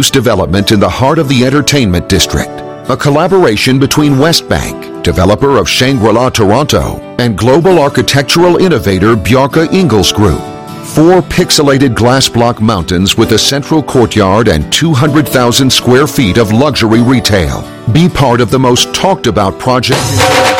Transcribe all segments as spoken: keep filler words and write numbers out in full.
mixed-use development in the heart of the entertainment district. A collaboration between Westbank, developer of Shangri-La Toronto, and global architectural innovator Bjarke Ingels Group. Four pixelated glass block mountains with a central courtyard and two hundred thousand square feet of luxury retail. Be part of the most talked about project.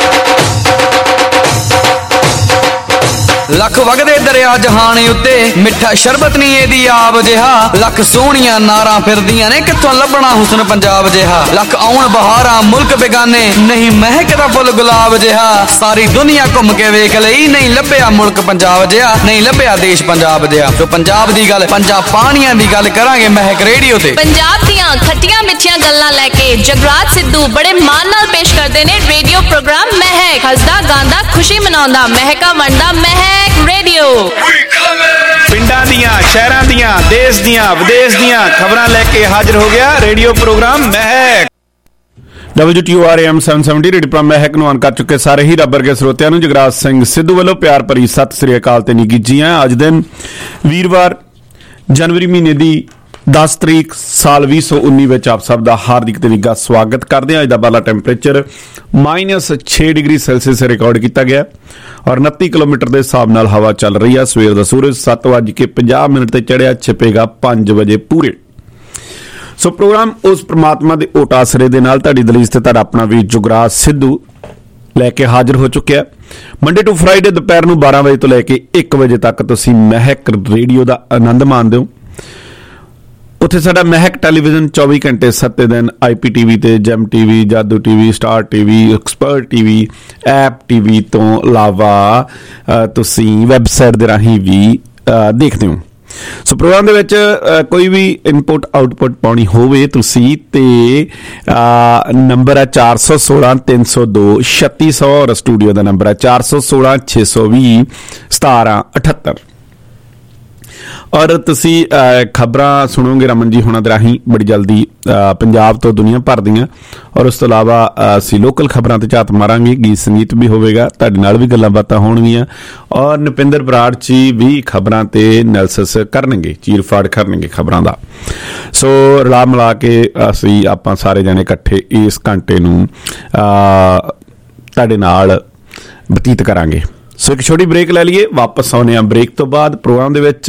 Lakh ਵਗਦੇ ਦਰਿਆ ਜਹਾਨ ਉੱਤੇ ਮਿੱਠਾ ਸ਼ਰਬਤ ਨਹੀਂ ਇਹਦੀ ਆਬ ਜਿਹਾ ਲੱਖ ਸੋਹਣੀਆਂ ਨਾਰਾਂ ਫਿਰਦੀਆਂ ਨੇ ਕਿੱਥੋਂ ਲੱਭਣਾ ਹੁਸਨ ਪੰਜਾਬ ਜਿਹਾ ਲੱਖ ਆਉਣ ਬਹਾਰਾਂ ਮੁਲਕ ਬੇਗਾਨੇ ਨਹੀਂ ਮਹਿਕਦਾ ਫੁੱਲ ਗੁਲਾਬ ਜਿਹਾ ਸਾਰੀ ਦੁਨੀਆ ਘੁੰਮ ਕੇ ਵੇਖ ਲਈ ਨਹੀਂ ਲੱਭਿਆ ਮੁਲਕ ਪੰਜਾਬ ਜਿਹਾ ਨਹੀਂ ਲੱਭਿਆ ਦੇਸ਼ ਪੰਜਾਬ ਜਿਹਾ ਸੋ ਪੰਜਾਬ ਦੀ ਗੱਲ ਪੰਜਾਬ ਪਾਣੀਆਂ ਦੀ ਗੱਲ ਕਰਾਂਗੇ ਮਹਿਕ ਰੇਡੀਓ ਤੇ ਪੰਜਾਬ ਦੀਆਂ ਖੱਟੀਆਂ ਮਿੱਠੀਆਂ ਗੱਲਾਂ ਲੈ ਕੇ ਜਗਰਾਜ ਸਿੱਧੂ ਬੜੇ ਮਾਣ ਨਾਲ ਪੇਸ਼ ਕਰਦੇ ਨੇ ਰੇਡੀਓ ਪ੍ਰੋਗਰਾਮ ਮਹਿਕ ਹੱਸਦਾ ਗਾਉਂਦਾ ਖੁਸ਼ੀ ਮਨਾਉਂਦਾ ਮਹਿਕਾ ਵੰਡਦਾ ਮਹਿਕ ਰੇਡੀਓ ਪਿੰਡਾਂ ਦੀਆਂ ਸ਼ਹਿਰਾਂ ਦੀਆਂ ਦੇਸ਼ ਦੀਆਂ ਵਿਦੇਸ਼ ਦੀਆਂ ਖਬਰਾਂ ਲੈ ਕੇ ਹਾਜ਼ਰ ਹੋ ਗਿਆ radio programme Mehak W T O R M ਸੱਤ ਸੌ ਸੱਤਰ ਰੇਡੀਓ ਪ੍ਰੋਗਰਾਮ ਮਹਿਕ ਨੂੰ ਆਨ ਕਰ ਚੁੱਕੇ ਸਾਰੇ ਹੀ ਰੱਬ ਵਰਗੇ ਸਰੋਤਿਆਂ ਨੂੰ ਜਗਰਾਜ ਸਿੰਘ ਸਿੱਧੂ ਵੱਲੋਂ ਪਿਆਰ ਭਰੀ ਸਤਿ ਸ੍ਰੀ ਅਕਾਲ ਤੇ ਨਿੱਘੀ ਜੀ ਆਇਆਂ। ਅੱਜ ਦਿਨ ਵੀਰਵਾਰ ਜਨਵਰੀ ਮਹੀਨੇ ਦੀ ਦਸ ਤਰੀਕ ਸਾਲ ਵੀਹ ਸੌ ਉੱਨੀ ਵਿੱਚ ਆਪ ਸਭ ਦਾ ਹਾਰਦਿਕ ਤੇ ਨਿੱਘਾ ਸਵਾਗਤ ਕਰਦੇ ਹਾਂ। ਅੱਜ ਦਾ ਬਾਲਾ ਟੈਂਪਰੇਚਰ ਮਾਈਨਸ ਛੇ ਡਿਗਰੀ ਸੈਲਸੀਅਸ ਰਿਕਾਰਡ ਕੀਤਾ ਗਿਆ ਔਰ ਉਨੱਤੀ ਕਿਲੋਮੀਟਰ ਦੇ ਹਿਸਾਬ ਨਾਲ ਹਵਾ ਚੱਲ ਰਹੀ ਹੈ। ਸਵੇਰ ਦਾ ਸੂਰਜ ਸੱਤ ਵੱਜ ਕੇ ਪੰਜਾਹ ਮਿੰਟ ਤੇ ਚੜ੍ਹਿਆ, ਛਿਪੇਗਾ ਪੰਜ ਵਜੇ ਪੂਰੇ। ਸੋ ਪ੍ਰੋਗਰਾਮ ਉਸ ਪ੍ਰਮਾਤਮਾ ਦੇ ਓਟ ਆਸਰੇ ਦੇ ਨਾਲ ਤੁਹਾਡੀ ਦਲੀਜ ਤੇ ਤੁਹਾਡਾ ਆਪਣਾ ਵੀ ਜੁਗਰਾਜ ਸਿੱਧੂ ਲੈ ਕੇ ਹਾਜ਼ਰ ਹੋ ਚੁੱਕਿਆ। ਮੰਡੇ ਟੂ ਫਰਾਈਡੇ ਦੁਪਹਿਰ ਨੂੰ ਬਾਰਾਂ ਵਜੇ ਤੋਂ ਲੈ ਕੇ ਇੱਕ ਵਜੇ ਤੱਕ ਤੁਸੀਂ ਮਹਿਕ ਰੇਡੀਓ ਦਾ ਆਨੰਦ ਮਾਣਦੇ ਹੋ। ਉੱਥੇ ਸਾਡਾ ਮਹਿਕ ਟੈਲੀਵਿਜ਼ਨ ਚੌਵੀ ਘੰਟੇ ਸੱਤੇ ਦਿਨ ਆਈ ਪੀ ਟੀ ਵੀ ਤੇ jam T V, Jadoo T V, star T V, expert T V, app T V ਤੋਂ ਇਲਾਵਾ ਤੁਸੀਂ ਵੈਬਸਾਈਟ ਦੇ ਰਾਹੀਂ ਵੀ ਦੇਖਦੇ ਹੋ। ਸੋ ਪ੍ਰੋਗਰਾਮ ਦੇ ਵਿੱਚ ਕੋਈ ਵੀ ਇਨਪੁਟ ਆਊਟਪੁੱਟ ਪਾਉਣੀ ਹੋਵੇ ਤੁਸੀਂ ਤੇ ਨੰਬਰ ਹੈ ਚਾਰ ਸੌ ਸੋਲਾਂ ਤਿੰਨ ਸੌ ਦੋ ਛੱਤੀ ਸੌ ਔਰ ਸਟੂਡੀਓ ਦਾ ਨੰਬਰ ਹੈ ਚਾਰ ਸੌ ਸੋਲਾਂ ਛੇ ਸੌ ਵੀਹ ਸਤਾਰਾਂ ਅਠੱਤਰ। ਔਰ ਤੁਸੀਂ ਖਬਰਾਂ ਸੁਣੋਗੇ ਰਮਨ ਜੀ ਹੁਣਾਂ ਦੇ ਰਾਹੀਂ ਬੜੀ ਜਲਦੀ ਪੰਜਾਬ ਤੋਂ ਦੁਨੀਆ ਭਰ ਦੀਆਂ ਔਰ ਉਸ ਤੋਂ ਇਲਾਵਾ ਅਸੀਂ ਲੋਕਲ ਖਬਰਾਂ ਤੇ ਝਾਤ ਮਾਰਾਂਗੇ, ਗੀਤ ਸੰਗੀਤ ਵੀ ਹੋਵੇਗਾ, ਤੁਹਾਡੇ ਨਾਲ ਵੀ ਗੱਲਾਂ ਬਾਤਾਂ ਹੋਣਗੀਆਂ ਔਰ ਨੁਪਿੰਦਰ ਬਰਾੜ ਜੀ ਵੀ ਖਬਰਾਂ ਤੇ ਐਨਾਲਿਸਿਸ ਕਰਨਗੇ, ਚੀਰ ਫਾੜ ਕਰਨਗੇ ਖਬਰਾਂ ਦਾ। ਸੋ ਰਲਾ ਮਿਲਾ ਕੇ ਅਸੀਂ ਆਪਾਂ ਸਾਰੇ ਜਣੇ ਇਕੱਠੇ ਇਸ ਘੰਟੇ ਨੂੰ ਤੁਹਾਡੇ ਨਾਲ ਬਤੀਤ ਕਰਾਂਗੇ। ਸੋ ਇੱਕ ਛੋਟੀ ਬ੍ਰੇਕ ਲੈ ਲਈਏ, ਵਾਪਸ ਆਉਂਦੇ ਹਾਂ ਬ੍ਰੇਕ ਤੋਂ ਬਾਅਦ। ਪ੍ਰੋਗਰਾਮ ਦੇ ਵਿੱਚ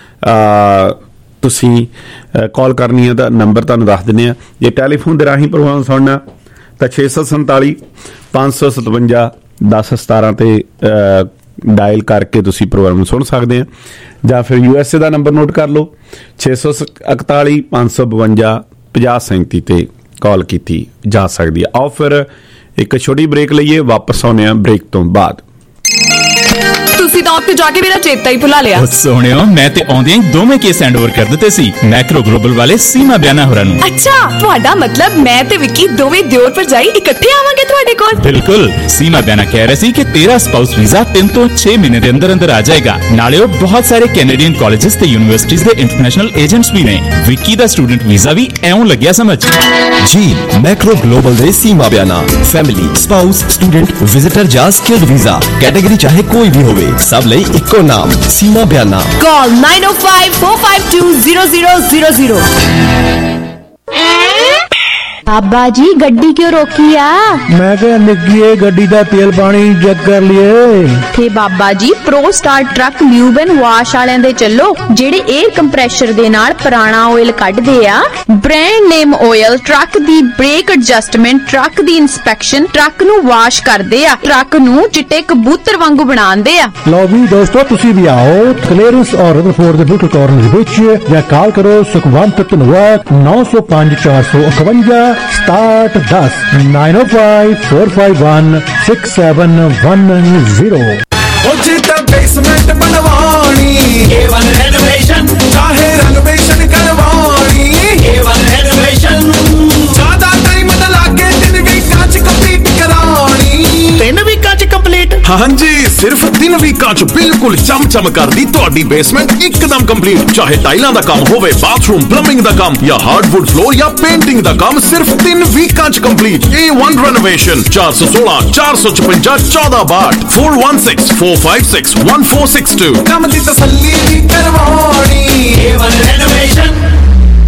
ਤੁਸੀਂ ਕਾਲ ਕਰਨੀ ਹੈ ਤਾਂ ਨੰਬਰ ਤੁਹਾਨੂੰ ਦੱਸ ਦਿੰਦੇ ਹਾਂ। ਜੇ ਟੈਲੀਫੋਨ ਦੇ ਰਾਹੀਂ ਪ੍ਰੋਗਰਾਮ ਸੁਣਨਾ ਤਾਂ ਛੇ ਸੌ ਸੰਤਾਲੀ ਪੰਜ ਸੌ ਸਤਵੰਜਾ ਦਸ ਸਤਾਰਾਂ ਤੇ ਡਾਇਲ ਕਰਕੇ ਤੁਸੀਂ ਪ੍ਰੋਗਰਾਮ ਨੂੰ ਸੁਣ ਸਕਦੇ ਆ। ਜਾਂ ਫਿਰ ਯੂ ਐਸ ਏ ਦਾ ਨੰਬਰ ਨੋਟ ਕਰ ਲਓ, ਛੇ ਸੌ ਇਕਤਾਲੀ ਪੰਜ ਸੌ ਬਵੰਜਾ ਪੰਜਾਹ ਸੈਂਤੀ ਤੇ ਕਾਲ ਕੀਤੀ ਜਾ ਸਕਦੀ ਹੈ। ਆਓ ਫਿਰ ਇੱਕ ਛੋਟੀ ਬ੍ਰੇਕ ਲਈਏ, ਵਾਪਸ ਆਉਂਦੇ ਹਾਂ ਬ੍ਰੇਕ ਤੋਂ ਬਾਅਦ। ਤੁਸੀਂ ਤਾਂ ਉੱਥੇ ਜਾ ਕੇ ਮੇਰਾ ਚੇਤਾ ਹੀ ਭੁਲਾ ਲਿਆ। ਸੋਹਣਿਓ ਮੈਂ ਤੇ ਆਉਂਦੇ ਦੋਵੇਂ ਕੇਸ ਹੈਂਡ ਓਵਰ ਕਰ ਦਿੱਤੇ ਸੀ ਮੈਕਰੋ ਗਲੋਬਲ ਵਾਲੇ ਸੀਮਾ ਬਿਆਨਾ ਹੋਰਾਂ ਨੂੰ। ਅੱਛਾ, ਤੁਹਾਡਾ ਮਤਲਬ ਮੈਂ ਤੇ ਵਿੱਕੀ ਦੋਵੇਂ ਦਿਓਰ ਭਰਜਾਈ ਇਕੱਠੇ ਆਵਾਂਗੇ ਤੁਹਾਡੇ ਕੋਲ? ਬਿਲਕੁਲ। ਸੀਮਾ ਬਿਆਨਾ ਕਹਿ ਰਹੇ ਸੀ ਕਿ ਤੇਰਾ ਸਪਾਊਸ ਵੀਜ਼ਾ ਤਿੰਨ ਤੋਂ ਛੇ ਮਹੀਨੇ ਦੇ ਅੰਦਰ ਅੰਦਰ ਆ ਜਾਏਗਾ। ਨਾਲੇ ਉਹ ਬਹੁਤ ਸਾਰੇ ਕੈਨੇਡੀਅਨ ਕਾਲਜਿਸ ਤੇ ਯੂਨੀਵਰਸਿਟੀਜ਼ ਦੇ ਇੰਟਰਨੈਸ਼ਨਲ ਏਜੰਟਸ ਵੀ ਨੇ। ਵਿੱਕੀ ਦਾ ਸਟੂਡੈਂਟ ਵੀਜ਼ਾ ਵੀ ਐਉਂ ਲੱਗਿਆ ਸਮਝ। ਜੀ ਮੈਕਰੋ ਗਲੋਬਲ ਦੇ Seema Biana family, spouse, student, visitor ਜਾਂ ਸਕਿਲਡ ਵੀਜ਼ਾ ਕੈਟੇਗਰੀ ਚਾਹੇ ਕੋਈ ਵੀ ਹੋਵੇ, ਸਭ ਲਈ ਇੱਕੋ ਨਾਮ Seema Biana. Call nine O five four five two zero zero zero zero. बाबा जी गड्डी क्यों रोकी आ? मैं क्या निकी गड्डी का तेल पानी चेक कर लिए थे बाबा जी। Pro star truck lube and wash वालियां दे चलो, जेड़े एयर कंप्रेशर दे नाल पुराना ऑयल कढदे आ। ब्रांड नेम ऑयल ट्रक दी ब्रेक एडजस्टमेंट, ट्रक दी इंस्पेक्शन, ट्रक नू वाश करदे आ, ट्रक नू चिट्टे कबूतर वांगू बनांदे आ। लो भी दोस्तों तुसी भी आओ क्लीयरेंस और रदरफोर्ड दे बिल्कुल कॉर्नर विच या कॉल करो सुखवंत धन्यवाद नौ सौ पांच चार सौ इकवंजा स्टार्ट दस nine O five four five one six seven one zero. Basement बनवानी ए वन रेनोवेशन, चाहे रेनोवेशन करवानी ए वन रेनोवेशन, ज्यादा टाइम न लागे दिन भी कांच कंप्लीट करानी। तीन वीकां च कंप्लीट? हाँ जी, सिर्फ तीन वीकां च बिल्कुल चम चम कर दी तुहाडी बेसमेंट एकदम कंप्लीट। चाहे टाइलां दा काम होवे, बाथरूम प्लंबिंग दा काम या हार्डवुड फ्लोर या पेंटिंग दा काम, सिर्फ तीन वीकां च कंप्लीट। ए वन रेनोवेशन चार सौ सोलह चार सौ छपंजा चौदह बाट four one six four five six one four six two. काम दी तसल्ली भी करवानी ए वन रेनोवेशन।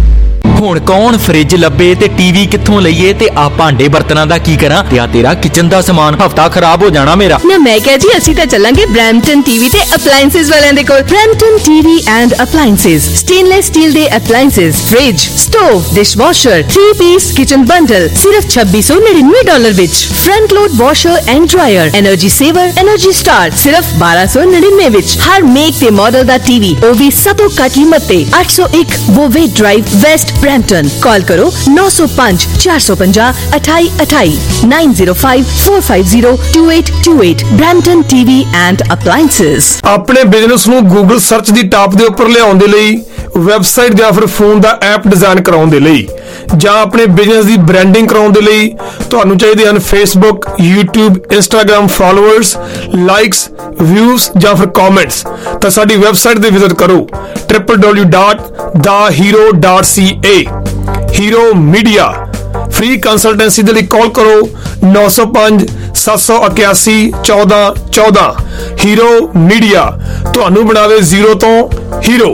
ਹੁਣ ਕੌਣ ਫ੍ਰਿਜ ਲੱਭੇ ਤੇ ਟੀਵੀ ਕਿੱਥੋਂ ਲਈਏ ਤੇ ਆ ਭਾਂਡੇ ਬਰਤਨਾਂ ਦਾ ਕੀ ਕਰਾਂ ਤੇ ਆ ਤੇਰਾ ਕਿਚਨ ਦਾ ਸਮਾਨ ਹਫਤਾ ਖਰਾਬ ਹੋ ਜਾਣਾ ਮੇਰਾ। ਨਾ ਮੈਂ ਕਿਹਾ ਜੀ ਅਸੀਂ ਤਾਂ ਚੱਲਾਂਗੇ ਬ੍ਰੈਂਪਟਨ ਟੀਵੀ ਤੇ ਅਪਲਾਈਐਂਸਸ ਵਾਲਿਆਂ ਦੇ ਕੋਲ। Brampton TV and appliances, stainless steel ਦੇ appliances, fridge, stove, dishwasher, three piece kitchen bundle ਸਿਰਫ ਛੱਬੀ ਸੌ ਨੜਿਨਵੇਂ ਡਾਲਰ ਵਿੱਚ। Front load washer and dryer, energy saver, energy star ਸਿਰਫ ਬਾਰਾਂ ਸੌ ਨੜਿਨਵੇਂ ਵਿੱਚ। ਹਰ ਮੇਕ ਤੇ ਮਾਡਲ ਦਾ ਟੀਵੀ, ਉਹ ਵੀ ਸਭ ਤੋਂ ਘੱਟ ਕੀਮਤ ਤੇ। ਅੱਠ ਸੌ ਇੱਕ ਬੋਵੇ ਡਰਾਈਵ, ਵੈਸਟ ਬ੍ਰੈਂਪਟਨ। ਕਾਲ ਕਰੋ ਨੌ ਸੌ ਪੰਜ ਚਾਰ ਸੌ ਪੰਜਾਹ ਅਠਾਈ ਅਠਾਈ nine zero five four five zero two eight two eight. Brampton TV and appliances. ਆਪਣੇ ਬਿਜ਼ਨਸ ਨੂੰ ਗੂਗਲ ਸਰਚ ਦੀ ਟਾਪ ਦੇ ਉੱਪਰ ਲਿਆਉਣ ਦੇ ਲਈ, ਵੈਬਸਾਈਟ ਜਾਂ ਫਿਰ ਫੋਨ ਦਾ ਐਪ ਡਿਜ਼ਾਈਨ ਕਰਾਉਣ ਦੇ ਲਈ, ਜਾਂ ਆਪਣੇ ਬਿਜ਼ਨਸ ਦੀ ਬ੍ਰਾਂਡਿੰਗ ਕਰਾਉਣ ਦੇ ਲਈ ਤੁਹਾਨੂੰ ਚਾਹੀਦੇ ਹਨ Facebook, YouTube, Instagram followers, likes, views ਜਾਂ ਫਿਰ ਕਮੈਂਟਸ। ਤਾਂ ਸਾਡੀ ਵੈਬਸਾਈਟ ਤੇ ਵਿਜ਼ਿਟ ਕਰੋ W W W dot the hero dot C A. Hero media free consultancy ਦੇ ਲਈ ਕਾਲ ਕਰੋ ਨੌ ਸੌ ਪੰਜ ਸੱਤ ਸੌ ਇਕਿਆਸੀ ਚੌਦਾਂ ਚੌਦਾਂ। ਹੀਰੋ ਮੀਡੀਆ ਤੁਹਾਨੂੰ ਬਣਾਵੇ ਜ਼ੀਰੋ ਤੋਂ ਹੀਰੋ।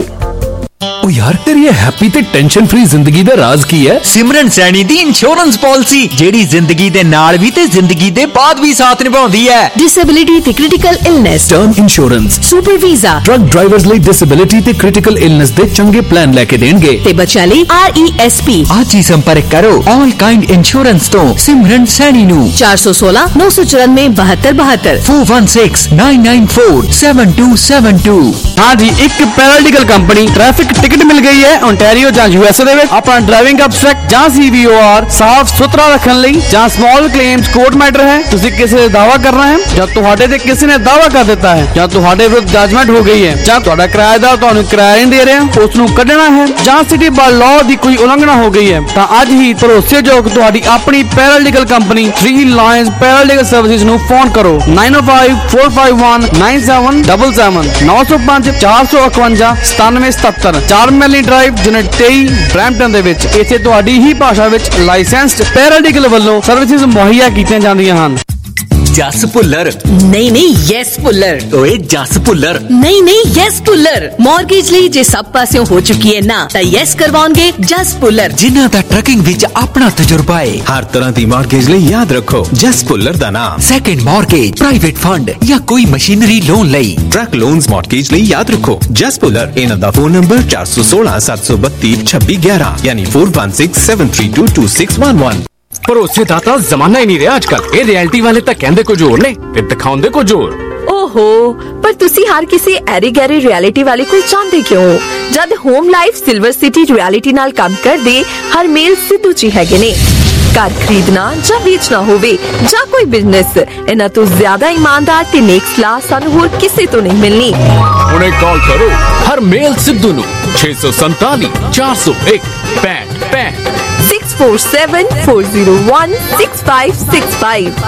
ओ यार तेरी ये हैप्पी ते टेंशन फ्री जिंदगी दा राज की है? सिमरन सैनी दी इंश्योरेंस पॉलिसी जेड़ी जिंदगी दे नाल भी ते जिंदगी दे बाद भी साथ निभाउंदी है। डिसेबिलिटी ते critical illness, term insurance, super visa, truck drivers ਲਈ डिसेबिलिटी ते क्रिटिकल इलनेस दे चंगे प्लान लेके देणगे ते बच्चों ਲਈ आर ई एस पी। आज ही संपर्क करो ऑल काइंड इंश्योरेंस तो सिमरन सैनी नु चार सौ सोलह नौ सौ चौरानवे बहत्तर बहत्तर four one six nine nine four seven two seven two. हाँ जी, एक पैरालीगल कंपनी ट्रैफिक टिकट मिल गई है ओंटारियो ਜਾਂ ਯੂਐਸਏ ਦੇ ਵਿੱਚ। ਆਪਣਾ ਡਰਾਈਵਿੰਗ ਅਬਸਟ੍ਰੈਕਟ ਜਾਂ ਸੀ ਵੀ ਓ ਆਰ ਸਾਫ਼ ਸੁਥਰਾ ਰੱਖਣ ਲਈ, ਜਾਂ ਸਮਾਲ ਕਲੇਮਸ ਕੋਰਟ ਮੈਟਰ ਹੈ, ਤੁਸੀਂ ਕਿਸੇ ਦਾ ਦਾਵਾ ਕਰਨਾ ਹੈ ਜਾਂ ਤੁਹਾਡੇ ਤੇ ਕਿਸੇ ਨੇ ਦਾਵਾ ਕਰ ਦਿੱਤਾ ਹੈ, ਜਾਂ ਤੁਹਾਡੇ ਵਿਰੁੱਧ ਜਜਮੈਂਟ ਹੋ ਗਈ ਹੈ, ਜਾਂ ਤੁਹਾਡਾ ਕਿਰਾਏਦਾਰ ਤੁਹਾਨੂੰ ਕਿਰਾਇਆ ਨਹੀਂ ਦੇ ਰਿਹਾ, ਉਸ ਨੂੰ ਕੱਢਣਾ ਹੈ, ਜਾਂ ਸਿਟੀ ਬਾਈ ਲਾਅ ਦੀ ਕੋਈ ਉਲੰਘਣਾ ਹੋ ਗਈ ਹੈ, ਤਾਂ ਅੱਜ ਹੀ ਭਰੋਸੇਯੋਗ ਤੁਹਾਡੀ ਆਪਣੀ paralegal company three lines paralegal services ਨੂੰ ਫੋਨ ਕਰੋ nine O five four five one nine seven seven seven नौ सौ पाँच चार सौ इकवंजा सतानवे सतहत्तर। चार ਮੈਲੀ ਡਰਾਈਵ ਯੂਨਿਟ ਤੇਈ ਬ੍ਰੈਂਪਟਨ ਦੇ ਵਿੱਚ। ਇੱਥੇ ਤੁਹਾਡੀ ਹੀ ਭਾਸ਼ਾ ਵਿੱਚ ਲਾਇਸੈਂਸਡ ਪੈਰਾਲੀਗਲ ਵੱਲੋਂ ਸਰਵਿਸਿਜ਼ ਮੁਹੱਈਆ ਕੀਤੀਆਂ ਜਾਂਦੀਆਂ ਹਨ। ਜਸ ਭੁੱਲਰ ਨਹੀਂ ਨਹੀਂ ਯੈਸ ਭੁੱਲਰ। ਓਏ ਜਸ ਭੁੱਲਰ ਨਹੀਂ ਨਹੀਂ ਯੈਸ ਭੁੱਲਰ। ਮਾਰਗੇਜ ਲਈ ਜੇ ਸਭ ਪਾਸਿਓਂ ਹੋ ਚੁੱਕੀ ਹੈ ਨਾ, ਤਾਂ ਯੈਸ ਕਰਵਾਉਣਗੇ ਜਸ ਭੁੱਲਰ, ਜਿਨ੍ਹਾਂ ਦਾ ਟਰਕਿੰਗ ਵਿੱਚ ਆਪਣਾ ਤਜਰਬਾ ਹੈ। हर तरह की मॉर्गेज ਲਈ ਯਾਦ ਰੱਖੋ ਜਸ ਭੁੱਲਰ ਦਾ ਨਾਮ। ਸੈਕੰਡ ਮਾਰਗੇਜ, ਪ੍ਰਾਈਵੇਟ ਫੰਡ ਜਾਂ ਕੋਈ ਮਸ਼ੀਨਰੀ ਲੋਨ ਲਈ, ट्रक लोन्स मॉर्गेज ਲਈ ਯਾਦ ਰੱਖੋ ਜਸ ਭੁੱਲਰ। ਇਹਨਾਂ ਦਾ ਫੋਨ ਨੰਬਰ ਚਾਰ ਸੌ ਸੋਲਾਂ ਸੱਤ ਸੌ ਬੱਤੀ ਛੱਬੀ ਗਿਆਰਾਂ ਯਾਨੀ four one six seven three two two six one one. ਭਰੋਸੇ ਦਾ ਤਾਂ ਜ਼ਮਾਨਾ ਹੀ ਨਹੀਂ ਰਿਹਾ ਅੱਜ ਕੱਲ। ਇਹ ਰਿਐਲਿਟੀ ਵਾਲੇ ਤਾਂ ਕਹਿੰਦੇ ਕੁਝ ਹੋਰ ਨੇ ਤੇ ਦਿਖਾਉਂਦੇ ਕੁਝ ਹੋਰ। ਓਹੋ, ਪਰ ਤੁਸੀਂ ਹਰ ਕਿਸੇ ਐਰੀ ਗੈਰੀ ਰਿਐਲਿਟੀ ਵਾਲੇ ਕੋਲ ਜਾਂਦੇ ਕਿਉਂ, ਜਦ home life silver city realty ਨਾਲ ਕੰਮ ਕਰਦੇ ਹਰਮੇਲ ਸਿੱਧੂ ਜੀ ਹੈਗੇ ਨੇ। ਘਰ ਖਰੀਦਣਾ ਜਾਂ ਵੇਚਣਾ ਹੋਵੇ ਜਾਂ ਕੋਈ ਬਿਜ਼ਨਸ, ਇਹਨਾਂ ਤੋਂ ਜ਼ਿਆਦਾ ਇਮਾਨਦਾਰ ਤੇ ਨੇਕ ਸਲਾਹ ਸਾਨੂੰ ਹੋਰ ਕਿਸੇ ਤੋਂ ਨਹੀਂ ਮਿਲਣੀ। ਹੁਣੇ ਕਾਲ ਕਰੋ ਹਰਮੇਲ ਸਿੱਧੂ ਨੂੰ छह सौ सैंतालीस चार सौ एक पैंठ पैंठ six four seven four zero one six five six five.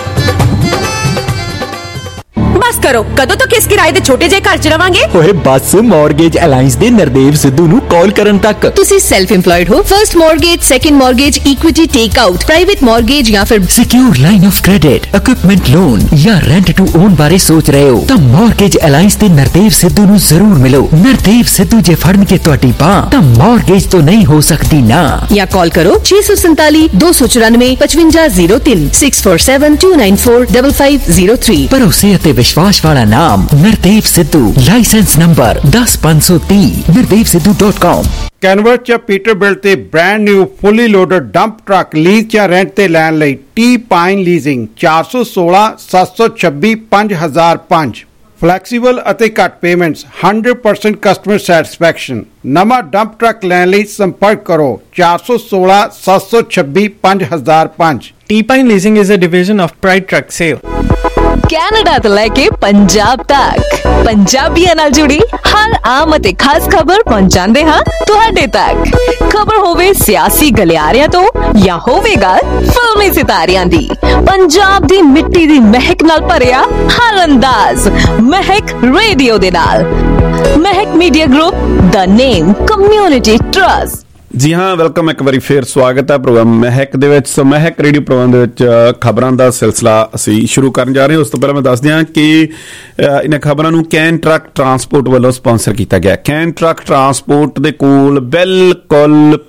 बस करो, कदों तक इस किराए दे छोटे जे घर च रवांगे? ਓਏ ਬਸ ਮਾਰਗੇਜ ਅਲਾਈਅੰਸ ਦੇ ਨਰਦੇਵ ਸਿੱਧੂ ਨੂੰ ਕਾਲ ਕਰਨ ਤੱਕ। ਤੁਸੀਂ ਸੈਲਫ ਇੰਪਲੋਇਡ ਹੋ, first mortgage, second mortgage, equity take out, private mortgage ਜਾਂ ਫਿਰ secure line of credit, equipment loan ਜਾਂ ਰੈਂਟ ਟੂ ਓਨ ਬਾਰੇ ਸੋਚ ਰਹੇ ਹੋ ਤਾਂ ਮਾਰਗੇਜ ਅਲਾਈਅੰਸ ਦੇ ਨਰਦੇਵ ਸਿੱਧੂ ਨੂੰ ਜ਼ਰੂਰ ਮਿਲੋ। ਨਰਦੇਵ ਸਿੱਧੂ ਜੇ ਫੜਨਗੇ ਤੁਹਾਡੀ ਬਾਂਹ ਤਾਂ ਮਾਰਗੇਜ ਤੋਂ ਨਹੀਂ ਹੋ ਸਕਦੀ ਨਾ। ਜਾਂ ਕਾਲ ਕਰੋ छह सौ सैंतालीस दो सौ चौरानवे पचवंजा जीरो तीन six four seven two nine four five five zero three. ਭਰੋਸੇ ਅਤੇ ਵਿਸ਼ਵਾਸ ਵਾਲਾ ਨਾਮ ਨਰਦੇਵ ਸਿੱਧੂ। ਲਾਇਸੈਂਸ ਨੰਬਰ ਦਸ ਪੰਜ ਸੌ ਤੀਹ Nardev Sidhu dot com. Canvas ਚ ਪੀਟਰਬਿਲਟ ਤੇ brand new fully loaded dump truck lease ਜਾਂ ਰੈਂਟ ਤੇ ਲੈਣ ਲਈ ਟੀ ਪਾਈਨ ਲੀਜ਼ਿੰਗ ਚਾਰ ਸੌ ਸੋਲਾਂ ਸੱਤ ਸੌ ਛੱਬੀ ਪੰਜ ਹਜ਼ਾਰ ਪੰਜ। ਫਲੈਕਸੀਬਲ ਅਤੇ ਘੱਟ payments, hundred percent customer satisfaction. ਨਵਾਂ ਡੰਪ ਟਰੱਕ ਲੈਣ ਲਈ ਸੰਪਰਕ ਕਰੋ ਚਾਰ ਸੌ ਸੋਲਾਂ ਸੱਤ ਸੌ ਛੱਬੀ ਪੰਜ ਹਜ਼ਾਰ ਪੰਜ। T-Pine Leasing is a division of Pride Truck Sale. Canada ਤੋਂ ਲੈ ਕੇ ਪੰਜਾਬ ਤੱਕ ਪੰਜਾਬੀਆਂ ਨਾਲ ਜੁੜੀ ਹਰ ਆਮ ਅਤੇ ਖਾਸ ਖਬਰ ਪਹੁੰਚਾਉਂਦੇ ਹਾਂ ਤੁਹਾਡੇ ਤੱਕ। ਖਬਰ ਹੋਵੇ ਸਿਆਸੀ ਗਲਿਆਰਿਆਂ ਤੋਂ ਜਾਂ ਹੋਵੇਗਾ ਫਿਲਮੀ ਸਿਤਾਰਿਆਂ ਦੀ, ਪੰਜਾਬ ਦੀ ਮਿੱਟੀ ਦੀ ਮਹਿਕ ਨਾਲ ਭਰਿਆ ਹਰ ਅੰਦਾਜ਼ ਮਹਿਕ ਰੇਡੀਓ ਦੇ ਨਾਲ। Mehak media group, the name community trust. ਜੀ ਹਾਂ, ਵੈਲਕਮ, ਇੱਕ ਵਾਰੀ ਫੇਰ ਸਵਾਗਤ ਹੈ ਪ੍ਰੋਗਰਾਮ ਮਹਿਕ ਦੇ ਵਿੱਚ। ਸੋ ਮਹਿਕ ਰੇਡੀਓ ਪ੍ਰੋਗਰਾਮ ਦੇ ਵਿੱਚ ਖਬਰਾਂ ਦਾ ਸਿਲਸਿਲਾ ਅਸੀਂ ਸ਼ੁਰੂ ਕਰਨ ਜਾ ਰਹੇ ਹਾਂ। ਉਸ ਤੋਂ ਪਹਿਲਾਂ ਮੈਂ ਦੱਸ ਦਿਆਂ ਕਿ ਇਹਨਾਂ ਖਬਰਾਂ ਨੂੰ ਕੈਨ ਟਰੱਕ ਟਰਾਂਸਪੋਰਟ ਵੱਲੋਂ ਸਪਾਂਸਰ ਕੀਤਾ ਗਿਆ। ਕੈਨ ਟਰੱਕ ਟਰਾਂਸਪੋਰਟ ਦੇ ਕੋਲ ਬਿਲਕੁਲ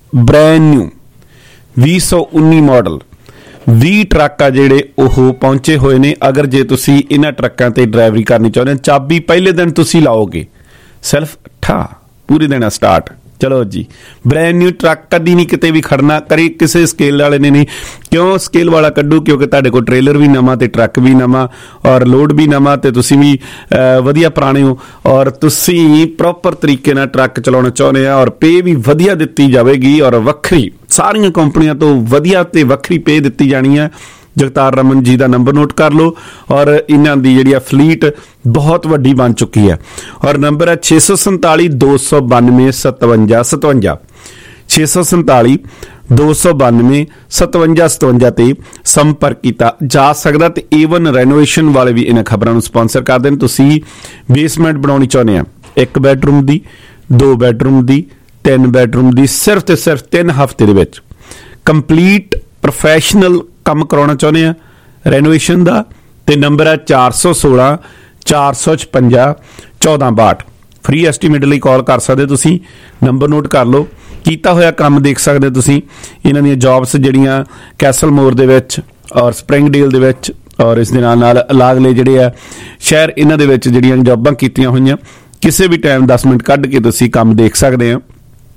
ਬ੍ਰੈਂਡ ਨਿਊ ਵੀਹ ਸੌ ਉੱਨੀ ਮਾਡਲ ਵੀਹ ਟਰੱਕ ਆ ਜਿਹੜੇ ਉਹ ਪਹੁੰਚੇ ਹੋਏ ਨੇ। ਅਗਰ ਜੇ ਤੁਸੀਂ ਇਹਨਾਂ ਟਰੱਕਾਂ ਤੇ ਡਰਾਈਵਰੀ ਕਰਨੀ ਚਾਹੁੰਦੇ ਹੋ, ਚਾਬੀ ਪਹਿਲੇ ਦਿਨ ਤੁਸੀਂ ਲਾਓਗੇ, ਸਿਰਫ ਠਾ ਪੂਰੇ ਦਿਨ ਸਟਾਰਟ। ਚਲੋ ਜੀ, ਬ੍ਰੈਂਡ ਨਿਊ ਟਰੱਕ ਕਦੀ ਨਹੀਂ ਕਿਤੇ ਵੀ ਖੜਨਾ, ਕਰੀ ਕਿਸੇ ਸਕੇਲ ਵਾਲੇ ਨੇ ਨਹੀਂ। ਕਿਉਂ ਸਕੇਲ ਵਾਲਾ ਕੱਢੂ? ਕਿਉਂਕਿ ਤੁਹਾਡੇ ਕੋਲ ਟ੍ਰੇਲਰ ਵੀ ਨਵਾਂ ਤੇ ਟਰੱਕ ਵੀ ਨਵਾਂ ਔਰ ਲੋਡ ਵੀ ਨਵਾਂ, ਤੇ ਤੁਸੀਂ ਵੀ ਵਧੀਆ ਪੁਰਾਣੇ ਹੋ ਔਰ ਤੁਸੀਂ ਪ੍ਰੋਪਰ ਤਰੀਕੇ ਨਾਲ ਟਰੱਕ ਚਲਾਉਣਾ ਚਾਹੁੰਦੇ ਆ ਔਰ ਪੇ ਵੀ ਵਧੀਆ ਦਿੱਤੀ ਜਾਵੇਗੀ ਔਰ ਵੱਖਰੀ, ਸਾਰੀਆਂ ਕੰਪਨੀਆਂ ਤੋਂ ਵਧੀਆ ਤੇ ਵੱਖਰੀ ਪੇ ਦਿੱਤੀ ਜਾਣੀ ਹੈ। ਜਗਤਾਰ ਰਮਨ ਜੀ ਦਾ ਨੰਬਰ ਨੋਟ ਕਰ ਲਓ ਔਰ ਇਹਨਾਂ ਦੀ ਜਿਹੜੀ ਆ ਫਲੀਟ ਬਹੁਤ ਵੱਡੀ ਬਣ ਚੁੱਕੀ ਹੈ ਔਰ ਨੰਬਰ ਹੈ ਛੇ ਸੌ ਸੰਤਾਲੀ ਦੋ ਸੌ ਬਾਨਵੇਂ ਸਤਵੰਜਾ ਸਤਵੰਜਾ ਛੇ ਸੌ ਸੰਤਾਲੀ ਦੋ ਸੌ ਬਾਨਵੇਂ ਸਤਵੰਜਾ ਸਤਵੰਜਾ ਤੇ ਸੰਪਰਕ ਕੀਤਾ ਜਾ ਸਕਦਾ। ਤੇ ਏਵਨ ਰੈਨੋਵੇਸ਼ਨ ਵਾਲੇ ਵੀ ਇਹਨਾਂ ਖਬਰਾਂ ਨੂੰ ਸਪਾਂਸਰ ਕਰਦੇ ਨੇ। ਤੁਸੀਂ ਬੇਸਮੈਂਟ ਬਣਾਉਣੀ ਚਾਹੁੰਦੇ ਆ, ਇੱਕ ਬੈਡਰੂਮ ਦੀ, ਦੋ ਬੈਡਰੂਮ ਦੀ, ਤਿੰਨ ਬੈਡਰੂਮ ਦੀ, ਸਿਰਫ ਤੇ ਸਿਰਫ ਤਿੰਨ ਹਫ਼ਤੇ ਦੇ ਵਿੱਚ ਕੰਪਲੀਟ ਪ੍ਰੋਫੈਸ਼ਨਲ ਕੰਮ ਕਰਾਉਣਾ ਚਾਹੁੰਦੇ ਆ ਰੈਨੋਵੇਸ਼ਨ ਦਾ, ਤੇ ਨੰਬਰ ਹੈ ਚਾਰ ਸੌ ਸੋਲਾਂ ਚਾਰ ਸੌ ਛਪੰਜਾ ਚੌਦਾਂ ਬਾਹਠ। ਫ੍ਰੀ ਐਸਟੀਮੇਟ ਲਈ ਕਾਲ ਕਰ ਸਕਦੇ ਤੁਸੀਂ, ਨੰਬਰ ਨੋਟ ਕਰ ਲਓ। ਕੀਤਾ ਹੋਇਆ ਕੰਮ ਦੇਖ ਸਕਦੇ ਤੁਸੀਂ। ਇਹਨਾਂ ਦੀਆਂ ਜੌਬਸ ਜਿਹੜੀਆਂ ਕੈਸਲ ਮੋਰ ਦੇ ਵਿੱਚ ਔਰ ਸਪਰਿੰਗਡੇਲ ਦੇ ਵਿੱਚ ਔਰ ਇਸ ਦੇ ਨਾਲ ਨਾਲ ਲਾਗਲੇ ਜਿਹੜੇ ਆ ਸ਼ਹਿਰ, ਇਹਨਾਂ ਦੇ ਵਿੱਚ ਜਿਹੜੀਆਂ ਜੌਬਾਂ ਕੀਤੀਆਂ ਹੋਈਆਂ, ਕਿਸੇ ਵੀ ਟਾਈਮ ਦਸ ਮਿੰਟ ਕੱਢ ਕੇ ਤੁਸੀਂ ਕੰਮ ਦੇਖ ਸਕਦੇ ਆ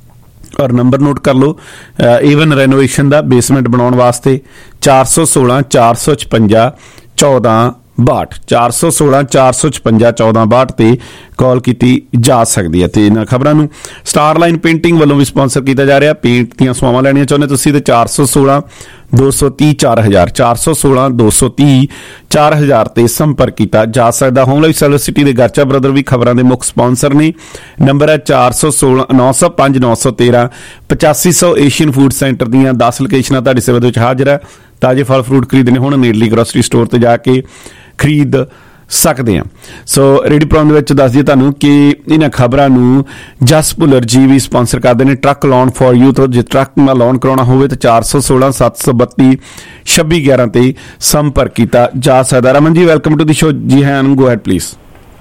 ਔਰ ਨੰਬਰ ਨੋਟ ਕਰ ਲਓ। ਈਵਨ ਰੈਨੋਵੇਸ਼ਨ ਦਾ ਬੇਸਮੈਂਟ ਬਣਾਉਣ ਵਾਸਤੇ ਚਾਰ ਸੌ ਸੋਲਾਂ ਚਾਰ ਸੌ ਛਪੰਜਾ ਚੌਦਾਂ ਬਾਹਠ ਚਾਰ ਸੌ ਸੋਲਾਂ ਚਾਰ ਸੌ ਛਪੰਜਾ ਚੌਦਾਂ ਬਾਹਠ ਤੇ ਕਾਲ ਕੀਤੀ ਜਾ ਸਕਦੀ ਹੈ। ਤੇ ਇਹਨਾਂ ਖਬਰਾਂ ਨੂੰ ਸਟਾਰ ਲਾਈਨ ਪੇਂਟਿੰਗ ਵੱਲੋਂ ਵੀ ਸਪਾਂਸਰ ਕੀਤਾ ਜਾ ਰਿਹਾ। ਪੇਂਟ ਦੀਆਂ ਸੇਵਾਵਾਂ ਲੈਣੀਆਂ ਚਾਹੁੰਦੇ ਤੁਸੀਂ ਤੇ ਚਾਰ ਸੌ ਸੋਲਾਂ ਦੋ ਸੌ ਤੀਹ ਚਾਰ ਹਜ਼ਾਰ ਚਾਰ ਸੌ ਸੋਲਾਂ ਦੋ ਸੌ ਤੀਹ ਚਾਰ ਹਜ਼ਾਰ ਤੇ ਸੰਪਰਕ ਕੀਤਾ ਜਾ ਸਕਦਾ। ਹੋਮ ਲਾਈਫ ਸਰਵਿਸ ਸਿਟੀ ਦੇ ਗਰਚਾ ਬ੍ਰਦਰ ਵੀ ਖਬਰਾਂ ਦੇ ਮੁੱਖ ਸਪਾਂਸਰ ਨੇ। ਨੰਬਰ ਹੈ ਚਾਰ ਸੌ ਸੋਲਾਂ ਨੌ ਸੌ ਪੰਜ ਨੌ ਸੌ ਤੇਰਾਂ ਪਚਾਸੀ ਸੌ ਏਸ਼ੀਅਨ ਫੂਡ ਸੈਂਟਰ ਦੀਆਂ ਦਸ ਲੋਕੇਸ਼ਨਾਂ ਤੁਹਾਡੀ ਸੇਵਾ ਦੇ ਵਿੱਚ ਹਾਜ਼ਰ ਹੈ। ਤਾਜ਼ੇ ਫਲ ਫਰੂਟ ਖਰੀਦਣੇ ਹੁਣ ਨੇੜਲੀ ਗਰੋਸਰੀ ਸਟੋਰ ਤੇ ਜਾ ਕੇ ਖਰੀਦ ਸਕਦੇ ਆ। ਸੋ ਰੇਡੀ ਪ੍ਰੋਗਰਾਮ ਦੇ ਵਿੱਚ ਦੱਸ ਦਈਏ ਤੁਹਾਨੂੰ ਕਿ ਇਹਨਾਂ ਖਬਰਾਂ ਨੂੰ ਜਸ ਭੁੱਲਰ ਜੀ ਵੀ ਸਪਾਂਸਰ ਕਰਦੇ ਨੇ। ਟਰੱਕ ਲੋਨ ਫॉर ਯੂਥ, ਜੇ ਟਰੱਕ ਨਾਲ ਲੋਨ ਕਰਾਉਣਾ ਹੋਵੇ ਤਾਂ ਚਾਰ ਸੌ ਸੋਲਾਂ ਸੱਤ ਸੌ ਬੱਤੀ ਛੱਬੀ ਗਿਆਰਾਂ ਤੇ ਸੰਪਰਕ ਕੀਤਾ ਜਾ ਸਕਦਾ। Raman ji, welcome to the show. ਜੀ ਹਾਂ, ਗੋ ਹੈਡ ਪਲੀਜ਼।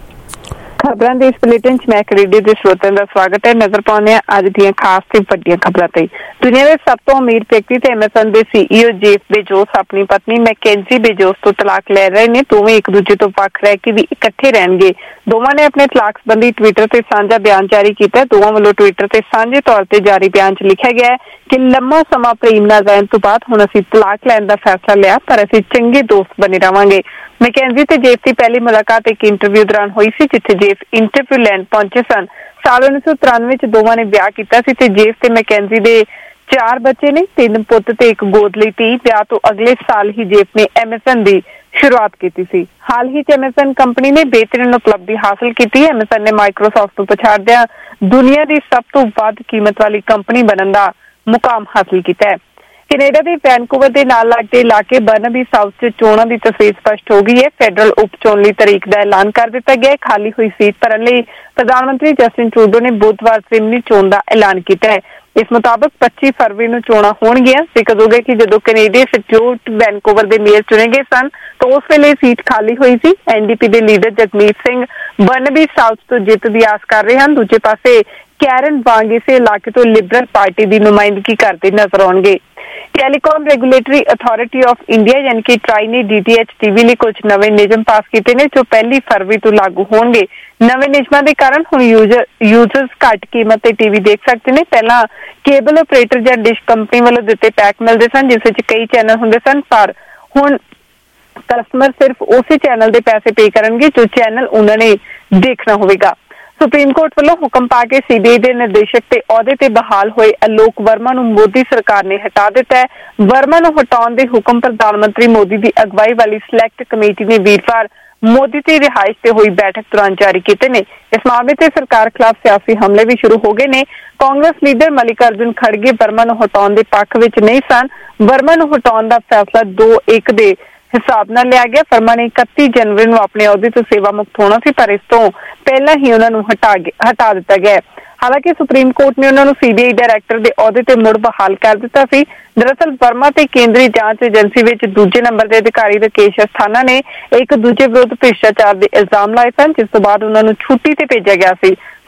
ਖਬਰਾਂ ਦੇ ਇਸ ਬੁਲੇਟਿਨ ਚ ਮੈਂ ਰੇਡੀਓ ਦੇ ਸਰੋਤਿਆਂ ਦਾ ਸਵਾਗਤ ਹੈ। ਨਜ਼ਰ ਪਾਉਂਦੇ ਹਾਂ ਅੱਜ ਦੀਆਂ ਖਾਸ ਤੇ ਵੱਡੀਆਂ ਖਬਰਾਂ ਤੇ। ਦੁਨੀਆ ਦੇ ਸਭ ਤੋਂ ਅਮੀਰ ਵਿਅਕਤੀ ਤੇ ਐਮਾਜ਼ਨ ਦੇ ਸੀਈਓ ਜੇਫ ਬੇਜੋਸ ਆਪਣੀ ਪਤਨੀ ਮੈਕੈਂਜੀ ਬੇਜੋਸ ਤੋਂ ਤਲਾਕ ਲੈ ਰਹੇ ਨੇ। ਦੋਵੇਂ ਇੱਕ ਦੂਜੇ ਤੋਂ ਵੱਖ ਰਹਿ ਕੇ ਵੀ ਇਕੱਠੇ ਰਹਿਣਗੇ। ਦੋਵਾਂ ਨੇ ਆਪਣੇ ਤਲਾਕ ਸੰਬੰਧੀ ਟਵਿੱਟਰ ਤੇ ਸਾਂਝਾ ਬਿਆਨ ਜਾਰੀ ਕੀਤਾ। ਦੋਵਾਂ ਵੱਲੋਂ ਟਵਿੱਟਰ ਤੇ ਸਾਂਝੇ ਤੌਰ ਤੇ ਜਾਰੀ ਬਿਆਨ ਚ ਲਿਖਿਆ ਗਿਆ ਹੈ ਕਿ ਲੰਮਾ ਸਮਾਂ ਪ੍ਰੇਮ ਨਾਲ ਰਹਿਣ ਤੋਂ ਬਾਅਦ ਹੁਣ ਅਸੀਂ ਤਲਾਕ ਲੈਣ ਦਾ ਫੈਸਲਾ ਲਿਆ, ਪਰ ਅਸੀਂ ਚੰਗੇ ਦੋਸਤ ਬਣੇ ਰਵਾਂਗੇ। ਮੈਕੈਂਜੀ ਤੇ ਜੇਫ ਦੀ ਪਹਿਲੀ ਮੁਲਾਕਾਤ ਇੱਕ ਇੰਟਰਵਿਊ ਦੌਰਾਨ ਹੋਈ ਸੀ, ਜਿੱਥੇ ਜੇਫ ਇੰਟਰਵਿਊ ਲੈਣ ਪਹੁੰਚੇ ਸਨ। ਸਾਲ ਉੱਨੀ ਸੌ ਤਰਾਨਵੇਂ ਚ ਦੋਵਾਂ ਨੇ ਵਿਆਹ ਕੀਤਾ ਸੀ ਤੇ ਜੇਫ ਤੇ ਮੈਕੈਂਜੀ ਦੇ ਚਾਰ ਬੱਚੇ ਨੇ, ਤਿੰਨ ਪੁੱਤ ਤੇ ਇੱਕ ਗੋਦ ਲਈ ਧੀ। ਵਿਆਹ ਤੋਂ ਅਗਲੇ ਸਾਲ ਹੀ ਜੇਫ ਨੇ ਐਮਾਜ਼ਨ ਦੀ ਸ਼ੁਰੂਆਤ ਕੀਤੀ ਸੀ। ਹਾਲ ਹੀ ਚ ਐਮਾਜ਼ਨ ਕੰਪਨੀ ਨੇ ਬਿਹਤਰੀਨ ਉਪਲਬਧੀ ਹਾਸਲ ਕੀਤੀ ਹੈ। ਐਮਾਜ਼ਨ ਨੇ ਮਾਈਕਰੋਸਾਫਟ ਨੂੰ ਪਛਾੜਦਿਆਂ ਦੁਨੀਆ ਦੀ ਸਭ ਤੋਂ ਵੱਧ ਕੀਮਤ ਵਾਲੀ ਕੰਪਨੀ ਬਣਨ ਦਾ ਮੁਕਾਮ ਹਾਸਲ ਕੀਤਾ ਹੈ। ਕੈਨੇਡਾ ਦੇ ਵੈਨਕੂਵਰ ਦੇ ਨਾਲ ਲੱਗਦੇ ਇਲਾਕੇ ਬਰਨਬੀ ਸਾਊਥ ਚ ਚੋਣਾਂ ਦੀ ਤਸਵੀਰ ਸਪਸ਼ਟ ਹੋ ਗਈ ਹੈ। ਫੈਡਰਲ ਉਪ ਚੋਣ ਲਈ ਤਰੀਕ ਦਾ ਐਲਾਨ ਕਰ ਦਿੱਤਾ ਗਿਆ ਹੈ। ਖਾਲੀ ਹੋਈ ਸੀਟ ਭਰਨ ਲਈ ਪ੍ਰਧਾਨ ਮੰਤਰੀ ਜਸਟਿਨ ਟਰੂਡੋ ਨੇ ਬੁੱਧਵਾਰ ਜ਼ਿਮਨੀ ਚੋਣ ਦਾ ਐਲਾਨ ਕੀਤਾ ਹੈ। ਇਸ ਮੁਤਾਬਕ ਪੱਚੀ ਫਰਵਰੀ ਨੂੰ ਚੋਣਾਂ ਹੋਣਗੀਆਂ। ਜ਼ਿਕਰ ਹੋਗਾ ਕਿ ਜਦੋਂ ਕੈਨੇਡੀਅਨ ਸਟਿਊਟ ਵੈਨਕੂਵਰ ਦੇ ਮੇਅਰ ਚੁਣੇ ਗਏ ਸਨ ਤਾਂ ਉਸ ਵੇਲੇ ਸੀਟ ਖਾਲੀ ਹੋਈ ਸੀ। ਐਨਡੀਪੀ ਦੇ leader Jagmeet Singh Burnaby South ਤੋਂ ਜਿੱਤ ਦੀ ਆਸ ਕਰ ਰਹੇ ਹਨ। ਦੂਜੇ ਪਾਸੇ ਕੈਰਨ ਵਾਂਗ ਇਸੇ ਇਲਾਕੇ ਤੋਂ ਲਿਬਰਲ ਪਾਰਟੀ ਦੀ ਨੁਮਾਇੰਦਗੀ ਕਰਦੇ ਨਜ਼ਰ ਆਉਣਗੇ। Telecom regulatory authority of India ਯਾਨੀ ਕਿ ਟਰਾਈ ਨੇ ਡੀਟੀਐਚ ਟੀਵੀ ਲਈ ਕੁਝ ਨਵੇਂ ਨਿਯਮ ਪਾਸ ਕੀਤੇ ਨੇ ਜੋ ਪਹਿਲੀ ਫਰਵਰੀ ਤੋਂ ਲਾਗੂ ਹੋਣਗੇ। ਨਵੇਂ ਨਿਯਮਾਂ ਦੇ ਕਾਰਨ ਹੁਣ ਯੂਜ਼ਰ ਯੂਜ਼ਰਸ ਘੱਟ ਕੀਮਤ ਤੇ ਟੀਵੀ ਦੇਖ ਸਕਦੇ ਨੇ। ਪਹਿਲਾਂ ਕੇਬਲ ਆਪਰੇਟਰ ਜਾਂ ਡਿਸ਼ ਕੰਪਨੀ ਵੱਲੋਂ ਦਿੱਤੇ ਪੈਕ ਮਿਲਦੇ ਸਨ ਜਿਸ ਵਿੱਚ ਕਈ ਚੈਨਲ ਹੁੰਦੇ ਸਨ, ਪਰ ਹੁਣ ਕਸਟਮਰ ਸਿਰਫ ਉਸੇ ਚੈਨਲ ਦੇ ਪੈਸੇ ਪੇ ਕਰਨਗੇ ਜੋ ਚੈਨਲ ਉਹਨਾਂ ਨੇ ਦੇਖਣਾ ਹੋਵੇਗਾ। ਸੁਪਰੀਮ ਕੋਰਟ ਵੱਲੋਂ ਹੁਕਮ ਪਾ ਕੇ ਸੀਬੀਆਈ ਦੇ ਨਿਰਦੇਸ਼ਕ ਤੇ ਅਹੁਦੇ ਤੇ ਬਹਾਲ ਹੋਏ ਅਲੋਕ ਵਰਮਾ ਨੂੰ ਮੋਦੀ ਸਰਕਾਰ ਨੇ ਹਟਾ ਦਿੱਤਾ ਹੈ। ਵਰਮਾ ਨੂੰ ਹਟਾਉਣ ਦੇ ਹੁਕਮ ਪ੍ਰਧਾਨ ਮੰਤਰੀ ਮੋਦੀ ਦੀ ਅਗਵਾਈ ਵਾਲੀ ਸਿਲੈਕਟ ਕਮੇਟੀ ਨੇ ਵੀਰਵਾਰ ਮੋਦੀ ਦੀ ਰਿਹਾਇਸ਼ ਤੇ ਹੋਈ ਬੈਠਕ ਦੌਰਾਨ ਜਾਰੀ ਕੀਤੇ ਨੇ। ਇਸ ਮਾਮਲੇ ਤੇ ਸਰਕਾਰ ਖਿਲਾਫ ਸਿਆਸੀ ਹਮਲੇ ਵੀ ਸ਼ੁਰੂ ਹੋ ਗਏ ਨੇ। ਕਾਂਗਰਸ ਲੀਡਰ ਮਲਿਕਾਰਜੁਨ ਖੜਗੇ ਵਰਮਾ ਨੂੰ ਹਟਾਉਣ ਦੇ ਪੱਖ ਵਿੱਚ ਨਹੀਂ ਸਨ। ਵਰਮਾ ਨੂੰ ਹਟਾਉਣ ਦਾ ਫੈਸਲਾ ਦੋ ਇੱਕ ਦੇ ਹਿਸਾਬ ਨਾਲ ਲਿਆ ਗਿਆ। ਵਰਮਾ ਨੇ ਇਕੱਤੀ ਜਨਵਰੀ ਨੂੰ ਆਪਣੇ ਅਹੁਦੇ ਤੋਂ ਸੇਵਾ ਮੁਕਤ ਹੋਣਾ ਸੀ, ਪਰ ਇਸ ਤੋਂ ਪਹਿਲਾਂ ਹੀ ਉਹਨਾਂ ਨੂੰ ਹਟਾ ਹਟਾ ਦਿੱਤਾ ਗਿਆ। ਹਾਲਾਂਕਿ ਸੁਪਰੀਮ ਕੋਰਟ ਨੇ ਉਹਨਾਂ ਨੂੰ ਸੀਬੀਆਈ ਡਾਇਰੈਕਟਰ ਦੇ ਅਹੁਦੇ ਤੇ ਮੁੜ ਬਹਾਲ ਕਰ ਦਿੱਤਾ ਸੀ। ਦਰਅਸਲ ਵਰਮਾ ਤੇ ਕੇਂਦਰੀ ਜਾਂਚ ਏਜੰਸੀ ਵਿੱਚ ਦੂਜੇ ਨੰਬਰ ਦੇ ਅਧਿਕਾਰੀ ਰਾਕੇਸ਼ ਅਸਥਾਨਾ ਨੇ ਇੱਕ ਦੂਜੇ ਵਿਰੁੱਧ ਭ੍ਰਿਸ਼ਟਾਚਾਰ ਦੇ ਇਲਜ਼ਾਮ ਲਾਏ ਸਨ, ਜਿਸ ਤੋਂ ਬਾਅਦ ਉਹਨਾਂ ਨੂੰ ਛੁੱਟੀ ਤੇ ਭੇਜਿਆ ਗਿਆ ਸੀ।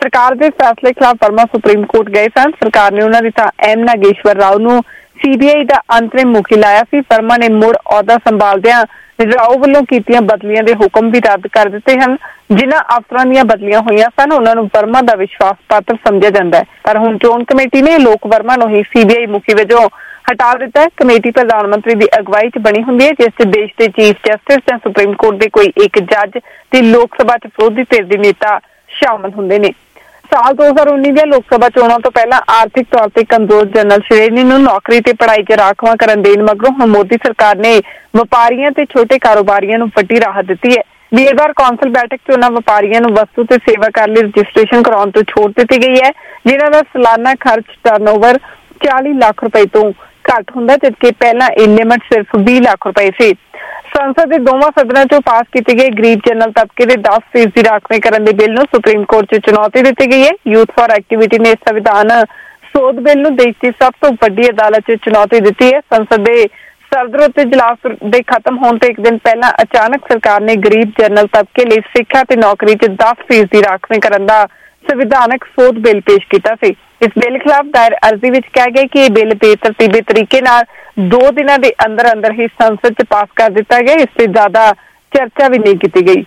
ਸਰਕਾਰ ਦੇ ਫੈਸਲੇ ਖਿਲਾਫ ਵਰਮਾ ਸੁਪਰੀਮ ਕੋਰਟ ਗਏ ਸਨ। ਸਰਕਾਰ ਨੇ ਉਹਨਾਂ ਦੀ ਥਾਂ ਐਮ ਨਾਗੇਸ਼ਵਰ ਰਾਓ ਨੂੰ ਸੀਬੀਆਈ ਦਾ ਅੰਤਰਿਮ ਮੁਖੀ ਲਾਇਆ ਸੀ। ਵਰਮਾ ਨੇ ਮੁੜ ਅਹੁਦਾ ਸੰਭਾਲਦਿਆਂ ਰਾਓ ਵੱਲੋਂ ਕੀਤੀਆਂ ਬਦਲੀਆਂ ਦੇ ਹੁਕਮ ਵੀ ਰੱਦ ਕਰ ਦਿੱਤੇ ਹਨ। ਜਿਨ੍ਹਾਂ ਅਫਸਰਾਂ ਦੀਆਂ ਬਦਲੀਆਂ ਹੋਈਆਂ ਸਨ ਉਹਨਾਂ ਨੂੰ ਵਰਮਾ ਦਾ ਵਿਸ਼ਵਾਸ ਪਾਤਰ ਸਮਝਿਆ ਜਾਂਦਾ ਹੈ, ਪਰ ਹੁਣ ਚੋਣ ਕਮੇਟੀ ਨੇ ਲੋਕ ਵਰਮਾ ਨੂੰ ਹੀ ਸੀਬੀਆਈ ਮੁਖੀ ਵਜੋਂ ਹਟਾ ਦਿੱਤਾ ਹੈ। ਕਮੇਟੀ ਪ੍ਰਧਾਨ ਮੰਤਰੀ ਦੀ ਅਗਵਾਈ 'ਚ ਬਣੀ ਹੁੰਦੀ ਹੈ, ਜਿਸ 'ਚ ਦੇਸ਼ ਦੇ ਚੀਫ ਜਸਟਿਸ ਜਾਂ ਸੁਪਰੀਮ ਕੋਰਟ ਦੇ ਕੋਈ ਇੱਕ ਜੱਜ ਤੇ ਲੋਕ ਸਭਾ 'ਚ ਵਿਰੋਧੀ ਧਿਰ ਦੇ ਨੇਤਾ ਸ਼ਾਮਲ ਹੁੰਦੇ ਨੇ। ਸਾਲ ਦੋ ਹਜ਼ਾਰ ਉੱਨੀ ਦੀਆਂ ਲੋਕ ਸਭਾ ਚੋਣਾਂ ਤੋਂ ਪਹਿਲਾਂ ਆਰਥਿਕ ਤੌਰ ਤੇ ਕਮਜ਼ੋਰ ਜਨਰਲ ਸ਼੍ਰੇਣੀ ਨੂੰ ਨੌਕਰੀ ਤੇ ਪੜ੍ਹਾਈ 'ਚ ਰਾਖਵਾਂ ਕਰਨ ਦੇਣ ਮਗਰੋਂ ਹੁਣ ਮੋਦੀ ਸਰਕਾਰ ਨੇ ਵਪਾਰੀਆਂ ਤੇ ਛੋਟੇ ਕਾਰੋਬਾਰੀਆਂ ਨੂੰ ਵੱਡੀ ਰਾਹਤ ਦਿੱਤੀ ਹੈ। ਵੀਰਵਾਰ ਕੌਂਸਲ ਬੈਠਕ 'ਚ ਉਹਨਾਂ ਵਪਾਰੀਆਂ ਨੂੰ ਵਸਤੂ ਤੇ ਸੇਵਾ ਕਰ ਲਈ ਰਜਿਸਟ੍ਰੇਸ਼ਨ ਕਰਾਉਣ ਤੋਂ ਛੋਟ ਦਿੱਤੀ ਗਈ ਹੈ, ਜਿਨ੍ਹਾਂ ਦਾ ਸਾਲਾਨਾ ਖਰਚ ਟਰਨਓਵਰ ਚਾਲੀ ਲੱਖ ਰੁਪਏ ਤੋਂ ਘੱਟ ਹੁੰਦਾ, ਜਦਕਿ ਪਹਿਲਾਂ ਇਹ ਲਿਮਟ ਸਿਰਫ ਵੀਹ ਲੱਖ ਰੁਪਏ ਸੀ। ਸੰਸਦ ਦੇ ਦੋਵਾਂ ਸਦਨਾਂ 'ਚੋਂ ਪਾਸ ਕੀਤੇ ਗਏ ਗਰੀਬ ਜਨਰਲ ਤਬਕੇ ਦੇ ਦਸ ਫੀਸਦੀ ਰਾਖਵੇਂਕਰਨ ਦੇ ਬਿੱਲ ਨੂੰ ਸੁਪਰੀਮ ਕੋਰਟ 'ਚ ਚੁਣੌਤੀ ਦਿੱਤੀ ਗਈ ਹੈ। ਯੂਥ ਫਾਰ ਐਕਟੀਵਿਟੀ ਨੇ ਇਸ ਸੰਵਿਧਾਨ ਸੋਧ ਬਿੱਲ ਨੂੰ ਦੇਸ਼ ਦੀ ਸਭ ਤੋਂ ਵੱਡੀ ਅਦਾਲਤ 'ਚ ਚੁਣੌਤੀ ਦਿੱਤੀ ਹੈ। ਸੰਸਦ ਦੇ ਸਰਦ ਰੁੱਤ ਇਜਲਾਸ ਦੇ ਖਤਮ ਹੋਣ ਤੋਂ ਇੱਕ ਦਿਨ ਪਹਿਲਾਂ ਅਚਾਨਕ ਸਰਕਾਰ ਨੇ ਗਰੀਬ ਜਨਰਲ ਤਬਕੇ ਲਈ ਸਿੱਖਿਆ ਤੇ ਨੌਕਰੀ 'ਚ ਦਸ ਫੀਸਦੀ ਰਾਖਵੇਂਕਰਨ ਦਾ ਸੰਵਿਧਾਨਕ ਸੋਧ ਬਿੱਲ ਪੇਸ਼ ਕੀਤਾ ਸੀ। ਇਸ ਬਿੱਲ ਖਿਲਾਫ ਦਾਇਰ ਅਰਜ਼ੀ ਵਿੱਚ ਕਿਹਾ ਗਿਆ ਕਿ ਇਹ ਬਿੱਲ ਬੇਤਰਤੀਬੇ ਤਰੀਕੇ ਨਾਲ ਦੋ ਦਿਨਾਂ ਦੇ ਅੰਦਰ ਅੰਦਰ ਹੀ ਸੰਸਦ 'ਚ ਪਾਸ ਕਰ ਦਿੱਤਾ ਗਿਆ। ਇਸ ਤੇ ਜ਼ਿਆਦਾ ਚਰਚਾ ਵੀ ਨਹੀਂ ਕੀਤੀ ਗਈ।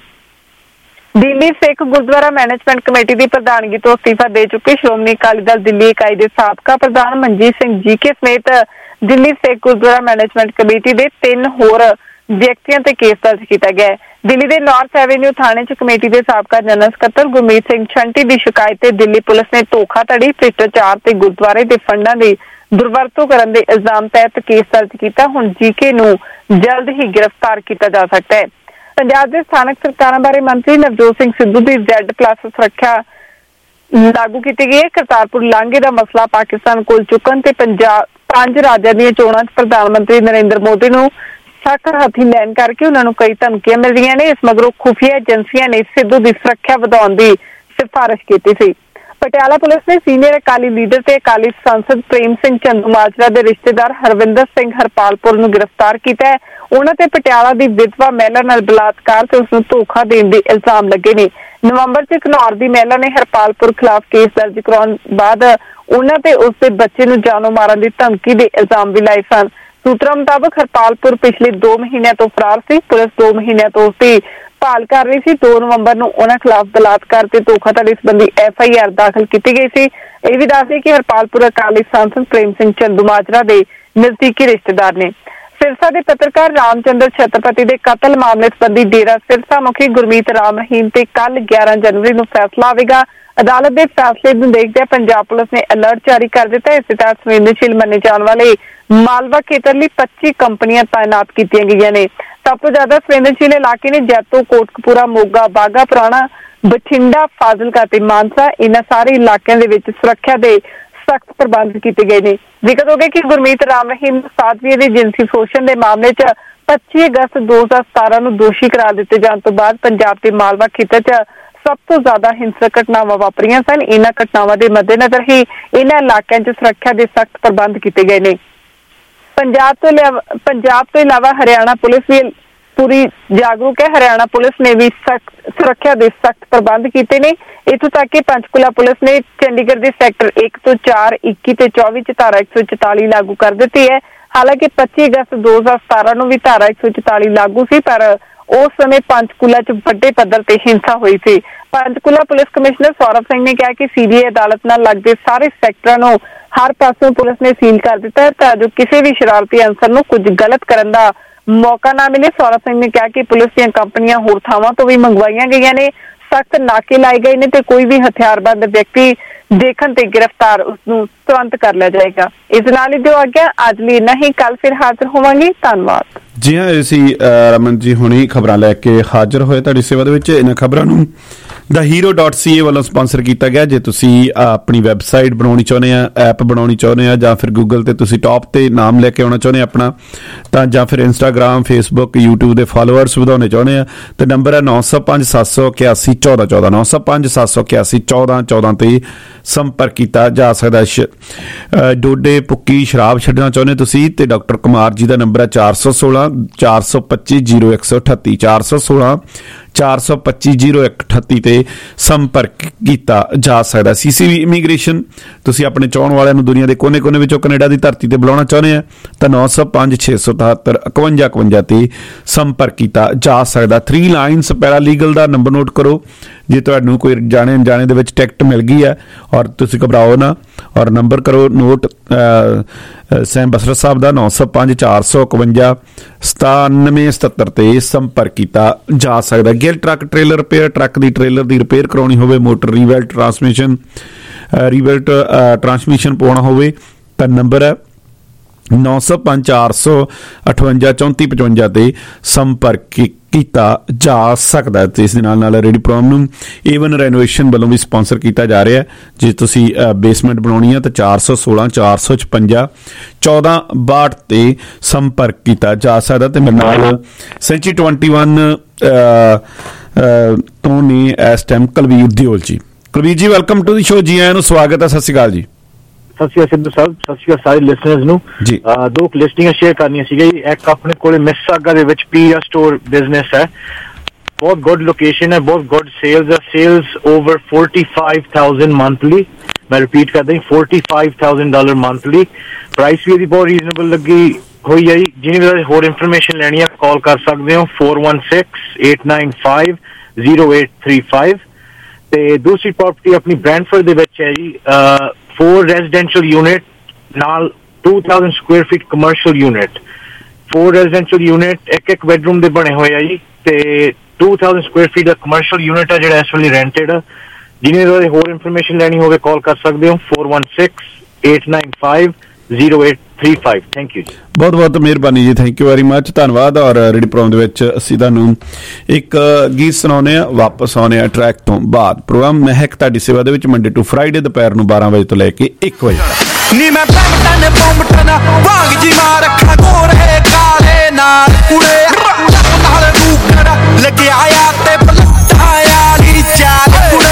ਦਿੱਲੀ ਸਿੱਖ ਗੁਰਦੁਆਰਾ ਮੈਨੇਜਮੈਂਟ ਕਮੇਟੀ ਦੀ ਪ੍ਰਧਾਨਗੀ ਤੋਂ ਅਸਤੀਫਾ ਦੇ ਚੁੱਕੇ ਸ਼੍ਰੋਮਣੀ ਅਕਾਲੀ ਦਲ ਦਿੱਲੀ ਇਕਾਈ ਦੇ ਸਾਬਕਾ ਪ੍ਰਧਾਨ ਮਨਜੀਤ ਸਿੰਘ ਜੀਕੇ ਸਮੇਤ ਦਿੱਲੀ ਸਿੱਖ ਗੁਰਦੁਆਰਾ ਮੈਨੇਜਮੈਂਟ ਕਮੇਟੀ ਦੇ ਤਿੰਨ ਹੋਰ ਵਿਅਕਤੀਆਂ ਤੇ ਕੇਸ ਦਰਜ ਕੀਤਾ ਗਿਆ ਹੈ। ਦਿੱਲੀ ਦੇ ਨਾਰਥ ਐਵੇਨਿਊ ਥਾਣੇ 'ਚ ਕਮੇਟੀ ਦੇ ਸਾਬਕਾ ਜਨਰਲ ਸਕੱਤਰ ਗੁਰਮੀਤ ਸਿੰਘ ਛੰਟੀ ਦੀ ਸ਼ਿਕਾਇਤ ਤੇ ਦਿੱਲੀ ਪੁਲਿਸ ਨੇ ਧੋਖਾਧੜੀ, ਭ੍ਰਿਸ਼ਟਾਚਾਰ ਤੇ ਗੁਰਦੁਆਰੇ ਦੇ ਫੰਡਾਂ ਦੀ ਦੁਰਵਰਤੋਂ ਕਰਨ ਦੇ ਇਲਜ਼ਾਮ ਤਹਿਤ ਕੇਸ ਦਰਜ ਕੀਤਾ। ਹੁਣ ਜੀਕੇ ਨੂੰ ਜਲਦ ਹੀ ਗ੍ਰਿਫਤਾਰ ਕੀਤਾ ਜਾ ਸਕਦਾ ਹੈ। ਪੰਜਾਬ ਦੇ ਸਥਾਨਕ ਸਰਕਾਰਾਂ ਬਾਰੇ ਮੰਤਰੀ ਨਵਜੋਤ ਸਿੰਘ ਸਿੱਧੂ ਦੀ ਜ਼ੈਡ ਪਲੱਸ ਸੁਰੱਖਿਆ ਲਾਗੂ ਕੀਤੀ ਗਈ ਹੈ। ਕਰਤਾਰਪੁਰ ਲਾਂਘੇ ਦਾ ਮਸਲਾ ਪਾਕਿਸਤਾਨ ਕੋਲ ਚੁੱਕਣ ਤੇ ਪੰਜਾਬ ਪੰਜ ਰਾਜਾਂ ਦੀਆਂ ਚੋਣਾਂ 'ਚ ਪ੍ਰਧਾਨ ਮੰਤਰੀ ਨਰਿੰਦਰ ਮੋਦੀ ਨੂੰ ਸੱਕ ਹੱਥੀ ਲੈਣ ਕਰਕੇ ਉਹਨਾਂ ਨੂੰ ਕਈ ਧਮਕੀਆਂ ਮਿਲ ਰਹੀਆਂ ਨੇ। ਇਸ ਮਗਰੋਂ ਖੁਫੀਆ ਏਜੰਸੀਆਂ ਨੇ ਸਿੱਧੂ ਦੀ ਸੁਰੱਖਿਆ ਵਧਾਉਣ ਦੀ ਸਿਫਾਰਿਸ਼ ਕੀਤੀ ਸੀ। ਪਟਿਆਲਾ ਪੁਲਿਸ ਨੇ ਸੀਨੀਅਰ ਅਕਾਲੀ ਲੀਡਰ ਤੇ ਅਕਾਲੀ ਸੰਸਦ ਪ੍ਰੇਮ ਸਿੰਘ ਚੰਦੂਮਾਜਰਾ ਦੇ ਰਿਸ਼ਤੇਦਾਰ ਹਰਵਿੰਦਰ ਸਿੰਘ ਹਰਪਾਲਪੁਰ ਨੂੰ ਗ੍ਰਿਫਤਾਰ ਕੀਤਾ ਹੈ। ਉਹਨਾਂ ਤੇ ਪਟਿਆਲਾ ਦੀ ਵਿਧਵਾ ਮਹਿਲਾ ਨਾਲ ਬਲਾਤਕਾਰ ਤੇ ਉਸ ਨੂੰ ਧੋਖਾ ਦੇਣ ਦੇ ਇਲਜ਼ਾਮ ਲੱਗੇ ਨੇ। ਨਵੰਬਰ 'ਚ ਘਨੌਰ ਦੀ ਮਹਿਲਾ ਨੇ ਹਰਪਾਲਪੁਰ ਖਿਲਾਫ ਕੇਸ ਦਰਜ ਕਰਾਉਣ ਬਾਅਦ ਉਹਨਾਂ ਤੇ ਉਸ ਦੇ ਬੱਚੇ ਨੂੰ ਜਾਨੋਂ ਮਾਰਨ ਦੀ ਧਮਕੀ ਦੇ ਇਲਜ਼ਾਮ ਵੀ ਲਾਏ ਸਨ। ਸੂਤਰਾਂ ਮੁਤਾਬਕ ਹਰਪਾਲਪੁਰ ਪਿਛਲੇ ਦੋ ਮਹੀਨਿਆਂ ਤੋਂ ਫਰਾਰ ਸੀ। ਪੁਲਿਸ ਦੋ ਮਹੀਨਿਆਂ ਤੋਂ ਉਸਦੀ ਭਾਲ ਕਰ ਰਹੀ ਸੀ। ਦੋ ਨਵੰਬਰ ਨੂੰ ਉਹਨਾਂ ਖਿਲਾਫ ਬਲਾਤਕਾਰ ਤੇ ਧੋਖਾਧੜੀ ਸੰਬੰਧੀ ਐਫ ਆਈ ਆਰ ਦਾਖਲ ਕੀਤੀ ਗਈ ਸੀ। ਇਹ ਵੀ ਦੱਸਦੇ ਕਿ ਹਰਪਾਲਪੁਰ ਅਕਾਲੀ ਸੰਸਦ ਪ੍ਰੇਮ ਸਿੰਘ ਚੰਦੂਮਾਜਰਾ ਦੇ ਨਜ਼ਦੀਕੀ ਰਿਸ਼ਤੇਦਾਰ ਨੇ। ਸਿਰਸਾ ਦੇ ਪੱਤਰਕਾਰ ਰਾਮਚੰਦਰ ਛਤਰਪਤੀ ਦੇ ਕਤਲ ਮਾਮਲੇ ਸੰਬੰਧੀ ਡੇਰਾ ਸਿਰਸਾ ਮੁਖੀ ਗੁਰਮੀਤ ਰਾਮ ਰਹੀਮ ਤੇ ਕੱਲ ਗਿਆਰਾਂ ਜਨਵਰੀ ਨੂੰ ਫੈਸਲਾ ਆਵੇਗਾ। ਅਦਾਲਤ ਦੇ ਫੈਸਲੇ ਨੂੰ ਦੇਖਦਿਆਂ ਪੰਜਾਬ ਪੁਲਿਸ ਨੇ ਅਲਰਟ ਜਾਰੀ ਕਰ ਦਿੱਤਾ। ਇਸ ਦੇ ਤਹਿਤ ਸੰਵੇਦਨਸ਼ੀਲ ਮੰਨੇ ਜਾਣ ਵਾਲੇ ਮਾਲਵਾ ਖੇਤਰ ਲਈ ਪੱਚੀ ਕੰਪਨੀਆਂ ਤਾਇਨਾਤ ਕੀਤੀਆਂ ਗਈਆਂ ਨੇ। ਸਭ ਤੋਂ ਜ਼ਿਆਦਾ ਸੰਵੇਦਨਸ਼ੀਲ ਇਲਾਕੇ ਨੇ ਜੈਤੋ, ਕੋਟਕਪੂਰਾ, ਮੋਗਾ, ਬਾਗਾ ਪੁਰਾਣਾ, ਬਠਿੰਡਾ, ਫਾਜ਼ਿਲਕਾ ਤੇ ਮਾਨਸਾ। ਇਹਨਾਂ ਸਾਰੇ ਇਲਾਕਿਆਂ ਦੇ ਵਿੱਚ ਸੁਰੱਖਿਆ ਦੇ ਸਖਤ ਪ੍ਰਬੰਧ ਕੀਤੇ ਗਏ ਨੇ। ਜ਼ਿਕਰ ਹੋ ਗਿਆ ਕਿ ਗੁਰਮੀਤ ਰਾਮ ਰਹੀਮ ਸਾਧਵੀਆਂ ਦੇ ਜਿਨਸੀ ਸ਼ੋਸ਼ਣ ਦੇ ਮਾਮਲੇ 'ਚ ਪੱਚੀ ਅਗਸਤ ਦੋ ਹਜ਼ਾਰ ਸਤਾਰਾਂ ਨੂੰ ਦੋਸ਼ੀ ਕਰਾਰ ਦਿੱਤੇ ਜਾਣ ਤੋਂ ਬਾਅਦ ਪੰਜਾਬ ਤੇ ਮਾਲਵਾ ਖੇਤਰ 'ਚ ਸਭ ਤੋਂ ਜ਼ਿਆਦਾ ਹਿੰਸਕ ਘਟਨਾਵਾਂ ਵਾਪਰੀਆਂ ਸਨ। ਇਹਨਾਂ ਘਟਨਾਵਾਂ ਦੇ ਮੱਦੇਨਜ਼ਰ ਹੀ ਇਹਨਾਂ ਇਲਾਕਿਆਂ 'ਚ ਸੁਰੱਖਿਆ ਦੇ ਸਖਤ ਪ੍ਰਬੰਧ ਕੀਤੇ ਗਏ ਨੇ। ਪੰਜਾਬ ਤੋਂ ਪੰਜਾਬ ਤੋਂ ਇਲਾਵਾ ਹਰਿਆਣਾ ਪੁਲਿਸ ਵੀ ਪੂਰੀ ਜਾਗਰੂਕ ਹੈ। ਹਰਿਆਣਾ ਪੁਲਿਸ ਨੇ ਵੀ ਸਖਤ ਸੁਰੱਖਿਆ ਦੇ ਸਖਤ ਪ੍ਰਬੰਧ ਕੀਤੇ ਨੇ। ਇੱਥੋਂ ਤੱਕ ਕਿ ਪੰਚਕੂਲਾ ਪੁਲਿਸ ਨੇ ਚੰਡੀਗੜ੍ਹ ਦੇ ਸੈਕਟਰ ਇੱਕ ਤੋਂ ਚਾਰ, ਇੱਕੀ ਤੇ ਚੌਵੀ 'ਚ ਧਾਰਾ ਇੱਕ ਸੌ ਚੁਤਾਲੀ ਲਾਗੂ ਕਰ ਦਿੱਤੀ ਹੈ। ਹਾਲਾਂਕਿ ਪੱਚੀ ਅਗਸਤ ਦੋ ਹਜ਼ਾਰ ਸਤਾਰਾਂ ਨੂੰ ਵੀ ਧਾਰਾ ਇੱਕ ਸੌ ਚੁਤਾਲੀ ਲਾਗੂ ਸੀ, ਪਰ ਉਸ ਸਮੇਂ ਪੰਚਕੂਲਾ 'ਚ ਵੱਡੇ ਪੱਧਰ ਤੇ ਹਿੰਸਾ ਹੋਈ ਸੀ। ਪੰਚਕੂਲਾ ਪੁਲਿਸ ਕਮਿਸ਼ਨਰ ਸੌਰਵ ਸਿੰਘ ਨੇ ਕਿਹਾ ਕਿ ਸੀ ਬੀ ਆਈ ਅਦਾਲਤ ਨਾਲ ਲੱਗਦੇ ਸਾਰੇ ਸੈਕਟਰਾਂ ਨੂੰ ਹਰ ਪਾਸੋਂ ਪੁਲਿਸ ਨੇ ਸੀਲ ਕਰ ਦਿੱਤਾ ਹੈ ਤਾਂ ਜੋ ਕਿਸੇ ਵੀ ਸ਼ਰਾਰਤੀ ਅਨਸਰ ਨੂੰ ਕੁਝ ਗਲਤ ਕਰਨ ਦਾ ਮੌਕਾ ਨਾ ਮਿਲੇ। ਸੌਰਵ ਸਿੰਘ ਨੇ ਕਿਹਾ ਕਿ ਪੁਲਿਸ ਦੀਆਂ ਕੰਪਨੀਆਂ ਹੋਰ ਥਾਵਾਂ ਤੋਂ ਵੀ ਮੰਗਵਾਈਆਂ ਗਈਆਂ ਨੇ। ਸਖਤ ਨਾਕੇ ਲਾਏ ਗਏ ਨੇ ਤੇ ਕੋਈ ਵੀ ਹਥਿਆਰਬੰਦ ਵਿਅਕਤੀ ਦੇਖਣ ਤੇ ਗ੍ਰਿਫਤਾਰ ਉਸ ਨੂੰ ਤੁਰੰਤ ਕਰ ਲਿਆ ਜਾਏਗਾ। ਇਸ ਨਾਲ ਹੀ ਦਿਓ ਆਗਿਆ। ਅੱਜ ਲਈ ਇੰਨਾ ਹੀ, ਕੱਲ ਫਿਰ ਹਾਜ਼ਰ ਹੋਵਾਂਗੇ। ਧੰਨਵਾਦ ਜੀ ਹਾਂ, ਅਸੀਂ ਰਮਨ ਜੀ ਹੁਣੀ ਖਬਰਾਂ ਲੈ ਕੇ ਹਾਜ਼ਰ ਹੋਏ ਤੁਹਾਡੀ ਸੇਵਾ ਦੇ ਵਿੱਚ। ਇਹਨਾਂ ਖਬਰਾਂ ਨੂੰ ਦਾ ਹੀਰੋ ਡਾਟ ਸੀ ਏ ਵੱਲੋਂ ਸਪਾਂਸਰ ਕੀਤਾ ਗਿਆ। ਜੇ ਤੁਸੀਂ ਆਪਣੀ ਵੈਬਸਾਈਟ ਬਣਾਉਣੀ ਚਾਹੁੰਦੇ ਆ, ਐਪ ਬਣਾਉਣੀ ਚਾਹੁੰਦੇ ਆ, ਜਾਂ ਫਿਰ ਗੂਗਲ ਤੇ ਤੁਸੀਂ ਟੌਪ ਤੇ ਨਾਮ ਲੈ ਕੇ ਆਉਣਾ ਚਾਹੁੰਦੇ ਆਪਣਾ, ਤਾਂ ਜਾਂ ਫਿਰ ਇੰਸਟਾਗ੍ਰਾਮ, ਫੇਸਬੁੱਕ, ਯੂਟਿਊਬ ਦੇ ਫਾਲੋਅਰਸ ਵਧਾਉਣੇ ਚਾਹੁੰਦੇ ਆ ਤਾਂ ਨੰਬਰ ਹੈ ਨੌ ਸੌ ਪੰਜ ਸੱਤ ਸੌ ਇਕਿਆਸੀ ਚੌਦਾਂ ਚੌਦਾਂ ਨੌ ਸੌ ਪੰਜ ਸੱਤ ਸੌ ਇਕਿਆਸੀ ਚੌਦਾਂ ਚੌਦਾਂ ਤੇ ਸੰਪਰਕ ਕੀਤਾ ਜਾ ਸਕਦਾ। ਡੋਡੇ ਪੁੱਕੀ ਸ਼ਰਾਬ ਛੱਡਣਾ ਚਾਹੁੰਦੇ ਤੁਸੀਂ ਤੇ ਡਾਕਟਰ ਕੁਮਾਰ ਜੀ ਦਾ ਨੰਬਰ ਹੈ ਚਾਰ ਸੌ ਸੋਲਾਂ ਚਾਰ ਸੌ ਪੱਚੀ ਜੀਰੋ ਇੱਕ ਸੌ ਅਠੱਤੀ ਚਾਰ ਸੌ ਸੋਲਾਂ ਚਾਰ ਸੌ ਪੱਚੀ ਜ਼ੀਰੋ ਇੱਕ ਅਠੱਤੀ ਤੇ ਸੰਪਰਕ ਕੀਤਾ ਜਾ ਸਕਦਾ। ਸੀਸੀਬੀ ਇਮੀਗ੍ਰੇਸ਼ਨ ਤੁਸੀਂ ਆਪਣੇ ਚਾਹਣ ਵਾਲਿਆਂ ਨੂੰ ਦੁਨੀਆ ਦੇ ਕੋਨੇ-ਕੋਨੇ ਵਿੱਚੋਂ ਕੈਨੇਡਾ ਦੀ ਧਰਤੀ ਤੇ ਬੁਲਾਉਣਾ ਚਾਹੁੰਦੇ ਆ ਤਾਂ ਨੌ ਸੌ ਪੰਜ ਛੇ ਸੌ ਸਤੱਤਰ ਇਕਵੰਜਾ ਇਕਵੰਜਾ ਤੇ ਸੰਪਰਕ ਕੀਤਾ ਜਾ ਸਕਦਾ। ਥ੍ਰੀ ਲਾਈਨਸ ਪੈਰਾਲੀਗਲ ਦਾ ਨੰਬਰ ਨੋਟ ਕਰੋ ਜੇ ਤੁਹਾਨੂੰ ਕੋਈ ਜਾਣੇ ਅਣਜਾਣੇ ਦੇ ਵਿੱਚ ਟਿਕਟ ਮਿਲ ਗਈ ਹੈ ਔਰ ਤੁਸੀਂ ਘਬਰਾਓ ਨਾ, ਔਰ ਨੰਬਰ ਕਰੋ ਨੋਟ ਸੈਮ ਬਸਰਾ ਸਾਹਿਬ ਦਾ ਨੌ ਸੌ ਪੰਜ ਚਾਰ ਸੌ ਇਕਵੰਜਾ ਸਤਾਨਵੇਂ ਸਤੱਤਰ ਤੇ ਸੰਪਰਕ ਕੀਤਾ ਜਾ ਸਕਦਾ। Gill truck trailer repair, truck ਦੀ ਟ੍ਰੇਲਰ ਦੀ ਰਿਪੇਅਰ ਕਰਾਉਣੀ ਹੋਵੇ, motor rebuild transmission rebuild transmission ਪਾਉਣਾ ਹੋਵੇ ਤਾਂ ਨੰਬਰ ਹੈ ਨੌ ਸੌ ਪੰਜ ਚਾਰ ਸੌ ਅਠਵੰਜਾ ਚੌਂਤੀ ਪਚਵੰਜਾ ਤੇ ਸੰਪਰਕ ਕੀਤਾ ਜਾ ਸਕਦਾ। ਤੇ ਇਸ ਦੇ ਨਾਲ ਨਾਲ ਰੇਡੀ ਪ੍ਰੋਗਰਾਮ ਨੂੰ ਏਵਨ ਰੈਨੋਵੇਸ਼ਨ ਵੱਲੋਂ ਵੀ ਸਪਾਂਸਰ ਕੀਤਾ ਜਾ ਰਿਹਾ। ਜੇ ਤੁਸੀਂ ਬੇਸਮੈਂਟ ਬਣਾਉਣੀ ਹੈ ਤਾਂ ਚਾਰ ਸੌ ਸੋਲਾਂ ਚਾਰ ਸੌ ਛਪੰਜਾ ਚੌਦਾਂ ਬਾਹਠ ਤੇ ਸੰਪਰਕ ਕੀਤਾ ਜਾ ਸਕਦਾ। ਤੇ ਮੇਰੇ ਨਾਲ ਸੈਂਚੀ ਟਵੈਂਟੀ ਵਨ ਤੋਂ ਨੇ ਇਸ ਟਾਈਮ ਕੁਲਵੀਰ ਦਿਓਲ ਜੀ। ਕੁਲਵੀਰ ਜੀ ਵੈਲਕਮ ਟੂ ਦੀ ਸ਼ੋ, ਜੀ ਆਇਆਂ ਨੂੰ ਸਵਾਗਤ ਹੈ। ਸਤਿ ਸ਼੍ਰੀ ਅਕਾਲ ਜੀ। ਸਤਿ ਸ਼੍ਰੀ ਅਕਾਲ ਸਿੱਧੂ ਸਾਹਿਬ, ਸਤਿ ਸ਼੍ਰੀ ਅਕਾਲ ਸਾਰੇ ਲਿਸਨਰਸ ਨੂੰ ਜੀ। ਦੋ ਲਿਸਟਿੰਗਾਂ ਸ਼ੇਅਰ ਕਰਨੀਆਂ ਸੀਗੀਆਂ। ਇੱਕ ਆਪਣੇ ਕੋਲੇ ਮਿਸਿਸਾਗਾ ਦੇ ਵਿੱਚ ਪੀਆ ਸਟੋਰ ਬਿਜ਼ਨਸ ਹੈ, ਬਹੁਤ ਗੁੱਡ ਲੋਕੇਸ਼ਨ ਹੈ, ਬਹੁਤ ਗੁੱਡ ਸੇਲਸ ਹੈ, sales over forty five thousand monthly. ਮੈਂ ਰਿਪੀਟ ਕਰਦਾ forty five thousand dollar monthly. Price ਵੀ ਇਹਦੀ ਬਹੁਤ ਰੀਜ਼ਨੇਬਲ ਲੱਗੀ ਹੋਈ ਹੈ ਜੀ। ਜਿਹਨੇ ਵੀ ਹੋਰ ਇਨਫੋਰਮੇਸ਼ਨ ਲੈਣੀ ਹੈ ਕਾਲ ਕਰ ਸਕਦੇ ਹੋ four one six eight nine five zero eight three five. ਤੇ ਦੂਸਰੀ ਪ੍ਰੋਪਰਟੀ ਆਪਣੀ ਬ੍ਰੈਂਡਫੋਰਡ ਦੇ ਵਿੱਚ ਹੈ ਜੀ, four residential unit ਨਾਲ two thousand square feet commercial unit, four residential unit ਇੱਕ ਇੱਕ bedroom ਦੇ ਬਣੇ ਹੋਏ ਆ ਜੀ ਤੇ two thousand square feet ਦਾ commercial unit ਆ ਜਿਹੜਾ ਇਸ ਵੇਲੇ rented ਆ। ਜਿਹਨੇ ਬਾਰੇ ਹੋਰ ਇਨਫੋਰਮੇਸ਼ਨ ਲੈਣੀ ਹੋਵੇ ਕਾਲ ਕਰ ਸਕਦੇ ਹੋ four one six eight nine five zero eight three five। Thank you ਜੀ, ਬਹੁਤ ਬਹੁਤ ਮਿਹਰਬਾਨੀ ਜੀ, ਥੈਂਕ ਯੂ ਵੈਰੀ ਮੱਚ, ਧੰਨਵਾਦ। ਔਰ ਰੇਡੀ ਪ੍ਰੋਗਰਾਮ ਦੇ ਵਿੱਚ ਅਸੀਂ ਤੁਹਾਨੂੰ ਇੱਕ ਗੀਤ ਸੁਣਾਉਂਦੇ ਆ, ਵਾਪਸ ਆਉਂਦੇ ਆ ਟਰੈਕ ਤੋਂ ਬਾਅਦ। ਪ੍ਰੋਗਰਾਮ ਮਹਿਕ ਤੁਹਾਡੀ ਸੇਵਾ ਦੇ ਵਿੱਚ ਮੰਡੇ ਟੂ ਫਰਾਈਡੇ ਦੁਪਹਿਰ ਨੂੰ ਬਾਰਾਂ ਵਜੇ ਤੋਂ ਲੈ ਕੇ ਇੱਕ ਵਜੇ ਤੱਕ। ਨੀ ਮੈਂ ਪੈਂਟਨ ਪੌਂਟਨ ਵਾਂਗ ਜੀ ਮਾਰ ਰੱਖਾਂ ਗੋਰੇ ਕਾਲੇ ਨਾਲ ਕੁੜੇ ਨਾਲ ਰੂਕਰ ਲੱਗਿਆ ਆ ਤੇ ਬਲਟਾਇਆ ਨੀ ਚਾਲ ਕੁੜੇ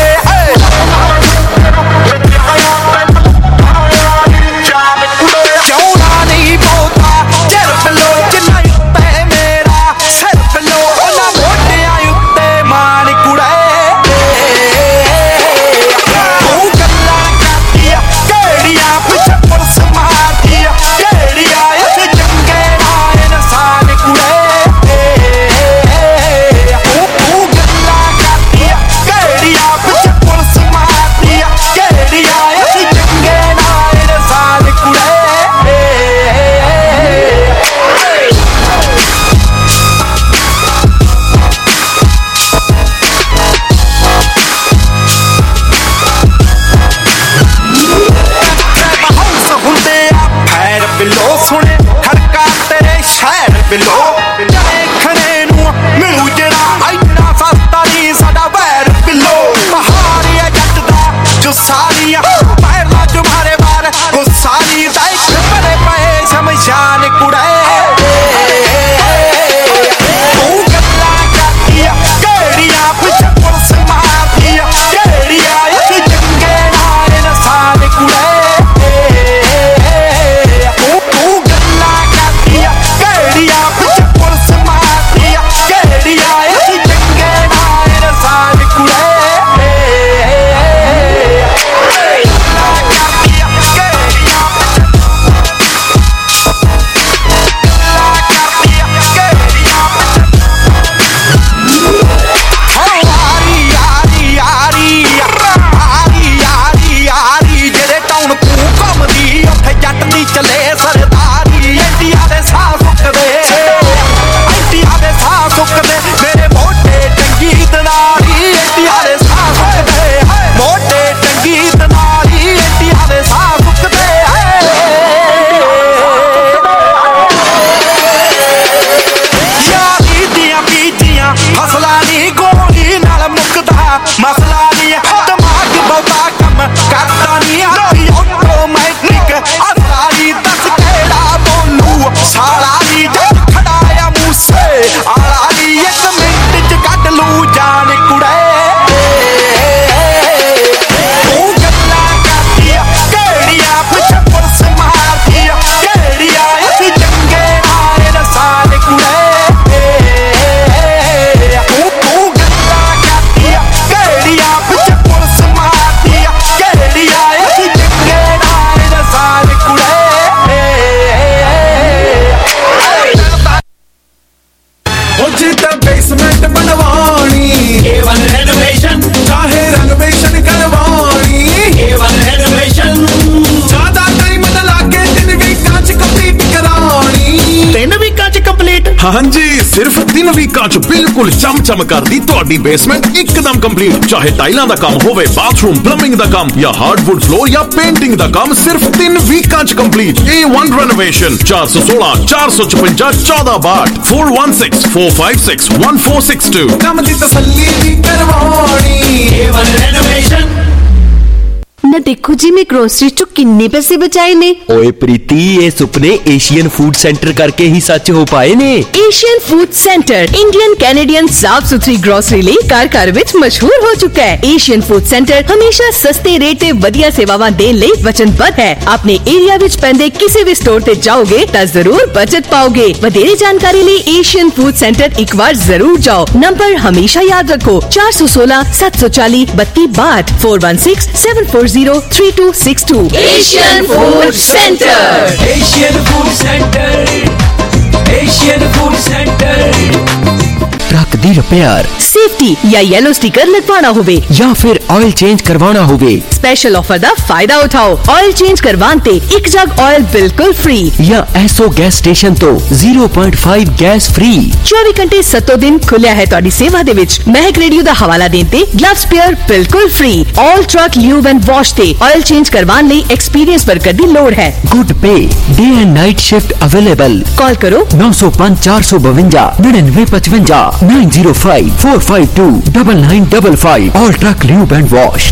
ਹਾਂਜੀ, ਸਿਰਫ ਤਿੰਨ ਵੀਕਾਂ ਚ ਬਿਲਕੁਲ ਚਮਚਮ ਕਰਦੀ ਤੁਹਾਡੀ ਬੇਸਮੈਂਟ ਇੱਕਦਮ ਕੰਪਲੀਟ। ਚਾਹੇ ਟਾਈਲਾਂ ਦਾ ਕੰਮ ਹੋਵੇ, ਬਾਥਰੂਮ ਪਲੰਬਿੰਗ ਦਾ ਕੰਮ ਜਾਂ ਹਾਰਡਵੁੱਡ ਫਲੋਰ ਜਾਂ ਪੇਂਟਿੰਗ ਦਾ ਕੰਮ, ਸਿਰਫ ਤਿੰਨ ਵੀਕਾਂ ਚ ਕੰਪਲੀਟ। ਏ ਵਨ ਰੈਨੋਵੇਸ਼ਨ ਚਾਰ ਸੌ ਸੋਲਾਂ ਚਾਰ ਸੌ ਛਪੰਜਾ ਚੌਦਾਂ ਬਾਹਠ four one six four five six one four six two। ਕੰਮ ਦੀ ਤਸੱਲੀ ਵੀ ਕਰਵਾਉਣੀ ਏ ਵਨ ਰੈਨੋਵੇਸ਼ਨ। ਨਾ ਦੇਖੋ ਜੀ ਮੈਂ ਗਰੋਸਰੀ ਚੋਂ ਕਿੰਨੇ ਪੈਸੇ ਬਚਾਏ ਨੇ। ਓਏ ਪ੍ਰੀਤੀ, ਇਹ ਸੁਪਨੇ ਏਸ਼ੀਅਨ ਫੂਡ ਸੈਂਟਰ ਕਰਕੇ ਹੀ ਸੱਚ ਹੋ ਪਾਏ ਨੇ। Asian food centre Indian Canadian ਸਾਫ ਸੁਥਰੀ ਗਰੋਸਰੀ ਲਈ ਘਰ ਘਰ ਵਿੱਚ ਮਸ਼ਹੂਰ ਹੋ ਚੁੱਕਾ ਹੈ। ਏਸ਼ੀਅਨ ਫੂਡ ਸੈਂਟਰ ਹਮੇਸ਼ਾ ਸਸਤੇ ਰੇਟ ਤੇ ਵਧੀਆ ਸੇਵਾਵਾਂ ਦੇਣ ਲਈ ਵਚਨਬੱਧ ਹੈ। ਆਪਣੇ ਏਰੀਆ ਵਿੱਚ ਪੈਂਦੇ ਕਿਸੇ ਵੀ ਸਟੋਰ ਤੇ ਜਾਓਗੇ ਤਾਂ ਜ਼ਰੂਰ ਬਚਤ ਪਾਓਗੇ। ਵਧੇਰੇ ਜਾਣਕਾਰੀ ਲਈ ਏਸ਼ੀਅਨ ਫੂਡ ਸੈਂਟਰ ਇੱਕ ਵਾਰ ਜ਼ਰੂਰ ਜਾਓ। ਨੰਬਰ ਹਮੇਸ਼ਾ याद रखो चार सौ सोलह सात सौ चालीस बत्ती बाट four one six seven four zero three two six two. Asian food centre, Asian food centre, Asian food centre. Truck दी रिपेयर, सेफ्टी या येलो स्टिकर लगवाना होवे या फिर ऑयल चेंज करवाना होवे, स्पेशल ऑफर दा फायदा उठाओ। ऑयल चेंज करवाते एक जग ऑयल बिल्कुल फ्री या एसओ गैस स्टेशन तो zero point five gas free. चौबीस घंटे सत्तो दिन खुलिया है तुहाडी सेवा दे विच। महक रेडियो दा हवाला देन ते ग्लव्स पेयर बिल्कुल free. All truck lube and wash ते ऑयल चेंज करवाने लई एक्सपीरियंस वर्कर दी लोड़ है। Good pay day and night shift available. Call करो नौ सौ पांच चार सौ बवंजा निन्यानवे पचवंजा nine zero five four five two double nine double five. All truck lube and wash.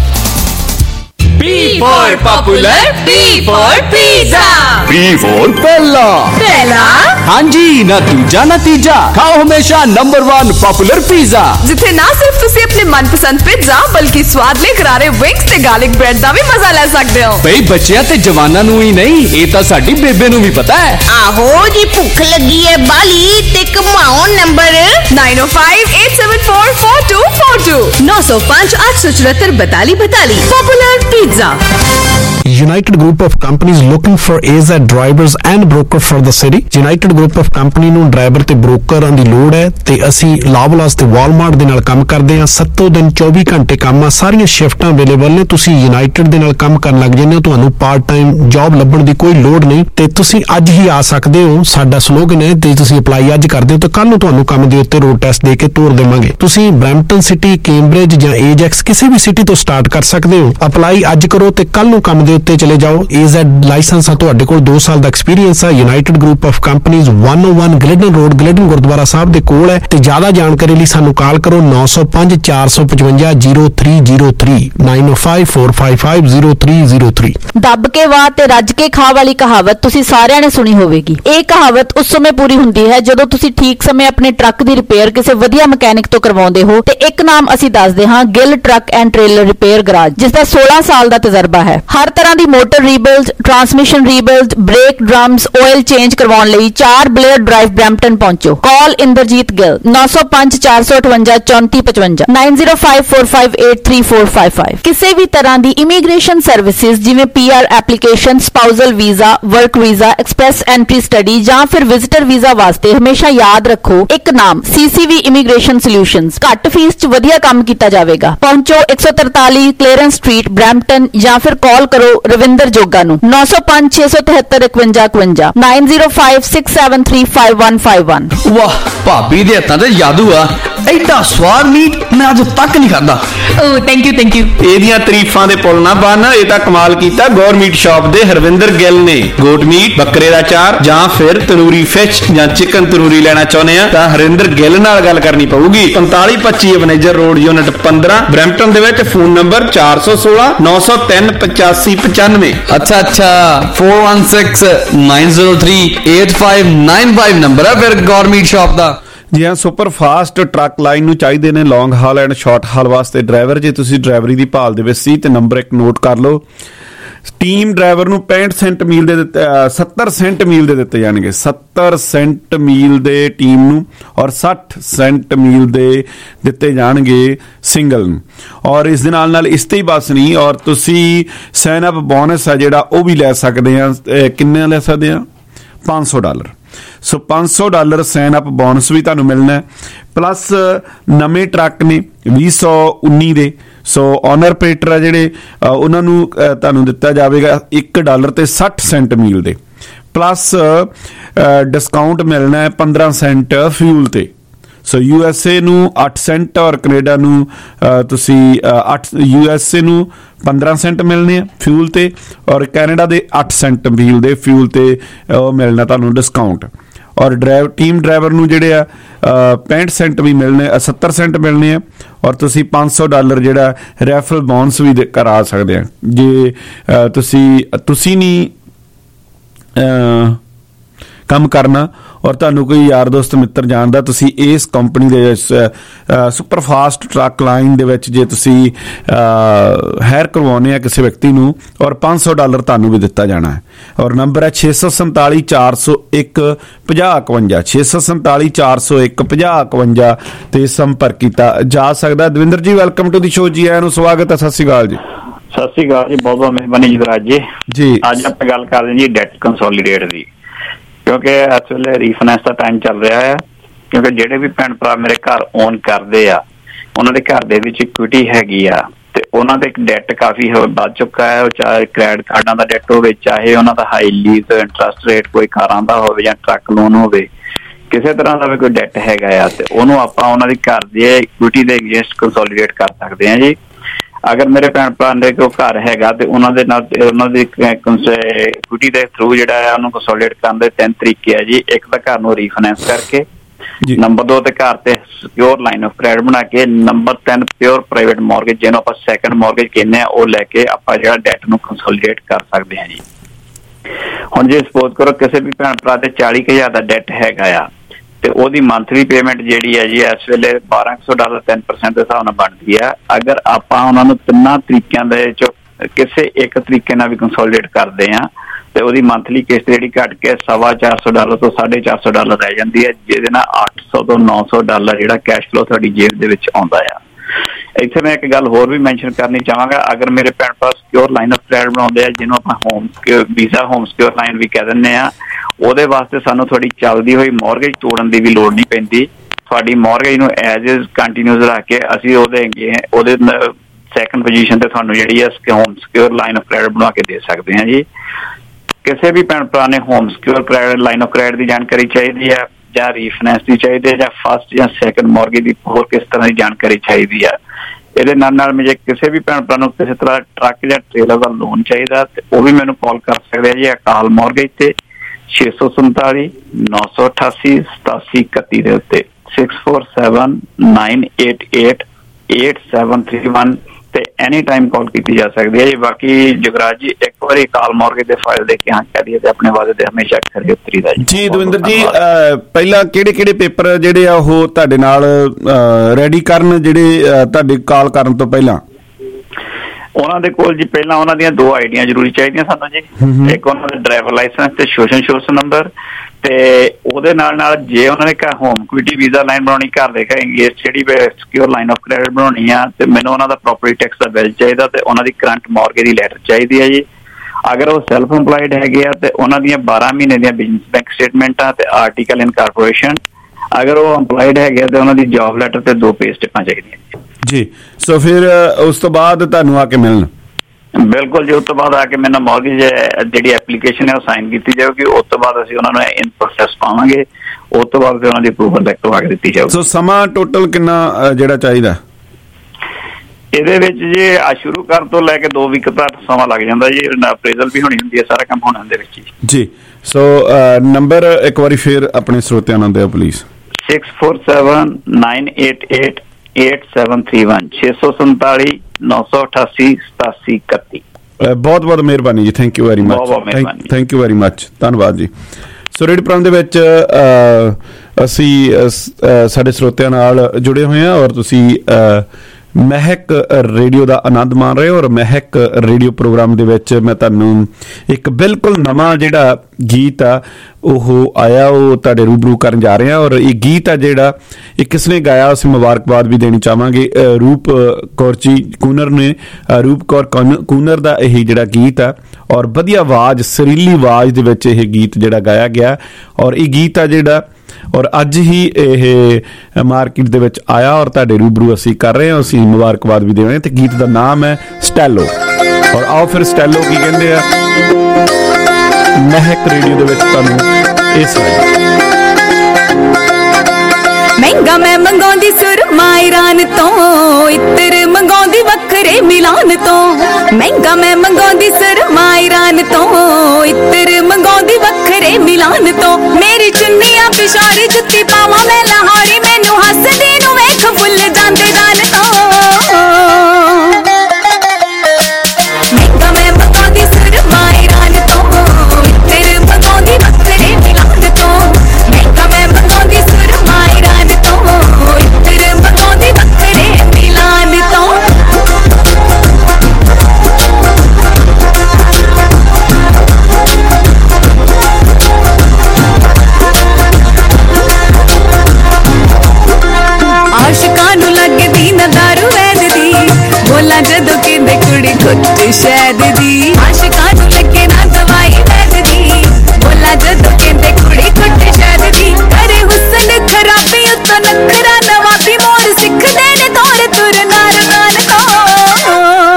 P for popular, P for pizza, P for पहला पहला हाँ जी, ना दूजा ना तीजा, खाओ हमेशा नंबर वन पॉपुलर पिज़्ज़ा, जिथे ना सिर्फ तुसी अपने मनपसंद पिज़्ज़ा बल्कि स्वादले करारे विंग्स ते गार्लिक ब्रेड दा भी मजा ले सकते हो। बई बच्चियां ते जवानां नूं ही नहीं, ये तां साडी बेबे नूं भी पता है। आहो जी, भुख लगी है बाली ते कमाओ number nine O five eight seven four four two four two नौ सौ पाँच आठ सौ चौहत्तर बताली बताली। Popular pizza. United Group of Companies looking for A Z drivers and broker for the city। United Group of Company ਨੂੰ driver ਤੇ ਬ੍ਰੋਕਰਾਂ ਦੀ ਲੋੜ ਹੈ ਤੇ ਅਸੀਂ ਲਾਵਲਾਸ ਤੇ ਵਾਲਮਾਰਟ ਦੇ ਨਾਲ ਕੰਮ ਕਰਦੇ ਹਾਂ। ਸੱਤੋਂ ਦਿਨ ਚੌਵੀ ਘੰਟੇ ਕੰਮ ਆ, ਸਾਰੀਆਂ ਸ਼ਿਫਟਾਂ ਅਵੇਲੇਬਲ ਨੇ। ਤੁਸੀਂ ਯੂਨਾਈਟਿਡ ਦੇ ਨਾਲ ਕੰਮ ਕਰਨ ਲੱਗ ਜਾਂਦੇ ਹੋ, ਤੁਹਾਨੂੰ ਪਾਰਟ ਟਾਈਮ ਜੌਬ ਲੱਭਣ ਦੀ ਕੋਈ ਲੋੜ ਨਹੀਂ ਤੇ ਤੁਸੀਂ ਅੱਜ ਹੀ ਆ ਸਕਦੇ ਹੋ। ਸਾਡਾ ਸਲੋਗਨ ਹੈ ਤੇ ਤੁਸੀਂ ਅਪਲਾਈ ਅੱਜ ਕਰਦੇ ਹੋ ਤਾਂ ਕੱਲ ਨੂੰ ਤੁਹਾਨੂੰ ਕੰਮ ਦੇ ਉੱਤੇ ਰੋਡ ਟੈਸਟ ਦੇ ਕੇ ਤੋਰ ਦੇਵਾਂਗੇ। ਤੁਸੀਂ ਬਰੈਂਪਟਨ ਸਿਟੀ, ਕੈਂਬਰਿਜ ਜਾਂ ਏਜੈਕਸ ਕਿਸੇ ਵੀ ਸਿਟੀ ਤੋਂ ਸਟਾਰਟ ਕਰ ਸਕਦੇ ਹੋ। ਅਪਲਾਈ ਅੱਜ ਕਰੋ ਤੇ ਕੱਲ ਨੂੰ ਕੰਮ ਦੇ ਉੱਤੇ ਚਲੇ ਜਾਓ। A Z ਲਾਇਸੈਂਸ ਆ ਤੁਹਾਡੇ ਕੋਲ, ਦੋ ਸਾਲ ਦਾ ਐਕਸਪੀਰੀਅੰਸ ਆ। ਯੂਨਾਈਟਿਡ ਗਰੁੱਪ ਆਫ ਕੰਪਨੀਜ਼ ਇੱਕ ਸੌ ਇੱਕ ਗਲਿਡਨ ਰੋਡ, ਗਲਿਡਨ ਗੁਰਦੁਆਰਾ ਸਾਹਿਬ ਦੇ ਕੋਲ ਹੈ ਤੇ ਜ਼ਿਆਦਾ ਜਾਣਕਾਰੀ ਲਈ ਸਾਨੂੰ ਕਾਲ ਕਰੋ ਨੌ ਸੌ ਪੰਜ ਚਾਰ ਸੌ ਪਚਵੰਜਾ zero three zero three nine O five four five five zero three zero three. ਦੱਬ ਕੇ ਵਾਹ ਤੇ ਰੱਜ ਕੇ ਖਾ ਵਾਲੀ ਕਹਾਵਤ ਤੁਸੀਂ ਸਾਰਿਆਂ ਨੇ ਸੁਣੀ ਹੋਵੇਗੀ। ਇਹ ਕਹਾਵਤ ਉਸ ਸਮੇਂ ਪੂਰੀ ਹੁੰਦੀ ਹੈ ਜਦੋਂ ਤੁਸੀਂ ਠੀਕ ਸਮੇਂ ਆਪਣੇ ਟਰੱਕ ਦੀ ਰਿਪੇਅਰ ਕਿਸੇ ਵਧੀਆ ਮਕੈਨਿਕ ਤੋਂ ਕਰਵਾਉਂਦੇ ਹੋ ਤੇ ਇੱਕ ਨਾਮ ਅਸੀਂ ਦੱਸਦੇ ਹਾਂ, Gill truck and trailer repair garage, ਜਿਸ ਦਾ सोलह ਸਾਲ ਦਾ ਤਜਰਬਾ ਹੈ। ਹਰ ਤਰ੍ਹਾਂ ਦੀ motor rebuild, transmission rebuild, brake drums, oil change ਕਰਵਾਉਣ ਲਈ ਚਾਰ ਬਲੇਅਰ ਡਰਾਈਵ ਬ੍ਰੈਂਪਟਨ ਪਹੁੰਚੋ। ਕਾਲ ਇੰਦਰਜੀਤ ਗਿੱਲ ਨੌ ਸੌ ਪੰਜ ਚਾਰ ਸੌ ਅਠਵੰਜਾ ਚੌਂਤੀ ਪਚਵੰਜਾ nine zero five four five eight three four five five. ਕਿਸੇ ਵੀ ਤਰ੍ਹਾਂ ਦੀ ਇਮੀਗ੍ਰੇਸ਼ਨ ਸਰਵਿਸਿਜ਼ ਜਿਵੇਂ P R application, spousal visa, work visa, express entry study ਜਾਂ ਫਿਰ ਵਿਜ਼ਿਟਰ ਵੀਜ਼ਾ ਵਾਸਤੇ ਹਮੇਸ਼ਾ ਯਾਦ ਰੱਖੋ ਇੱਕ ਨਾਮ, C C V immigration solutions. ਘੱਟ ਫੀਸ 'ਚ ਵਧੀਆ ਕੰਮ ਕੀਤਾ ਜਾਵੇਗਾ। ਪਹੁੰਚੋ ਇੱਕ ਸੌ ਤਰਤਾਲੀ ਕਲੀਅਰੈਂਸ ਸਟਰੀਟ ਬ੍ਰੈਂਪਟਨ ਜਾਂ ਫਿਰ ਕਾਲ ਕਰੋ ਰਵਿੰਦਰ ਜੋਗਾ ਨੂੰ ਨੌ ਸੌ ਪੰਜ ਛੇ ਸੌ ਤਿਹੱਤਰ ਇਕਵੰਜਾ ਇਕਵੰਜਾ nine zero five six seven three five one five one. ਵਾਹ, ਭਾਬੀ ਦੇ ਹੱਥਾਂ ਤੇ ਜਾਦੂ ਆ। ਐਡਾ ਸਵਾਦ ਮੀਟ ਮੈਂ ਅੱਜ ਤੱਕ ਨਹੀਂ ਖਾਦਾ। Oh thank you thank you. ਇਹਦੀਆਂ ਤਾਰੀਫਾਂ ਦੇ ਪੁੱਲ ਨਾ ਬੰਨ, ਇਹ ਤਾਂ ਕਮਾਲ ਕੀਤਾ ਗੌਰਮੀਟ ਸ਼ਾਪ ਦੇ ਹਰਵਿੰਦਰ ਗਿੱਲ ਨੇ। ਗੋਟ ਮੀਟ, ਬੱਕਰੇ ਦਾ ਚਾਰ ਜਾਂ ਫਿਰ ਤੰਦੂਰੀ ਫਿਸ਼ ਜਾਂ ਚਿਕਨ ਤੰਦੂਰੀ ਲੈਣਾ ਚਾਹੁੰਦੇ ਆ ਤਾਂ ਹਰਵਿੰਦਰ ਗਿੱਲ ਨਾਲ ਗੱਲ ਕਰਨੀ ਪਊਗੀ। ਪੰਤਾਲੀ ਪੱਚੀ ਮੈਨੇਜਰ ਰੋਡ, ਯੂਨਿਟ ਪੰਦਰਾਂ, ਬਰੈਂਪਟਨ ਦੇ ਵਿੱਚ। ਫੋਨ ਨੰਬਰ ਚਾਰ ਸੌ ਸੋਲਾਂ ਨੌ ਸੌ ਤਿੰਨ ਪਚਾਸੀ ਪਚਾਨਵੇਂ। ਅੱਛਾ ਅੱਛਾ four one six nine zero three eight five nine five ਨੰਬਰ ਹੈ ਫਿਰ ਗੌਰਮੀਟ ਸ਼ਾਪ ਦਾ। ਜੀ ਹਾਂ, ਸੁਪਰ ਫਾਸਟ ਟਰੱਕ ਲਾਈਨ ਨੂੰ ਚਾਹੀਦੇ ਨੇ ਲੌਂਗ ਹਾਲ ਐਂਡ ਸ਼ਾਰਟ ਹਾਲ ਵਾਸਤੇ ਡਰਾਈਵਰ। ਜੇ ਤੁਸੀਂ ਡਰਾਈਵਰੀ ਦੀ ਭਾਲ ਦੇ ਵਿੱਚ ਸੀ ਤੇ ਨੰਬਰ ਇੱਕ ਨੋਟ ਕਰ ਲਓ। ਟੀਮ ਡਰਾਈਵਰ ਨੂੰ ਪੈਂਹਠ ਸੈਂਟ ਮੀਲ ਦੇ ਦਿੱਤੇ ਸੱਤਰ ਸੈਂਟ ਮੀਲ ਦੇ ਦਿੱਤੇ ਜਾਣਗੇ। ਸੱਤਰ ਸੈਂਟ ਮੀਲ ਦੇ ਟੀਮ ਨੂੰ ਔਰ ਸੱਠ ਸੈਂਟ ਮੀਲ ਦੇ ਦਿੱਤੇ ਜਾਣਗੇ ਸਿੰਗਲ ਨੂੰ। ਔਰ ਇਸ ਦੇ ਨਾਲ ਨਾਲ ਇਸ ਤੇ ਹੀ ਬਸ ਨਹੀਂ, ਔਰ ਤੁਸੀਂ ਸਾਈਨ ਅਪ ਬੋਨਸ ਆ ਜਿਹੜਾ ਉਹ ਵੀ ਲੈ ਸਕਦੇ ਆ। ਕਿੰਨੇ ਲੈ ਸਕਦੇ ਆ? ਪੰਜ ਸੌ ਡਾਲਰ। ਸੋ ਪੰਜ ਸੌ ਡਾਲਰ ਸਾਈਨ ਅਪ ਬੋਨਸ ਵੀ ਤੁਹਾਨੂੰ ਮਿਲਣਾ। ਪਲੱਸ ਨਵੇਂ ਟਰੱਕ ਨੇ ਵੀਹ ਸੌ ਉੱਨੀ ਦੇ। ਸੋ ਓਨਰ ਪੇਟਰ ਆ ਜਿਹੜੇ ਉਹਨਾਂ ਨੂੰ ਤੁਹਾਨੂੰ ਦਿੱਤਾ ਜਾਵੇਗਾ ਇੱਕ ਡਾਲਰ ਤੇ ਸੱਠ ਸੈਂਟ ਮੀਲ ਦੇ। ਪਲੱਸ ਡਿਸਕਾਊਂਟ ਮਿਲਣਾ ਹੈ ਪੰਦਰਾਂ ਸੈਂਟ ਫਿਊਲ ਤੇ। ਸੋ ਯੂ ਐਸ ਏ ਨੂੰ ਅੱਠ ਸੈਂਟ ਔਰ ਕੈਨੇਡਾ ਨੂੰ ਤੁਸੀਂ ਅੱਠ ਯੂ ਐਸ ਏ ਨੂੰ ਪੰਦਰਾਂ ਸੈਂਟ ਮਿਲਣੇ ਆ ਫਿਊਲ ਤੇ, ਔਰ ਕੈਨੇਡਾ ਦੇ ਅੱਠ ਸੈਂਟ ਵੀਲ ਦੇ ਫਿਊਲ ਤੇ ਉਹ ਮਿਲਣਾ ਤੁਹਾਨੂੰ ਡਿਸਕਾਊਂਟ। ਔਰ ਡਰਾਈਵ ਟੀਮ ਡਰਾਈਵਰ ਨੂੰ ਜਿਹੜੇ ਆ ਪੈਂਹਠ ਸੈਂਟ ਵੀ ਮਿਲਣੇ, ਸੱਤਰ ਸੈਂਟ ਮਿਲਣੇ ਆ। ਔਰ ਤੁਸੀਂ ਪੰਜ ਸੌ ਡਾਲਰ ਜਿਹੜਾ ਰੈਫਰਲ ਬੋਨਸ ਵੀ ਕਰਾ ਸਕਦੇ ਆ ਜੇ ਤੁਸੀਂ ਤੁਸੀਂ ਨਹੀਂ ਕੰਮ ਕਰਨਾ ਔਰ ਤੁਹਾਨੂੰ ਕੋਈ ਯਾਰ ਦੋਸਤ ਮਿੱਤਰ ਜਾਣਦਾ, ਤੁਸੀਂ ਇਸ ਕੰਪਨੀ ਦੇ ਸੁਪਰ ਫਾਸਟ ਟਰੱਕ ਲਾਈਨ ਦੇ ਵਿੱਚ ਜੇ ਤੁਸੀਂ ਹਾਇਰ ਕਰਵਾਉਣੇ ਆ ਕਿਸੇ ਵਿਅਕਤੀ ਨੂੰ, ਔਰ ਪੰਜ ਸੌ ਡਾਲਰ ਤੁਹਾਨੂੰ ਵੀ ਦਿੱਤਾ ਜਾਣਾ ਹੈ। ਔਰ ਨੰਬਰ ਹੈ ਛੇ ਸੌ ਸੰਤਾਲੀ ਚਾਰ ਸੌ ਇੱਕ ਪੰਜਾਹ ਇਕਵੰਜਾ, ਛੇ ਸੌ ਸੰਤਾਲੀ ਚਾਰ ਸੌ ਇੱਕ ਪੰਜਾਹ ਇਕਵੰਜਾ ਤੇ ਸੰਪਰਕ ਕੀਤਾ ਜਾ ਸਕਦਾ। ਦਵਿੰਦਰ ਜੀ, ਵੈਲਕਮ ਟੂ ਦੀ ਸ਼ੋ, ਜੀ ਆਇਆਂ ਨੂੰ ਸਵਾਗਤ ਹੈ। ਸਤਿ ਸ਼੍ਰੀ ਅਕਾਲ ਜੀ। ਸਤਿ ਸ਼੍ਰੀ ਅਕਾਲ ਜੀ, ਬਹੁਤ ਬਹੁਤ ਮਿਹਰਬਾਨੀ ਯੁਵਰਾਜ ਜੀ। ਜੀ ਅੱਜ ਆਪਾਂ ਗੱਲ ਕਰਦੇ ਜੀ ਡੈਟ ਕੰਸੋਲੀਡੇਟ ਦੀ, ਕਿਉਂਕਿ ਇਸ ਵੇਲੇ ਰੀਫਾਈਨੈਂਸ ਦਾ ਟਾਈਮ ਚੱਲ ਰਿਹਾ ਹੈ। ਕਿਉਂਕਿ ਜਿਹੜੇ ਵੀ ਭੈਣ ਭਰਾ ਮੇਰੇ ਘਰ ਓਨ ਕਰਦੇ ਆ, ਉਹਨਾਂ ਦੇ ਘਰ ਦੇ ਵਿੱਚ ਇਕੁਇਟੀ ਹੈਗੀ ਆ ਤੇ ਉਹਨਾਂ ਦੇ ਡੈਟ ਕਾਫੀ ਵੱਧ ਚੁੱਕਾ ਹੈ। ਉਹ ਚਾਹੇ ਕ੍ਰੈਡਿਟ ਕਾਰਡਾਂ ਦਾ ਡੈਟ ਹੋਵੇ, ਚਾਹੇ ਉਹਨਾਂ ਦਾ ਹਾਈ ਲੀਜ਼ ਇੰਟਰਸਟ ਰੇਟ ਕੋਈ ਕਾਰਾਂ ਦਾ ਹੋਵੇ ਜਾਂ ਟਰੱਕ ਲੋਨ ਹੋਵੇ, ਕਿਸੇ ਤਰ੍ਹਾਂ ਦਾ ਵੀ ਕੋਈ ਡੈਟ ਹੈਗਾ ਆ ਤੇ ਉਹਨੂੰ ਆਪਾਂ ਉਹਨਾਂ ਦੀ ਘਰ ਦੇ ਇਕੁਇਟੀ ਦੇ ਅਗੇਂਸਟ ਕੰਸੋਲੀਡੇਟ ਕਰ ਸਕਦੇ ਹਾਂ ਜੀ। ਅਗਰ ਮੇਰੇ ਭੈਣ ਭਰਾ ਦੇ ਕੋਲ ਘਰ ਹੈਗਾ ਤੇ ਉਹਨਾਂ ਦੇ ਨਾਲ ਉਹਨਾਂ ਦੀ ਇਕੁਇਟੀ ਦੇ ਥਰੂ ਜਿਹੜਾ ਹੈ ਉਹਨੂੰ ਕੰਸੋਲੀਡੇਟ ਕਰਨ ਦੇ ਤਿੰਨ ਤਰੀਕੇ ਆ ਜੀ। ਇੱਕ ਤਾਂ ਘਰ ਨੂੰ ਰੀਫਾਈਨੈਂਸ ਕਰਕੇ, ਨੰਬਰ ਦੋ ਤੇ ਘਰ ਤੇ ਸਿਕਿਉਰ ਲਾਈਨ ਆਫ ਕ੍ਰੈਡਿਟ ਬਣਾ ਕੇ, ਨੰਬਰ ਤਿੰਨ ਪਿਓਰ ਪ੍ਰਾਈਵੇਟ ਮੌਰਗੇਜ ਜਿਹਨੂੰ ਆਪਾਂ ਸੈਕੰਡ ਮੌਰਗੇਜ ਕਹਿੰਦੇ ਆ, ਉਹ ਲੈ ਕੇ ਆਪਾਂ ਜਿਹੜਾ ਡੈਟ ਨੂੰ ਕੰਸੋਲੀਡੇਟ ਕਰ ਸਕਦੇ ਹਾਂ ਜੀ। ਹੁਣ ਜੇ ਸਪੋਜ਼ ਕਰੋ ਕਿਸੇ ਵੀ ਭੈਣ ਭਰਾ ਤੇ ਚਾਲੀ ਕੁ ਹਜ਼ਾਰ ਦਾ ਡੈਟ ਹੈਗਾ ਆ ਤੇ ਉਹਦੀ ਮੰਥਲੀ ਪੇਮੈਂਟ ਜਿਹੜੀ ਹੈ ਜੀ ਇਸ ਵੇਲੇ ਬਾਰਾਂ ਸੌ ਡਾਲਰ ਤਿੰਨ ਪਰਸੈਂਟ ਦੇ ਹਿਸਾਬ ਨਾਲ ਬਣਦੀ ਹੈ। ਅਗਰ ਆਪਾਂ ਉਹਨਾਂ ਨੂੰ ਤਿੰਨਾਂ ਤਰੀਕਿਆਂ ਦੇ ਵਿੱਚੋਂ ਕਿਸੇ ਇੱਕ ਤਰੀਕੇ ਨਾਲ ਵੀ ਕੰਸੋਲੀਡੇਟ ਕਰਦੇ ਆ ਤੇ ਉਹਦੀ ਮੰਥਲੀ ਕਿਸ਼ਤ ਜਿਹੜੀ ਘੱਟ ਕੇ ਸਵਾ ਚਾਰ ਸੌ ਡਾਲਰ ਤੋਂ ਸਾਢੇ ਚਾਰ ਸੌ ਡਾਲਰ ਰਹਿ ਜਾਂਦੀ ਹੈ, ਜਿਹਦੇ ਨਾਲ ਅੱਠ ਸੌ ਤੋਂ ਨੌ ਸੌ ਡਾਲਰ ਜਿਹੜਾ ਕੈਸ਼ ਫਲੋ ਤੁਹਾਡੀ ਜੇਬ ਦੇ ਵਿੱਚ ਆਉਂਦਾ ਆ। ਇੱਥੇ ਮੈਂ ਇੱਕ ਗੱਲ ਹੋਰ ਵੀ ਮੈਂਸ਼ਨ ਕਰਨੀ ਚਾਹਾਂਗਾ। ਅਗਰ ਮੇਰੇ ਭੈਣ ਭਰਾ ਸਿਕਿਉਰ ਲਾਈਨ ਆਫ ਕ੍ਰੈਡਿਟ ਬਣਾਉਂਦੇ ਆ, ਜਿਹਨੂੰ ਆਪਾਂ ਹੋਮ ਵੀਜ਼ਾ ਹੋਮ ਸਿਕਿਉਰ ਲਾਈਨ ਵੀ ਕਹਿ ਦਿੰਦੇ ਆ, ਉਹਦੇ ਵਾਸਤੇ ਸਾਨੂੰ ਤੁਹਾਡੀ ਚੱਲਦੀ ਹੋਈ ਮੌਰਗੇਜ ਤੋੜਨ ਦੀ ਵੀ ਲੋੜ ਨਹੀਂ ਪੈਂਦੀ। ਤੁਹਾਡੀ ਮੌਰਗੇਜ ਨੂੰ ਐਜ਼ ਇਜ਼ ਕੰਟੀਨਿਊਸ ਰੱਖ ਕੇ ਅਸੀਂ ਉਹਦੇ ਉਹਦੇ ਸੈਕੰਡ ਪੋਜੀਸ਼ਨ ਤੇ ਤੁਹਾਨੂੰ ਜਿਹੜੀ ਹੈ home secure line of credit ਬਣਾ ਕੇ ਦੇ ਸਕਦੇ ਹਾਂ ਜੀ। ਕਿਸੇ ਵੀ ਭੈਣ ਭਰਾ ਨੇ home secure credit line of credit ਦੀ ਜਾਣਕਾਰੀ ਚਾਹੀਦੀ ਹੈ ਜਾਂ ਰੀਫਾਈਨੈਂਸ ਦੀ ਚਾਹੀਦੀ ਹੈ ਜਾਂ ਫਸਟ ਜਾਂ ਸੈਕੰਡ ਮੌਰਗੇਜ ਦੀ ਹੋਰ ਕਿਸ ਤਰ੍ਹਾਂ ਦੀ ਜਾਣਕਾਰੀ ਚਾਹੀਦੀ ਹੈ, ਇਹਦੇ ਨਾਲ ਨਾਲ ਜੇ ਕਿਸੇ ਵੀ ਭੈਣ ਭਰਾ ਨੂੰ ਕਿਸੇ ਤਰ੍ਹਾਂ ਟਰੱਕ ਜਾਂ ਟ੍ਰੇਲਰ ਦਾ ਲੋਨ ਚਾਹੀਦਾ ਤੇ ਉਹ ਵੀ ਮੈਨੂੰ ਕਾਲ ਕਰ ਸਕਦੇ ਆ ਜੀ ਅਕਾਲ ਮੌਰਗੇਜ ਤੇ ਛੇ ਸੌ ਸੰਤਾਲੀ ਨੌ ਸੌ ਅਠਾਸੀ ਸਤਾਸੀ ਇਕੱਤੀ ਦੇ ਉੱਤੇ six four seven nine eight eight eight seven three one ਤੇ ਐਨੀ ਟਾਈਮ ਕਾਲ ਕੀਤੀ ਜਾ ਸਕਦੀ ਹੈ ਜੀ। ਬਾਕੀ ਜਗਰਾਜ ਜੀ ਇੱਕ ਵਾਰੀ ਕਾਲ ਮੌਰਗੇਜ ਦੇ ਫਾਈਲ ਦੇ ਕੇ ਹਾਂ ਕਹਿ ਦਈਏ ਤੇ ਆਪਣੇ ਵਾਅਦੇ ਤੇ ਹਮੇਸ਼ਾ ਖਰੇ ਉਤਰੀ ਦਾ ਜੀ। ਦਵਿੰਦਰ ਜੀ, ਪਹਿਲਾਂ ਕਿਹੜੇ ਕਿਹੜੇ ਪੇਪਰ ਜਿਹੜੇ ਆ ਉਹ ਤੁਹਾਡੇ ਨਾਲ ਰੈਡੀ ਕਰਨ ਜਿਹੜੇ ਤੁਹਾਡੇ ਕਾਲ ਕਰਨ ਤੋਂ ਪਹਿਲਾਂ? ਉਹਨਾਂ ਦੇ ਕੋਲ ਜੀ ਪਹਿਲਾਂ ਉਹਨਾਂ ਦੀਆਂ ਦੋ ਆਈਡੀਆਂ ਜ਼ਰੂਰੀ ਚਾਹੀਦੀਆਂ ਸਾਨੂੰ ਜੀ। ਇੱਕ ਉਹਨਾਂ ਦਾ ਡਰਾਈਵਰ ਲਾਇਸੈਂਸ ਤੇ ਸੋਸ਼ਲ ਇੰਸ਼ੋਰੈਂਸ ਨੰਬਰ, ਤੇ ਉਹਦੇ ਨਾਲ ਨਾਲ ਜੇ ਉਹਨਾਂ ਨੇ ਘਰ ਹੋਮ ਇਕੁਇਟੀ ਵੀਜ਼ਾ ਲਾਈਨ ਬਣਾਉਣੀ, ਘਰ ਦੇ ਅੰਗੇਜ ਜਿਹੜੀ ਸਿਕਿਉਰ ਲਾਈਨ ਆਫ ਕ੍ਰੈਡਿਟ ਬਣਾਉਣੀ ਆ, ਤੇ ਮੈਨੂੰ ਉਹਨਾਂ ਦਾ ਪ੍ਰੋਪਰਟੀ ਟੈਕਸ ਦਾ ਬਿੱਲ ਚਾਹੀਦਾ ਤੇ ਉਹਨਾਂ ਦੀ ਕਰੰਟ ਮੌਰਗੇਜ ਦੀ ਲੈਟਰ ਚਾਹੀਦੀ ਹੈ ਜੀ। ਅਗਰ ਉਹ ਸੈਲਫ ਇੰਪਲਾਇਡ ਹੈਗੇ ਆ ਤੇ ਉਹਨਾਂ ਦੀਆਂ ਬਾਰਾਂ ਮਹੀਨੇ ਦੀਆਂ ਬਿਜ਼ਨਸ ਬੈਂਕ ਸਟੇਟਮੈਂਟਾਂ ਤੇ ਆਰਟੀਕਲ ਇਨ ਕਾਰਪੋਰੇਸ਼ਨ। ਅਗਰ ਉਹ ਇੰਪਲਾਇਡ ਹੈਗੇ ਆ ਤੇ ਉਹਨਾਂ ਦੀ ਜੌਬ ਲੈਟਰ ਤੇ ਦੋ ਪੇ ਸਟਿਪਾਂ ਚਾਹੀਦੀਆਂ ਜੀ। ਸੋ ਫਿਰ ਉਸ ਤੋਂ ਬਾਅਦ ਤੁਹਾਨੂੰ ਆ ਕੇ ਮਿਲਣ? ਬਿਲਕੁਲ ਜੀ, ਉਸ ਤੋਂ ਬਾਅਦ ਆ ਕੇ ਮੈਨੂੰ ਮੌਰਗੇਜ ਜਿਹੜੀ ਐਪਲੀਕੇਸ਼ਨ ਹੈ ਉਹ ਸਾਈਨ ਕੀਤੀ ਜਾਊਗੀ। ਉਸ ਤੋਂ ਬਾਅਦ ਅਸੀਂ ਉਹਨਾਂ ਨੂੰ ਇਨ ਪ੍ਰੋਸੈਸ ਪਾਵਾਂਗੇ, ਉਸ ਤੋਂ ਬਾਅਦ ਉਹਨਾਂ ਦੀ ਅਪਰੂਵਲ ਲੈ ਕੇ ਦਿੱਤੀ ਜਾਊਗੀ। ਸੋ ਸਮਾਂ ਟੋਟਲ ਕਿੰਨਾ ਜਿਹੜਾ ਚਾਹੀਦਾ ਇਹਦੇ ਵਿੱਚ ਜੀ ਆ ਸ਼ੁਰੂ ਕਰਨ ਤੋਂ ਲੈ ਕੇ ਦੋ ਵੀਕ ਤੱਕ ਸਮਾਂ ਲੱਗ ਜਾਂਦਾ ਜੀ। ਅਪਰੇਜ਼ਲ ਵੀ ਹੋਣੀ ਹੁੰਦੀ ਹੈ, ਸਾਰਾ ਕੰਮ ਹੋਣਾ ਦੇ ਵਿੱਚ ਜੀ। ਸੋ ਨੰਬਰ ਇੱਕ ਵਾਰੀ ਫਿਰ ਆਪਣੇ ਸਰੋਤਿਆਂ ਨੂੰ ਦਿਓ please. Six four seven nine eight eight eight seven three one ਛੇ ਸੌ ਸੰਤਾਲੀ ਨੌ ਸੌ ਅਠਾਸੀ ਸਤਾਸੀ ਇਕੱਤੀ। ਬਹੁਤ ਬਹੁਤ ਮਿਹਰਬਾਨੀ ਜੀ। Thank you very much. Thank you very much. ਧੰਨਵਾਦ ਜੀ। ਸੋ ਰੇਡੀਓ ਪ੍ਰੋਗਰਾਮ ਦੇ ਵਿੱਚ ਅਸੀਂ ਸਾਡੇ ਸਰੋਤਿਆਂ ਨਾਲ ਜੁੜੇ ਹੋਏ ਹਾਂ ਔਰ ਤੁਸੀਂ ਮਹਿਕ ਰੇਡੀਓ ਦਾ ਆਨੰਦ ਮਾਣ ਰਹੇ ਹੋ। ਔਰ ਮਹਿਕ ਰੇਡੀਓ ਪ੍ਰੋਗਰਾਮ ਦੇ ਵਿੱਚ ਮੈਂ ਤੁਹਾਨੂੰ ਇੱਕ ਬਿਲਕੁਲ ਨਵਾਂ ਜਿਹੜਾ ਗੀਤ ਆ ਉਹ ਆਇਆ ਉਹ ਤੁਹਾਡੇ ਰੂਬਰੂ ਕਰਨ ਜਾ ਰਹੇ ਹਾਂ। ਔਰ ਇਹ ਗੀਤ ਆ ਜਿਹੜਾ ਇਹ ਕਿਸ ਨੇ ਗਾਇਆ, ਅਸੀਂ ਮੁਬਾਰਕਬਾਦ ਵੀ ਦੇਣੀ ਚਾਹਾਂਗੇ। ਰੂਪ ਕੌਰ ਜੀ ਕੂਨਰ ਨੇ, ਰੂਪ ਕੌਰ ਕੂਨਰ ਦਾ ਇਹ ਜਿਹੜਾ ਗੀਤ ਆ ਔਰ ਵਧੀਆ ਆਵਾਜ਼, ਸੁਰੀਲੀ ਆਵਾਜ਼ ਦੇ ਵਿੱਚ ਇਹ ਗੀਤ ਜਿਹੜਾ ਗਾਇਆ ਗਿਆ। ਔਰ ਇਹ ਗੀਤ ਆ ਜਿਹੜਾ ਔਰ ਅੱਜ ਹੀ ਇਹ ਮਾਰਕੀਟ ਦੇ ਵਿੱਚ ਆਇਆ ਔਰ ਤੁਹਾਡੇ ਰੂਬਰੂ ਅਸੀਂ ਕਰ ਰਹੇ ਹਾਂ। ਅਸੀਂ ਮੁਬਾਰਕਬਾਦ ਵੀ ਦੇਵਾਂਗੇ ਤੇ ਗੀਤ ਦਾ ਨਾਮ ਹੈ ਸਟੈਲੋ। ਔਰ ਆਓ ਫਿਰ ਸਟੈਲੋ ਕੀ ਕਹਿੰਦੇ ਆ ਮਹਿਕ ਰੇਡੀਓ ਦੇ ਵਿੱਚ ਤੁਹਾਨੂੰ ਇਸ ਵੇਲੇ। ਮਹਿੰਗਾ ਮੈਂ ਮੰਗਾਉਂਦੀ ਸੁਰਮਾ ਈਰਾਨ ਤੋਂ, ਇਤਰ ਮੰਗਾਉਂਦੀ ਵੱਖਰੇ ਮਿਲਾਨ ਤੋਂ। ਮਹਿੰਗਾ ਮੈਂ ਮੰਗਾਉਂਦੀ ਸੁਰਮਾ ਈਰਾਨ ਤੋਂ, ਇਤਰ ਮੰਗਾਉਂਦੀ ਵੱਖਰੇ ਮਿਲਾਨ ਤੋਂ। ਮੇਰੀ ਚੁੰਨੀਆਂ ਪਿਸ਼ਾਰੀ ਜੁੱਤੀ ਪਾਵਾਂ ਮੈਂ ਲਾਹੌਰੀ, ਮੈਨੂੰ ਹੱਸਦੀ ਨੂੰ ਵੇਖ ਫੁੱਲ ਜਾਂਦੇ ਦਾਨ ਤੋਂ। ਮਹਿੰਗਾ ਮੈਂ ਮੰਗਾਉਂਦੀ ਸੁਰਮਾ ਈਰਾਨ ਤੋਂ, ਇਤਰ ਮੰਗਾਉਂਦੀ ਵੱਖਰੇ ਮਿਲਾਨ ਤੋਂ। ਮਹਿੰਗਾ ਮੈਂ ਮੰਗਾਉਂਦੀ ਸੁਰਮਾ ਈਰਾਨ ਤੋਂ, ਇਤਰ ਮੰਗਾਉਂਦੀ ਵੱਖਰੇ ਮਿਲਾਨ ਤੋਂ। ਆਸ਼ਿਕਾਂ ਨੂੰ ਲੱਗਦੀ ਨਾ ਦਾਰੂ ਵੈਦ ਦੀ, ਬੋਲਾਂ ਜਦੋਂ ਕਹਿੰਦੇ ਕੁੜੀ ਕੁੱਟ ਸ਼ਹਿਦ ਦੀ। ਆਸ਼ਿਕਾਂ ਨੂੰ ਲੱਗੇ ਨਾ ਦਵਾਈ ਵੈਦ ਦੀ, ਬੋਲਾਂ ਜਦੋਂ ਕਹਿੰਦੇ ਕੁੜੀ ਕੁੱਟ ਸ਼ਹਿਦ ਦੀ। ਕਰੇ ਹੁਸਨ ਖਰਾਬੀ ਉੱਤੋਂ ਨਖਰਾ ਨਵਾਬੀ, ਮੋਰ ਸਿੱਖਦੇ ਨੇ ਦੌਰ ਤੁਰ ਨਾਰਦਾਨ ਤੋਂ।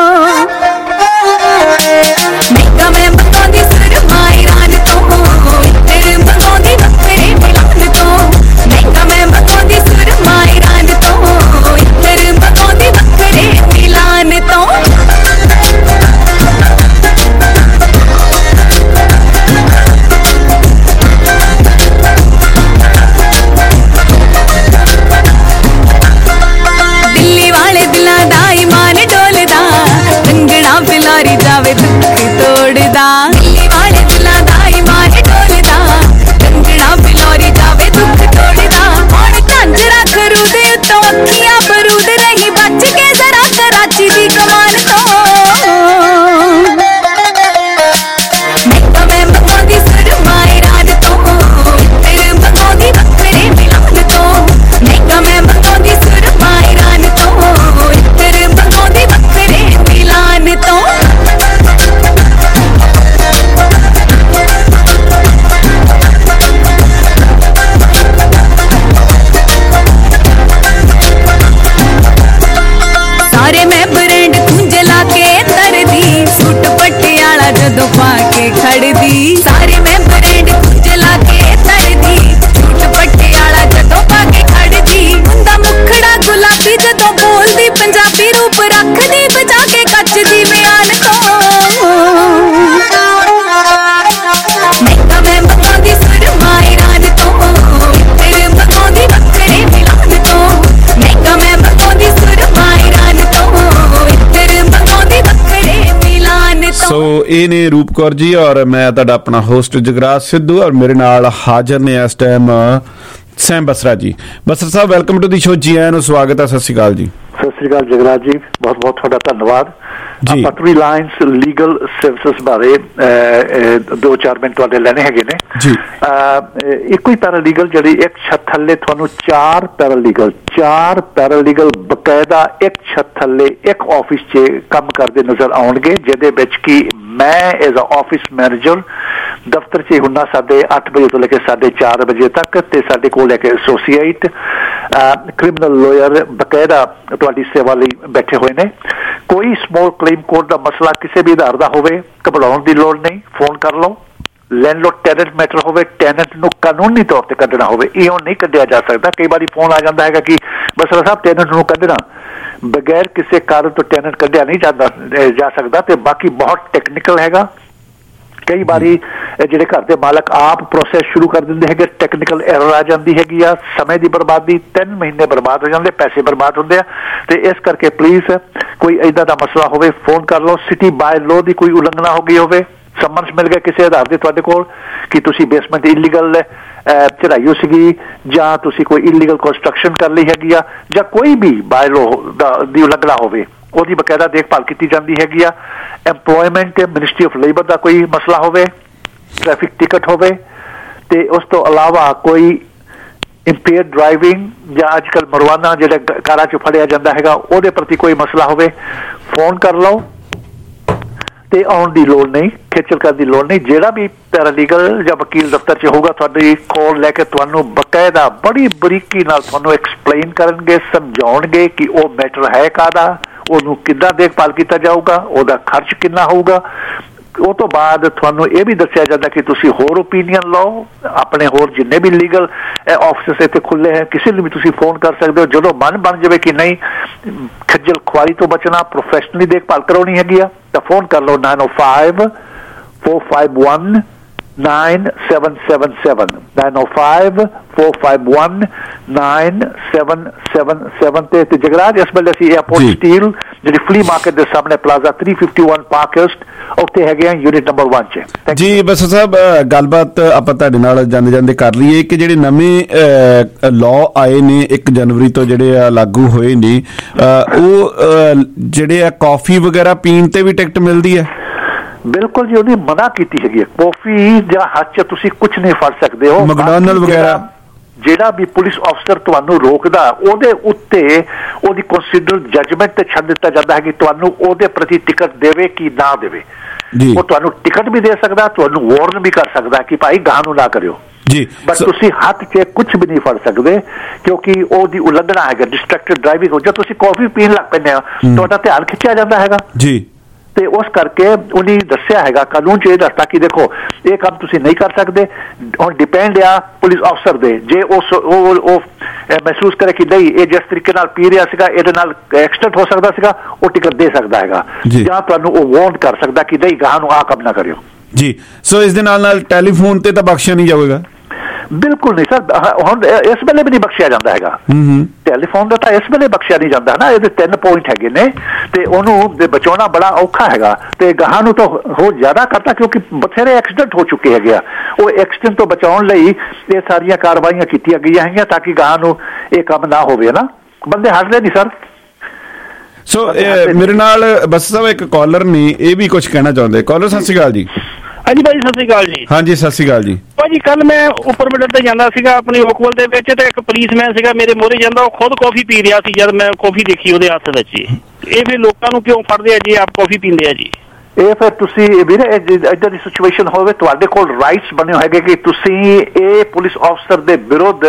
ਮਹਿੰਗਾ ਮੈਂ ਮੰਗਾਉਂਦੀ ਸੁਰਮਾ ਈਰਾਨ ਤੋਂ, ਇਤਰ ਮੰਗਾਉਂਦੀ ਵੱਖਰੇ ਮਿਲਾਨ ਤੋਂ। ਮਹਿੰਗਾ ਮੈਂ ਮੰਗਾਉਂਦੀ ਸੁਰਮਾ ਈਰਾਨ ਤੋਂ, ਇਤਰ ਮੰਗਾਉਂਦੀ ਵੱਖਰੇ ਮਿਲਾਨ ਤੋਂ। ਦਿੱਲੀ ਵਾਲੇ ਦਿਲਾਂ ਦਾ ਈਮਾਨ ਡੋਲਦਾ, ਰੰਗਣਾ ਬਿਲਾਰੀ ਜਾਵੇ ਦੁੱਖ ਤੋੜਦਾ। ਦਿੱਲੀ ਵਾਲੇ ਦਿਲਾਂ ਦਾ ਈਮਾਨ ਡੋਲਦਾ, ਰੰਗਣਾ ਬਿਲਾਰੀ ਜਾਵੇ ਦੁੱਖ ਤੋੜਦਾ। ਹੁਣ ਝਾਂਜਰਾ ਖਰੂਦ ਉੱਤੋਂ ਅੱਖੀਆਂ ਬਰੂਦ, ਰਹੀ ਬਚ ਕੇ ਜ਼ਰਾ ਕਰਾਚੀ ਦੀ ਕਮਾਨ ਤੋਂ। ਮਹਿੰਗਾ ਮੈਂ ਮੰਗਾਉਂਦੀ ਸੁਰਮਾ ਈਰਾਨ ਤੋਂ, ਇਤਰ ਮੰਗਾਉਂਦੀ ਵੱਖਰੇ ਮਿਲਾਨ ਤੋਂ। ਮਹਿੰਗਾ ਮੈਂ ਮੰਗਾਉਂਦੀ ਸੁਰਮਾ ਈਰਾਨ ਤੋਂ, ਇਤਰ ਮੰਗਾਉਂਦੀ ਵੱਖਰੇ ਮਿਲਾਨ ਤੋਂ। ਸਾਰੇ ਮੈਂ ਬ੍ਰਾਂਡ ਕੁੰਝ ਲਾ ਕੇ ਤਰਦੀ, ਸੂਟ ਪਟਿਆਲਾ ਜਦੋਂ ਪਾ ਕੇ ਖੜਦੀ। ਸਾਰੇ ਮੈਂ ਬ੍ਰਾਂਡ ਕੁੰਝ ਲਾ ਕੇ ਤਰਦੀ, ਸੂਟ ਪਟਿਆਲਾ ਜਦੋਂ ਪਾ ਕੇ ਖੜਦੀ। ਹੁੰਦਾ ਮੁਖੜਾ ਗੁਲਾਬੀ ਜਦੋਂ ਬੋਲਦੀ ਪੰਜਾਬੀ, ਰੂਪ ਰੱਖਦੀ ਬਚਾ ਕੇ ਕੱਚ ਦੀ ਮਿਆਨ ਤੋਂ। ਮਹਿੰਗਾ ਮੈਂ ਮੰਗਾਉਂਦੀ ਸੁਰਮਾ ਈਰਾਨ ਤੋਂ, ਇਤਰ ਮੰਗਾਉਂਦੀ ਵੱਖਰੇ ਮਿਲਾਨ ਤੋਂ। ਮਹਿੰਗਾ ਮੈਂ ਮੰਗਾਉਂਦੀ ਸੁਰਮਾ ਈਰਾਨ ਤੋਂ, ਇਤਰ ਮੰਗਾਉਂਦੀ ਵੱਖਰੇ ਮਿਲਾਨ ਤੋਂ। ਸੋ ਇਹ ਨੇ ਰੂਪ ਕੌਰ ਜੀ ਔਰ ਮੈਂ ਤੁਹਾਡਾ ਆਪਣਾ ਹੋਸਟ ਜਗਰਾਜ ਸਿੱਧੂ, ਔਰ ਮੇਰੇ ਨਾਲ ਹਾਜ਼ਰ ਨੇ ਇਸ time Sam Basra ji. Basra Sahib, welcome to the show, ਜੀ ਆਇਆਂ ਨੂੰ ਸਵਾਗਤ ਹੈ। ਸਤਿ ਸ਼੍ਰੀ ਅਕਾਲ ਜੀ। ਸਤਿ ਸ੍ਰੀ ਅਕਾਲ ਜਗਰਾਜ ਜੀ, ਬਹੁਤ ਬਹੁਤ ਤੁਹਾਡਾ ਧੰਨਵਾਦ। ਆਪਾਂ ਰਿਲਾਇੰਸ ਲੀਗਲ ਸਰਵਿਸਿਜ਼ ਬਾਰੇ ਦੋ ਚਾਰ ਮਿੰਟ ਤੁਹਾਡੇ ਲੈਣੇ ਹੈਗੇ ਨੇ ਜੀ। ਇੱਕੋ ਹੀ ਪੈਰਾਲੀਗਲ ਜਿਹੜੀ ਇੱਕ ਛੱਤ ਥੱਲੇ ਤੁਹਾਨੂੰ ਚਾਰ ਪੈਰਾਲੀਗਲ ਚਾਰ ਪੈਰਾਲੀਗਲ ਬਕਾਇਦਾ ਇੱਕ ਛੱਤ ਥੱਲੇ ਇੱਕ ਆਫਿਸ 'ਚ ਕੰਮ ਕਰਦੇ ਨਜ਼ਰ ਆਉਣਗੇ, ਜਿਹਦੇ ਵਿੱਚ ਕਿ ਮੈਂ ਐਜ਼ ਅ ਆਫਿਸ ਮੈਨੇਜਰ ਦਫ਼ਤਰ 'ਚ ਹੁੰਨਾ ਸਾਡੇ ਅੱਠ ਵਜੇ ਤੋਂ ਲੈ ਕੇ ਸਾਢੇ ਚਾਰ ਵਜੇ ਤੱਕ, ਤੇ ਸਾਡੇ ਕੋਲ ਲੈ ਕੇ ਐਸੋਸੀਏਟ ਕ੍ਰਿਮੀਨਲ ਲਾਇਰ ਬਕਾਇਦਾ ਤੁਹਾਡੀ ਸੇਵਾ ਲਈ ਬੈਠੇ ਹੋਏ ਨੇ। ਕੋਈ ਸਮੋਲ ਕਲੇਮ ਕੋਰਟ ਦਾ ਮਸਲਾ ਕਿਸੇ ਵੀ ਆਧਾਰ ਦਾ ਹੋਵੇ, ਘਬਰਾਉਣ ਦੀ ਲੋੜ ਨਹੀਂ, ਫੋਨ ਕਰ ਲਓ। ਲੈਂਡਲੋਰਡ ਟੈਨੈਂਟ ਮੈਟਰ ਹੋਵੇ, ਟੈਨੈਂਟ ਨੂੰ ਕਾਨੂੰਨੀ ਤੌਰ ਤੇ ਕੱਢਣਾ ਹੋਵੇ, ਇਉਂ ਨਹੀਂ ਕੱਢਿਆ ਜਾ ਸਕਦਾ। ਕਈ ਵਾਰੀ ਫੋਨ ਆ ਜਾਂਦਾ ਹੈਗਾ ਕਿ ਬਸਰਾ ਸਾਹਿਬ ਟੈਨੈਂਟ ਨੂੰ ਕੱਢਣਾ, ਬਗੈਰ ਕਿਸੇ ਕਾਰਨ ਤੋਂ ਟੈਨੈਂਟ ਕੱਢਿਆ ਨਹੀਂ ਜਾਂਦਾ ਜਾ ਸਕਦਾ। ਤੇ ਬਾਕੀ ਬਹੁਤ ਟੈਕਨੀਕਲ ਹੈਗਾ। ਕਈ ਵਾਰੀ ਜਿਹੜੇ ਘਰ ਦੇ ਮਾਲਕ ਆਪ ਪ੍ਰੋਸੈਸ ਸ਼ੁਰੂ ਕਰ ਦਿੰਦੇ ਹੈਗੇ, ਟੈਕਨੀਕਲ ਐਰਰ ਆ ਜਾਂਦੀ ਹੈਗੀ ਆ, ਸਮੇਂ ਦੀ ਬਰਬਾਦੀ, ਤਿੰਨ ਮਹੀਨੇ ਬਰਬਾਦ ਹੋ ਜਾਂਦੇ, ਪੈਸੇ ਬਰਬਾਦ ਹੁੰਦੇ ਆ। ਤੇ ਇਸ ਕਰਕੇ ਪਲੀਜ਼ ਕੋਈ ਏਦਾਂ ਦਾ ਮਸਲਾ ਹੋਵੇ, ਫੋਨ ਕਰ ਲਓ। ਸਿਟੀ ਬਾਏ ਲੋ ਦੀ ਕੋਈ ਉਲੰਘਣਾ ਹੋ ਗਈ ਹੋਵੇ, ਸਮਨਸ ਮਿਲ ਗਿਆ ਕਿਸੇ ਆਧਾਰ ਤੇ ਤੁਹਾਡੇ ਕੋਲ ਕਿ ਤੁਸੀਂ ਬੇਸਮੈਂਟ ਇਲੀਗਲ ਚੜਾਈ ਹੋ ਸੀਗੀ, ਜਾਂ ਤੁਸੀਂ ਕੋਈ ਇਲੀਗਲ ਕੰਸਟਰਕਸ਼ਨ ਕਰ ਲਈ ਹੈਗੀ ਆ, ਜਾਂ ਕੋਈ ਵੀ ਬਾਏ ਲੋ ਦੀ ਉਲੰਘਣਾ ਹੋਵੇ, ਉਹਦੀ ਬਕਾਇਦਾ ਦੇਖਭਾਲ ਕੀਤੀ ਜਾਂਦੀ ਹੈਗੀ ਆ। ਐਮਪਲੋਇਮੈਂਟ ਮਿਨਿਸਟਰੀ ਆਫ ਲੇਬਰ ਦਾ ਕੋਈ ਮਸਲਾ ਹੋਵੇ, ਟ੍ਰੈਫਿਕ ਟਿਕਟ ਹੋਵੇ, ਤੇ ਉਸ ਤੋਂ ਇਲਾਵਾ ਕੋਈ ਇੰਪੇਅਰਡ ਡਰਾਈਵਿੰਗ ਜਾਂ ਅੱਜ ਕੱਲ੍ਹ ਮਰਵਾਨਾ ਜਿਹੜਾ ਕਾਰਾਂ 'ਚ ਫੜਿਆ ਜਾਂਦਾ ਹੈਗਾ, ਉਹਦੇ ਪ੍ਰਤੀ ਕੋਈ ਮਸਲਾ ਹੋਵੇ, ਫੋਨ ਕਰ ਲਓ। ਤੇ ਆਉਣ ਦੀ ਲੋੜ ਨਹੀਂ, ਖੇਚਲ ਕਰਨ ਦੀ ਲੋੜ ਨਹੀਂ। ਜਿਹੜਾ ਵੀ ਪੈਰਾਲੀਗਲ ਜਾਂ ਵਕੀਲ ਦਫ਼ਤਰ 'ਚ ਹੋਊਗਾ, ਤੁਹਾਡੀ ਕੋਲ ਲੈ ਕੇ ਤੁਹਾਨੂੰ ਬਕਾਇਦਾ ਬੜੀ ਬਰੀਕੀ ਨਾਲ ਤੁਹਾਨੂੰ ਐਕਸਪਲੇਨ ਕਰਨਗੇ, ਸਮਝਾਉਣਗੇ ਕਿ ਉਹ ਮੈਟਰ ਹੈ ਕਾਹਦਾ, ਉਹਨੂੰ ਕਿੱਦਾਂ ਦੇਖਭਾਲ ਕੀਤਾ ਜਾਊਗਾ, ਉਹਦਾ ਖਰਚ ਕਿੰਨਾ ਹੋਊਗਾ, ਉਹ ਤੋਂ ਬਾਅਦ ਤੁਹਾਨੂੰ ਇਹ ਵੀ ਦੱਸਿਆ ਜਾਂਦਾ ਕਿ ਤੁਸੀਂ ਹੋਰ ਓਪੀਨੀਅਨ ਲਓ, ਆਪਣੇ ਹੋਰ ਜਿੰਨੇ ਵੀ ਲੀਗਲ ਆਫਿਸਸ ਇੱਥੇ ਖੁੱਲੇ ਹੈ ਕਿਸੇ ਨੂੰ ਵੀ ਤੁਸੀਂ ਫੋਨ ਕਰ ਸਕਦੇ ਹੋ। ਜਦੋਂ ਮਨ ਬਣ ਜਾਵੇ ਕਿ ਨਹੀਂ ਖੱਜਲ ਖੁਆਰੀ ਤੋਂ ਬਚਣਾ, ਪ੍ਰੋਫੈਸ਼ਨਲੀ ਦੇਖਭਾਲ ਕਰਾਉਣੀ ਹੈਗੀ ਆ, ਤਾਂ ਫੋਨ ਕਰ ਲਓ nine oh five four five one nine seven seven seven nine oh five four five one nine seven seven seven ਤੇ ਤੇ ਜਗਰਾਜ ਇਸ ਵੇਲੇ ਅਸੀਂ 에어ਪੋਰਟ ਸਟੀਲ ਜਿਹੜੀ ਫਲੀ ਮਾਰਕੀਟ ਦੇ ਸਾਹਮਣੇ ਪਲਾਜ਼ਾ three fifty-one ਪਾਰਕਹਰਸਟ ਉੱਥੇ ਹੈਗੇ ਆ ਯੂਨਿਟ ਨੰਬਰ one ਚ। ਜੀ ਬਸ ਸਾਹਿਬ ਗੱਲਬਾਤ ਆਪਾਂ ਤੁਹਾਡੇ ਨਾਲ ਜਾਂਦੇ ਜਾਂਦੇ ਕਰ ਲਈਏ ਕਿ ਜਿਹੜੇ ਨਵੇਂ ਲਾਅ ਆਏ ਨੇ ਇੱਕ ਜਨਵਰੀ ਤੋਂ ਜਿਹੜੇ ਆ ਲਾਗੂ ਹੋਏ ਨੇ, ਉਹ ਜਿਹੜੇ ਆ ਕਾਫੀ ਵਗੈਰਾ ਪੀਣ ਤੇ ਵੀ ਟਿਕਟ ਮਿਲਦੀ ਹੈ? ਬਿਲਕੁਲ ਜੀ, ਉਹਦੀ ਮਨਾ ਕੀਤੀ ਹੈਗੀ ਹੈ। ਕੌਫੀ ਜਾਂ ਹੱਥ 'ਚ ਤੁਸੀਂ ਕੁਝ ਨਹੀਂ ਫੜ ਸਕਦੇ ਹੋ। ਮੈਕਡੋਨਲਡ ਵਗੈਰਾ ਜਿਹੜਾ ਵੀ ਪੁਲਿਸ ਅਫਸਰ ਤੁਹਾਨੂੰ ਰੋਕਦਾ ਉਹਦੇ ਉੱਤੇ ਉਹਦੀ ਕੰਸੀਡਰ ਜੱਜਮੈਂਟ ਤੇ ਛੱਡ ਦਿੱਤਾ ਜਾਂਦਾ ਹੈ ਕਿ ਤੁਹਾਨੂੰ ਉਹਦੇ ਪ੍ਰਤੀ ਟਿਕਟ ਦੇਵੇ ਕਿ ਨਾ ਦੇਵੇ। ਉਹ ਤੁਹਾਨੂੰ ਟਿਕਟ ਵੀ ਦੇ ਸਕਦਾ, ਤੁਹਾਨੂੰ ਵਾਰਨ ਵੀ ਕਰ ਸਕਦਾ ਕਿ ਭਾਈ ਗਾਹ ਨੂੰ ਨਾ ਕਰਿਓ ਜੀ, ਬਟ ਤੁਸੀਂ ਹੱਥ 'ਚ ਕੁਝ ਵੀ ਨਹੀਂ ਫੜ ਸਕਦੇ ਕਿਉਂਕਿ ਉਹਦੀ ਉਲੰਘਣਾ ਹੈਗਾ। ਡਿਸਟਰੈਕਟਿਡ ਡਰਾਈਵਿੰਗ ਹੋ, ਜਦ ਤੁਸੀਂ ਕੌਫੀ ਪੀਣ ਲੱਗ ਪੈਂਦੇ ਹੋ ਤੁਹਾਡਾ ਧਿਆਨ ਖਿੱਚਿਆ ਜਾਂਦਾ ਹੈਗਾ ਜੀ। ਤੇ ਉਸ ਕਰਕੇ ਉਹਨੇ ਦੱਸਿਆ ਹੈਗਾ ਕਾਨੂੰਨ 'ਚ ਇਹ ਦੱਸਤਾ ਕਿ ਦੇਖੋ ਇਹ ਕੰਮ ਤੁਸੀਂ ਨਹੀਂ ਕਰ ਸਕਦੇ। ਹੁਣ ਡਿਪੈਂਡ ਆ ਪੁਲਿਸ ਅਫਸਰ ਦੇ, ਜੇ ਉਸ ਉਹ ਮਹਿਸੂਸ ਕਰੇ ਕਿ ਨਹੀਂ ਇਹ ਜਿਸ ਤਰੀਕੇ ਨਾਲ ਪੀ ਰਿਹਾ ਸੀਗਾ ਇਹਦੇ ਨਾਲ ਐਕਸੀਡੈਂਟ ਹੋ ਸਕਦਾ ਸੀਗਾ, ਉਹ ਟਿਕਟ ਦੇ ਸਕਦਾ ਹੈਗਾ ਜਾਂ ਤੁਹਾਨੂੰ ਉਹ ਵਾਰਨ ਕਰ ਸਕਦਾ ਕਿ ਨਹੀਂ ਗਾਹ ਨੂੰ ਆਹ ਕੰਮ ਨਾ ਕਰਿਓ ਜੀ। ਸੋ ਇਸ ਦੇ ਨਾਲ ਨਾਲ ਟੈਲੀਫੋਨ ਤੇ ਤਾਂ ਬਖਸ਼ਿਆ ਨਹੀਂ ਜਾਵੇਗਾ? ਬਿਲਕੁਲ ਨਹੀਂ ਸਰ, ਹੁਣ ਇਸ ਵੇਲੇ ਵੀ ਨਹੀਂ ਬਖਸ਼ਿਆ ਜਾਂਦਾ ਹੈਗਾ। ਟੈਲੀਫੋਨ ਦਾ ਤਾਂ ਇਸ ਵੇਲੇ ਬਖਸ਼ਿਆ ਨਹੀਂ ਜਾਂਦਾ ਨਾ, ਇਹਦੇ ਤਿੰਨ ਪੁਆਇੰਟ ਹੈਗੇ ਨੇ ਤੇ ਉਹਨੂੰ ਬਚਾਉਣਾ ਬੜਾ ਔਖਾ ਹੈਗਾ ਤੇ ਗਾਹਾਂ ਨੂੰ ਤਾਂ ਹੋ ਜ਼ਿਆਦਾ ਕਰਤਾ ਕਿਉਂਕਿ ਬਥੇਰੇ ਐਕਸੀਡੈਂਟ ਹੋ ਚੁੱਕੇ ਹੈਗੇ ਆ। ਉਹ ਐਕਸੀਡੈਂਟ ਤੋਂ ਬਚਾਉਣ ਲਈ ਇਹ ਸਾਰੀਆਂ ਕਾਰਵਾਈਆਂ ਕੀਤੀਆਂ ਗਈਆਂ ਹੈਗੀਆਂ ਤਾਂ ਕਿ ਗਾਹਾਂ ਨੂੰ ਇਹ ਕੰਮ ਨਾ ਹੋਵੇ ਨਾ। ਬੰਦੇ ਹੱਸਦੇ ਨਹੀਂ ਸਰ। ਸੋ ਮੇਰੇ ਨਾਲ ਬਸ ਸਾਹਿਬ ਇੱਕ ਕਾਲਰ ਨੇ ਇਹ ਵੀ ਕੁਝ ਕਹਿਣਾ ਚਾਹੁੰਦੇ। ਕਾਲਰ ਸਤਿ ਸ਼੍ਰੀ ਅਕਾਲ ਜੀ। ਹਾਂਜੀ ਭਾਈ ਸਤਿ ਸ਼੍ਰੀ ਅਕਾਲ ਜੀ। ਹਾਂਜੀ ਸਤਿ ਸ਼੍ਰੀ ਅਕਾਲ ਜੀ। ਭਾਜੀ ਕੱਲ ਮੈਂ ਉੱਪਰ ਮਿਡਲ ਤੇ ਜਾਂਦਾ ਸੀਗਾ ਆਪਣੀ ਓਕਵਲ ਦੇ ਵਿੱਚ ਤੇ ਇੱਕ ਪੁਲਿਸਮੈਨ ਸੀਗਾ ਮੇਰੇ ਮੋਹਰੇ ਜਾਂਦਾ, ਉਹ ਖੁਦ ਕਾਫੀ ਪੀ ਰਿਹਾ ਸੀ। ਜਦ ਮੈਂ ਕਾਫੀ ਦੇਖੀ ਉਹਦੇ ਹੱਥ ਵਿੱਚ, ਇਹ ਫਿਰ ਲੋਕਾਂ ਨੂੰ ਕਿਉਂ ਫੜਦੇ ਆ ਜੀ ਆਪ ਕਾਫੀ ਪੀਂਦੇ ਆ ਜੀ? ਇਹ ਫਿਰ ਤੁਸੀਂ ਵੀਰੇ ਇੱਦਾਂ ਦੀ ਸਿਚੁਏਸ਼ਨ ਹੋਵੇ ਤੁਹਾਡੇ ਕੋਲ ਰਾਈਟਸ ਬਣੇ ਹੈਗੇ ਕਿ ਤੁਸੀਂ ਇਹ ਪੁਲਿਸ ਅਫਸਰ ਦੇ ਵਿਰੁੱਧ